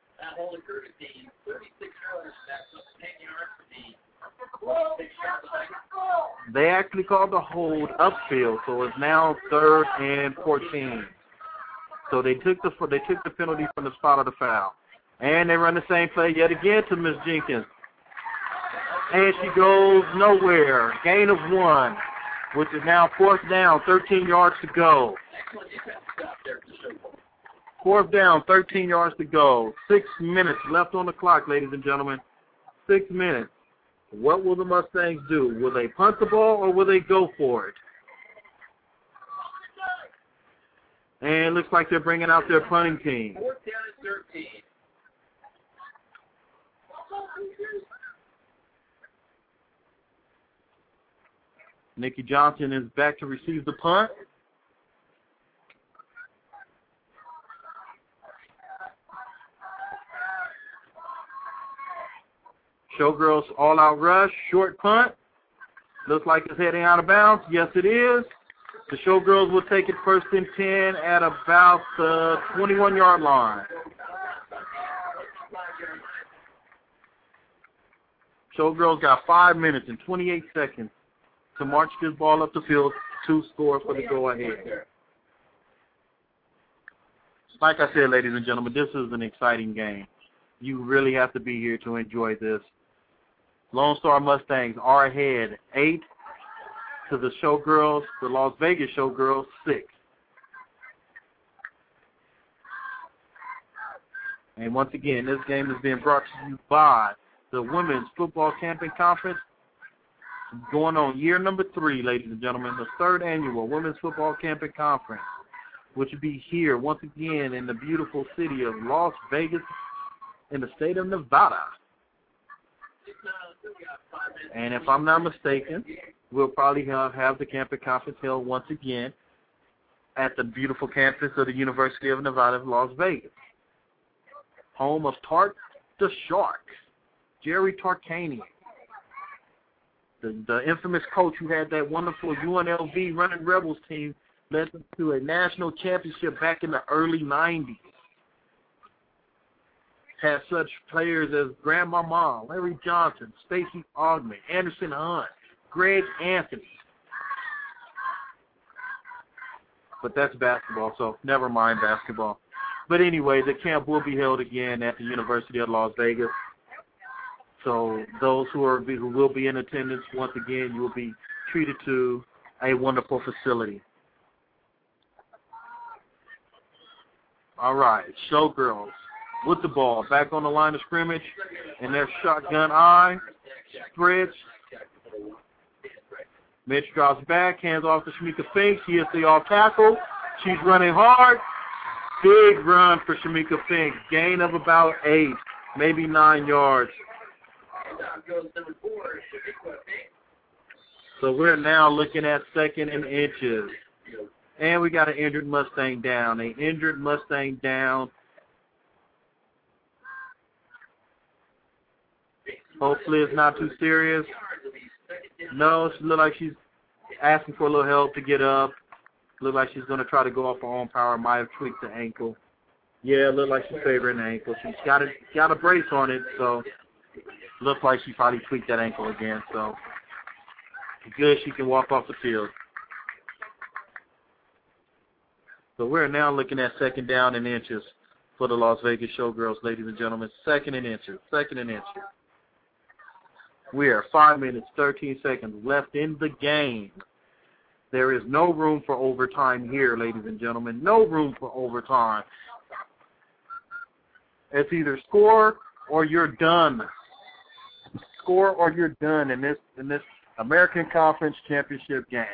They actually called the hold upfield, so it's now third and fourteen. So they took the they took the penalty from the spot of the foul, and they run the same play yet again to Miss Jenkins, and she goes nowhere. Gain of one, which is now fourth down, thirteen yards to go. Fourth down, thirteen yards to go. Six minutes left on the clock, ladies and gentlemen. Six minutes. What will the Mustangs do? Will they punt the ball or will they go for it? And it looks like they're bringing out their punting team. Fourth down and thirteen. Nikki Johnson is back to receive the punt. Showgirls all-out rush, short punt. Looks like it's heading out of bounds. Yes, it is. The Showgirls will take it first and ten at about the twenty-one-yard line. Showgirls got five minutes and twenty-eight seconds to march this ball up the field to score for the go-ahead. Like I said, ladies and gentlemen, this is an exciting game. You really have to be here to enjoy this. Lone Star Mustangs are ahead, eight to the Showgirls, the Las Vegas Showgirls, six. And once again, this game is being brought to you by the Women's Football Camping Conference, going on year number three, ladies and gentlemen, the third annual Women's Football Camping Conference, which will be here once again in the beautiful city of Las Vegas in the state of Nevada. And if I'm not mistaken, we'll probably have, have the camping conference held once again at the beautiful campus of the University of Nevada, Las Vegas, home of Tart the Shark. Jerry Tarkanian, the, the infamous coach who had that wonderful U N L V Running Rebels team, led them to a national championship back in the early nineties. Had such players as Grandmama, Larry Johnson, Stacey Augman, Anderson Hunt, Greg Anthony. But that's basketball, so never mind basketball. But anyway, the camp will be held again at the University of Las Vegas. So those who are who will be in attendance, once again, you will be treated to a wonderful facility. All right, Showgirls with the ball, back on the line of scrimmage, and their shotgun eye, spreads. Mitch drops back, hands off to Shamika Fink. She hits the off tackle. She's running hard. Big run for Shamika Fink. Gain of about eight, maybe nine yards. So we're now looking at second and inches. And we got an injured Mustang down. An injured Mustang down. Hopefully it's not too serious. No, she looks like she's asking for a little help to get up. Look like she's going to try to go off her own power. Might have tweaked the ankle. Yeah, look like she's favoring the ankle. She's got, it, got a brace on it, so looks like she probably tweaked that ankle again. So good, she can walk off the field. So we're now looking at second down and inches for the Las Vegas Showgirls, ladies and gentlemen. Second and inches, second and inches. We are five minutes, thirteen seconds left in the game. There is no room for overtime here, ladies and gentlemen. No room for overtime. It's either score or you're done. Score or you're done in this in this American Conference Championship game.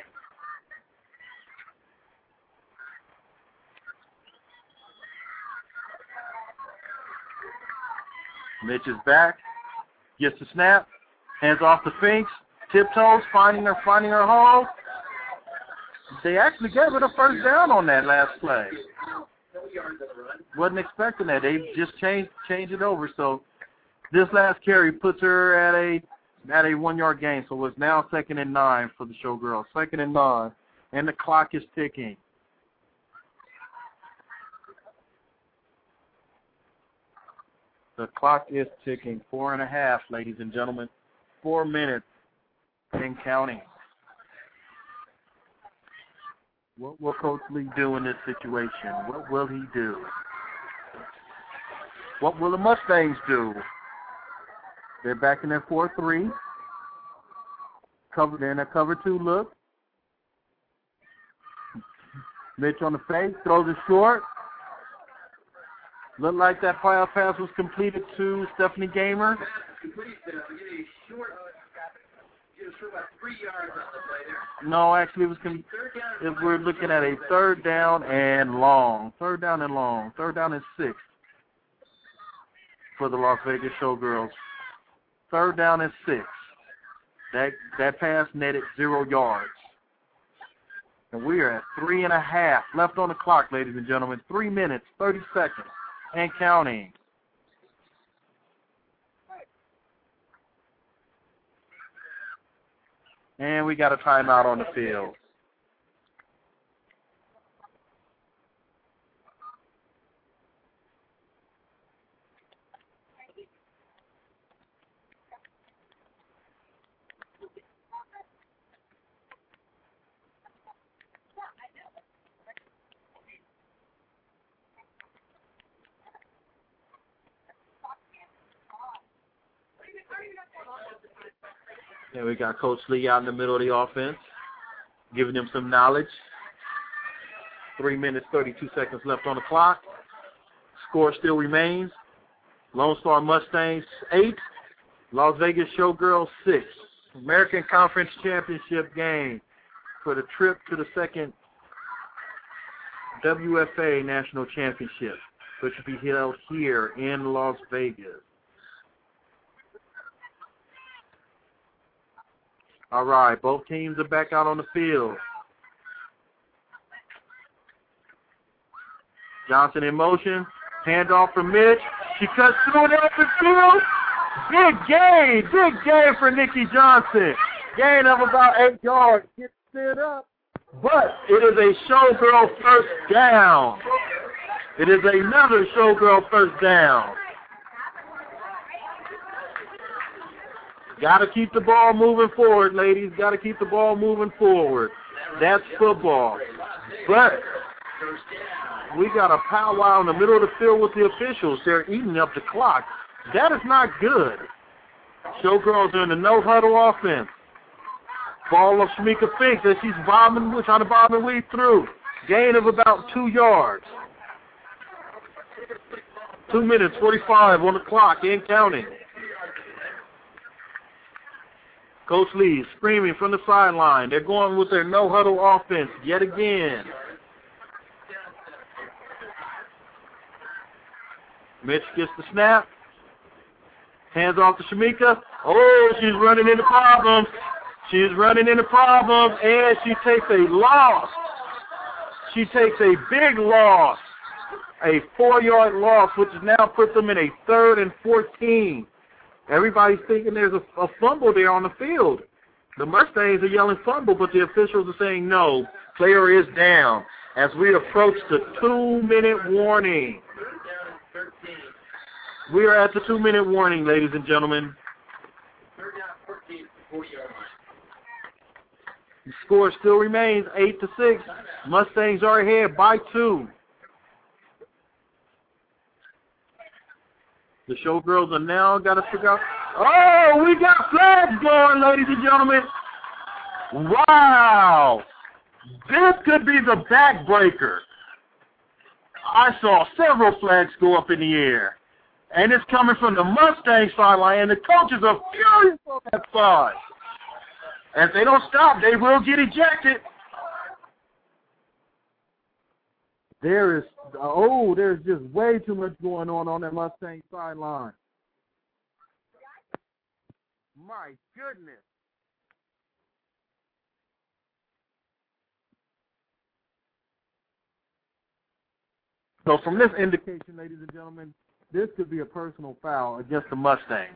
Mitch is back. Gets the snap. Hands off the Finks. Tiptoes, finding her, finding her hole. They actually gave it a first down on that last play. Wasn't expecting that. They just changed changed it over. So this last carry puts her at a at a one yard gain. So it's now second and nine for the Showgirls. Second and nine, and the clock is ticking. The clock is ticking. Four and a half, ladies and gentlemen. Four minutes and counting. What will Coach Lee do in this situation? What will he do? What will the Mustangs do? They're back in their four three. Covered in a cover two look. Mitch on the fake, throws it short. Looked like that fire pass was completed to Stephanie Gamer. No, actually, it was. Com- if we're looking at a third down and long, third down and long, third down and six for the Las Vegas Showgirls. Third down and six. That that pass netted zero yards, and we are at three and a half left on the clock, ladies and gentlemen. Three minutes, thirty seconds, and counting. And we got a timeout on the field. And we got Coach Lee out in the middle of the offense, giving them some knowledge. Three minutes, thirty-two seconds left on the clock. Score still remains. Lone Star Mustangs, eight. Las Vegas Showgirls, six. American Conference Championship game for the trip to the second W F A National Championship, which will be held here in Las Vegas. All right, both teams are back out on the field. Johnson in motion. Handoff from Mitch. She cuts through the open field. Big gain. Big gain for Nikki Johnson. Gain of about eight yards. Gets stood up. But it is a Showgirl first down. It is another Showgirl first down. Got to keep the ball moving forward, ladies. Got to keep the ball moving forward. That's football. But we got a powwow in the middle of the field with the officials. They're eating up the clock. That is not good. Showgirls are in the no-huddle offense. Ball of Shamika Finks as she's bobbing, trying to bob and weave through. Gain of about two yards. Two minutes, forty-five on the clock, and counting. Coach Lee screaming from the sideline. They're going with their no-huddle offense yet again. Mitch gets the snap. Hands off to Shamika. Oh, she's running into problems. She's running into problems, and she takes a loss. She takes a big loss, a four-yard loss, which has now put them in a third and fourteen. Everybody's thinking there's a, a fumble there on the field. The Mustangs are yelling fumble, but the officials are saying no, player is down as we approach the two-minute warning. We are at the two-minute warning, ladies and gentlemen. The score still remains eight to six. Mustangs are ahead by two. The Showgirls are now got to figure out. Oh, we got flags going, ladies and gentlemen. Wow. This could be the backbreaker. I saw several flags go up in the air. And it's coming from the Mustang sideline, and the coaches are furious on that side. If they don't stop, they will get ejected. There is, oh, there's just way too much going on on that Mustang sideline. My goodness. So from this indication, ladies and gentlemen, this could be a personal foul against the Mustangs.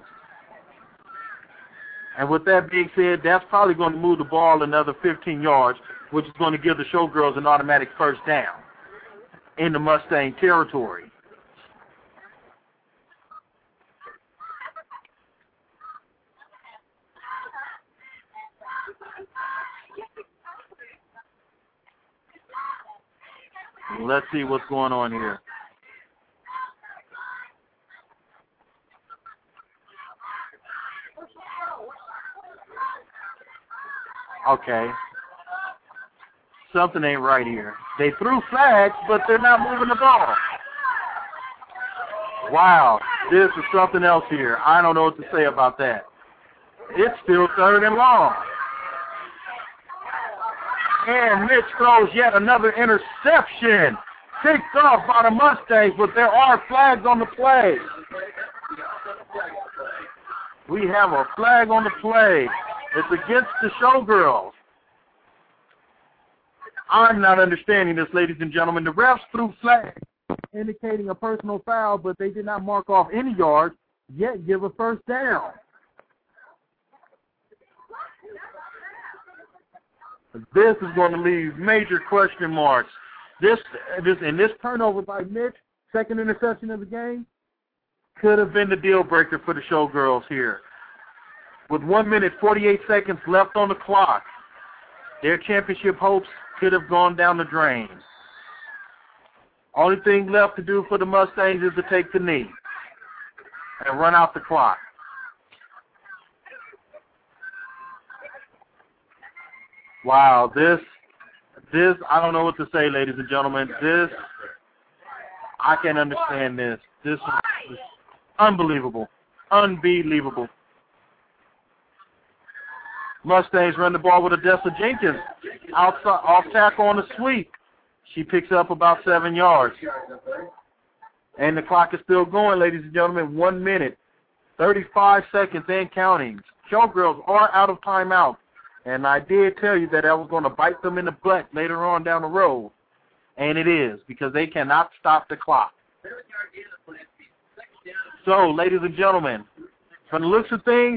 And with that being said, that's probably going to move the ball another fifteen yards, which is going to give the Showgirls an automatic first down in the Mustang territory. Let's see what's going on here. Okay. Something ain't right here. They threw flags, but they're not moving the ball. Wow. This is something else here. I don't know what to say about that. It's still third and long. And Mitch throws yet another interception. Picked off by the Mustangs, but there are flags on the play. We have a flag on the play. It's against the Showgirls. I'm not understanding this, ladies and gentlemen. The refs threw flags indicating a personal foul, but they did not mark off any yards, yet give a first down. This is going to leave major question marks. This, this, and this turnover by Mitch, second interception of the game, could have been the deal breaker for the Showgirls here. With one minute, forty-eight seconds left on the clock, their championship hopes could have gone down the drain. Only thing left to do for the Mustangs is to take the knee and run out the clock. Wow, this, this, I don't know what to say, ladies and gentlemen. This, I can't understand this. This is unbelievable. Unbelievable. Mustangs run the ball with Odessa Jenkins. Outside, off tackle on the sweep. She picks up about seven yards. And the clock is still going, ladies and gentlemen. One minute, thirty-five seconds and counting. Showgirls are out of timeout. And I did tell you that I was going to bite them in the butt later on down the road. And it is, because they cannot stop the clock. So, ladies and gentlemen, from the looks of things,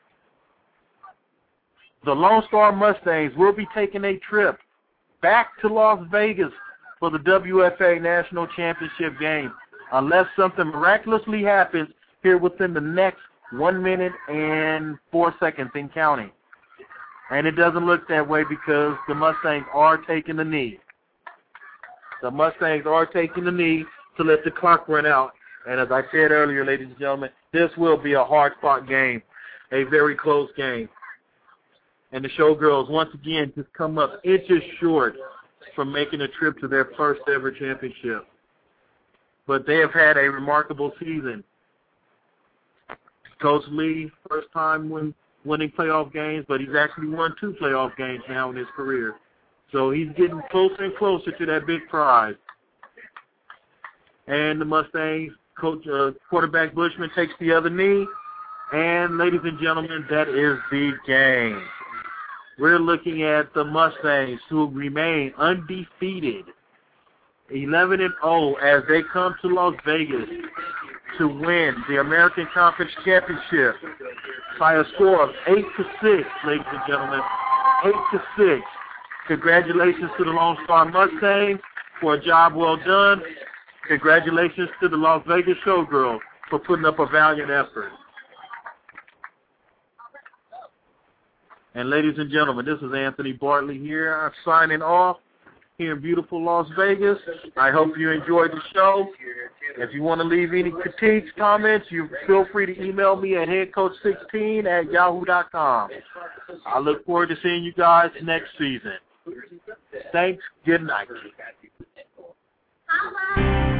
the Lone Star Mustangs will be taking a trip back to Las Vegas for the W F A National Championship game, unless something miraculously happens here within the next one minute and four seconds in counting. And it doesn't look that way because the Mustangs are taking the knee. The Mustangs are taking the knee to let the clock run out. And as I said earlier, ladies and gentlemen, this will be a hard-fought game, a very close game. And the Showgirls, once again, just come up inches short from making a trip to their first-ever championship. But they have had a remarkable season. Coach Lee, first time win, winning playoff games, but he's actually won two playoff games now in his career. So he's getting closer and closer to that big prize. And the Mustangs, coach, uh, quarterback Bushman takes the other knee. And, ladies and gentlemen, that is the game. We're looking at the Mustangs, who remain undefeated, eleven and oh, as they come to Las Vegas to win the American Conference Championship by a score of eight to six, ladies and gentlemen, eight to six. Congratulations to the Lone Star Mustangs for a job well done. Congratulations to the Las Vegas Showgirls for putting up a valiant effort. And ladies and gentlemen, this is Anthony Bartley here. I'm signing off here in beautiful Las Vegas. I hope you enjoyed the show. If you want to leave any critiques, comments, you feel free to email me at headcoach sixteen at yahoo dot com. I look forward to seeing you guys next season. Thanks. Good night.